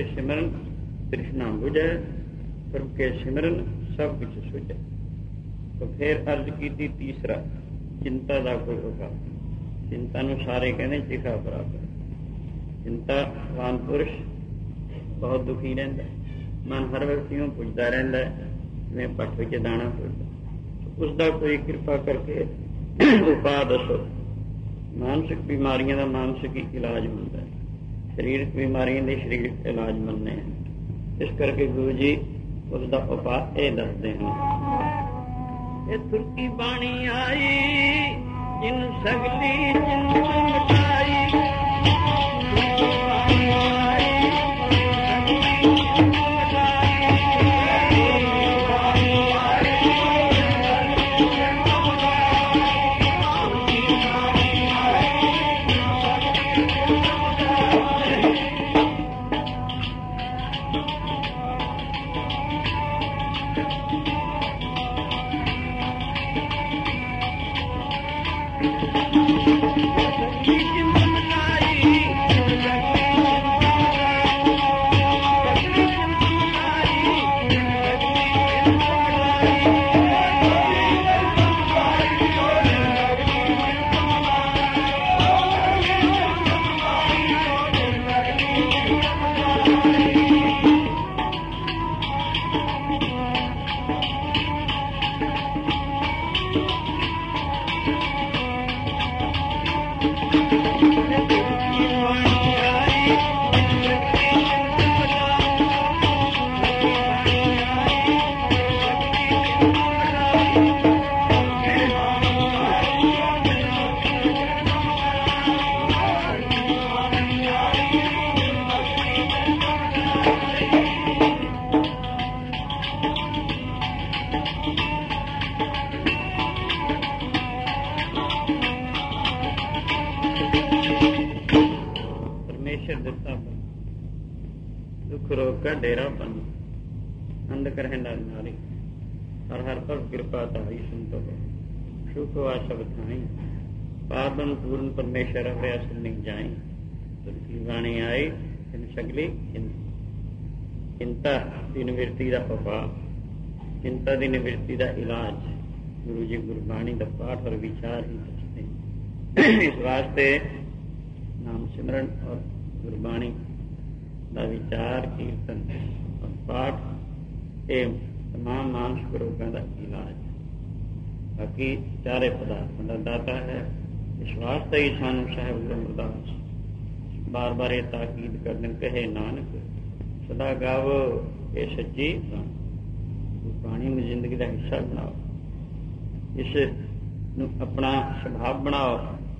के सिमरन तृष्णा बुझे, प्रभु के सिमरन सब कुछ सुझे। तो फिर अर्ज की तीसरा चिंता का कोई उपाय। चिंता नूं सारे कहने चिखा बराबर। चिंतावान पुरुष बहुत दुखी रहता, मन हर व्यक्तियों पुछता रहता है, जिवें पट विच दाना पुछदा। उसका कोई कृपा करके उपाय दसो। मानसिक बीमारियों का मानसिक इलाज मिलता है, शरीरक बीमारियों के शरीरक इलाज मिलने हैं। इस करके गुरु जी उसका उपाय ये दसते हैं। ये तुर्की बाणी आई जिन सगली चिंता मिटाई, दुख रोग का डेरा बन अंध करें नारी, हर हर पर कृपा तारी सुनतो सुख वा सब थाई, पावन पूर्ण परमेश्वर अभ्यास नहीं जाई। तुलसी वाणी आई इन सगली चिंता की निवृत्ति का उपाय, चिंता की निवृत्ति का इलाज गुरु जी गुरबाणी का पाठ और विचार ही दसते। इस वास्ते नाम सिमरन और गुरबाणी का विचार कीर्तन और पाठ एवं तमाम मानसिक रोगों का इलाज। बाकी चारे पदार्थों का दाता है। इस वास्ते ही सानू साहिब गुरु अमरदास बार बार ये ताकीद करने कहे, नानक सदा गावो ये सच्ची गुरबाणी में जिंदगी का हिस्सा बनाओ, इस अपना स्वभाव बनाओ।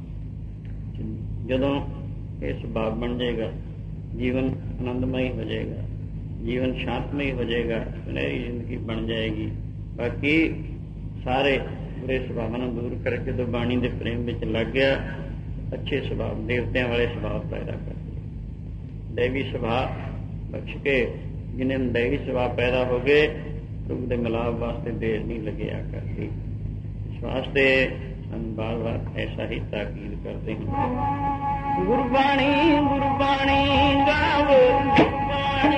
जदों ये स्वभाव बन जाएगा, जीवन आनंदमय हो जाएगा, जीवन शांतमय हो जाएगा, सुनहरी जिंदगी बन जाएगी। बाकी सारे बुरे स्वभावों दूर करके तो बाणी के प्रेम में लग गया, अच्छे स्वभाव देवतियों वाले स्वभाव पैदा कर दिए। दैवी स्वभाव बख्श के जिन्हें दैवी स्वभाव पैदा हो गए, प्रभु के मिलाप वास्ते देर नहीं लगे आ करती। इस वास्ते हम बार बार ऐसा ही ताकीद करते हैं। गुरबाणी गुरबाणी गावो, गुरबाणी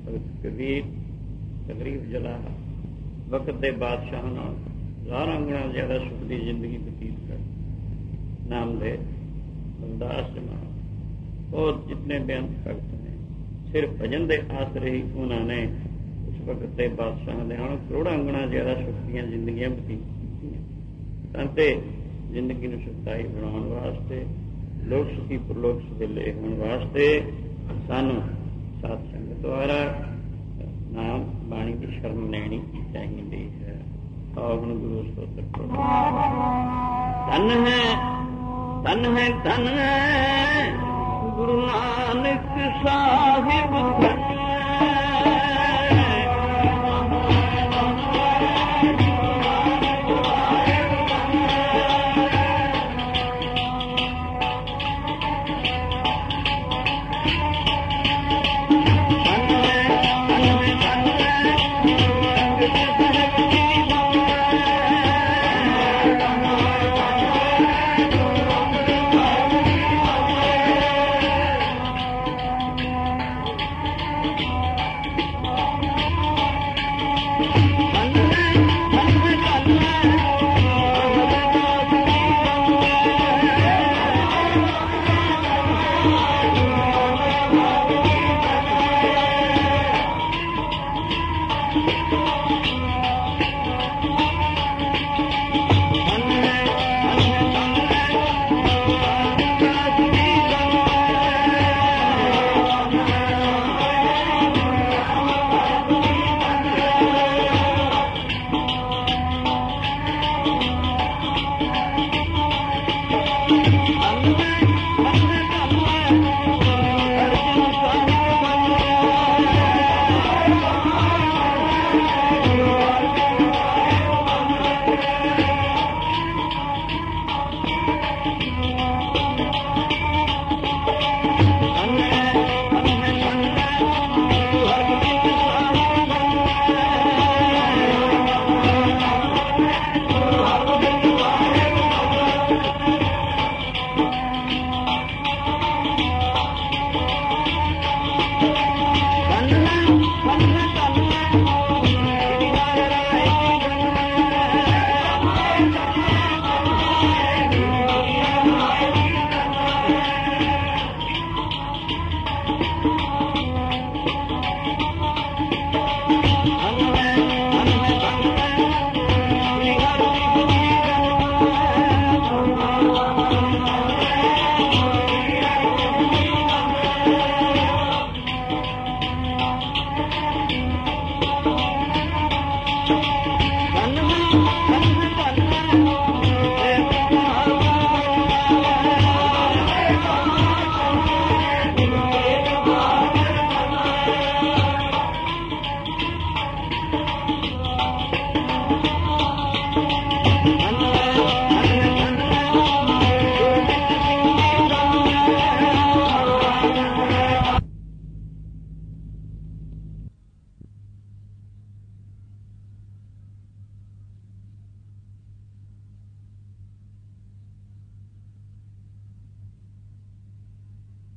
ਭਗਤ ਕਬੀਰ ਤਕਰੀਬ ਜਲਾ ਵਕਤ ਦੇ ਬਾਦਸ਼ਾਹ ਨਾਲ ਹਜ਼ਾਰਾਂ ਗੁਣਾ ਜ਼ਿਆਦਾ ਸੁਖ ਦੀ ਜ਼ਿੰਦਗੀ ਬਤੀਤ ਕਰ ਨਾਮ ਦੇ ਰਮਦਾਸ ਜਮਾ और जितने बेअंत भगत ने सिर्फ भजन के आसरे ही उन्होंने उस वक्त के बादशाह ने हम करोड़ों गुणा ज्यादा सुख दी जिंदगियां बतीत की जिंदगी को सुखदाई बनाने वास्ते लोक सुखी परलोक सुहेले होने वास्ते सानू साध संगत द्वारा नाम बाणी की शरण लेनी चाहिए है। और हम गुरु स्तोत्र पढ़ो। धन है धन है धन है गुरु नानक साहिब।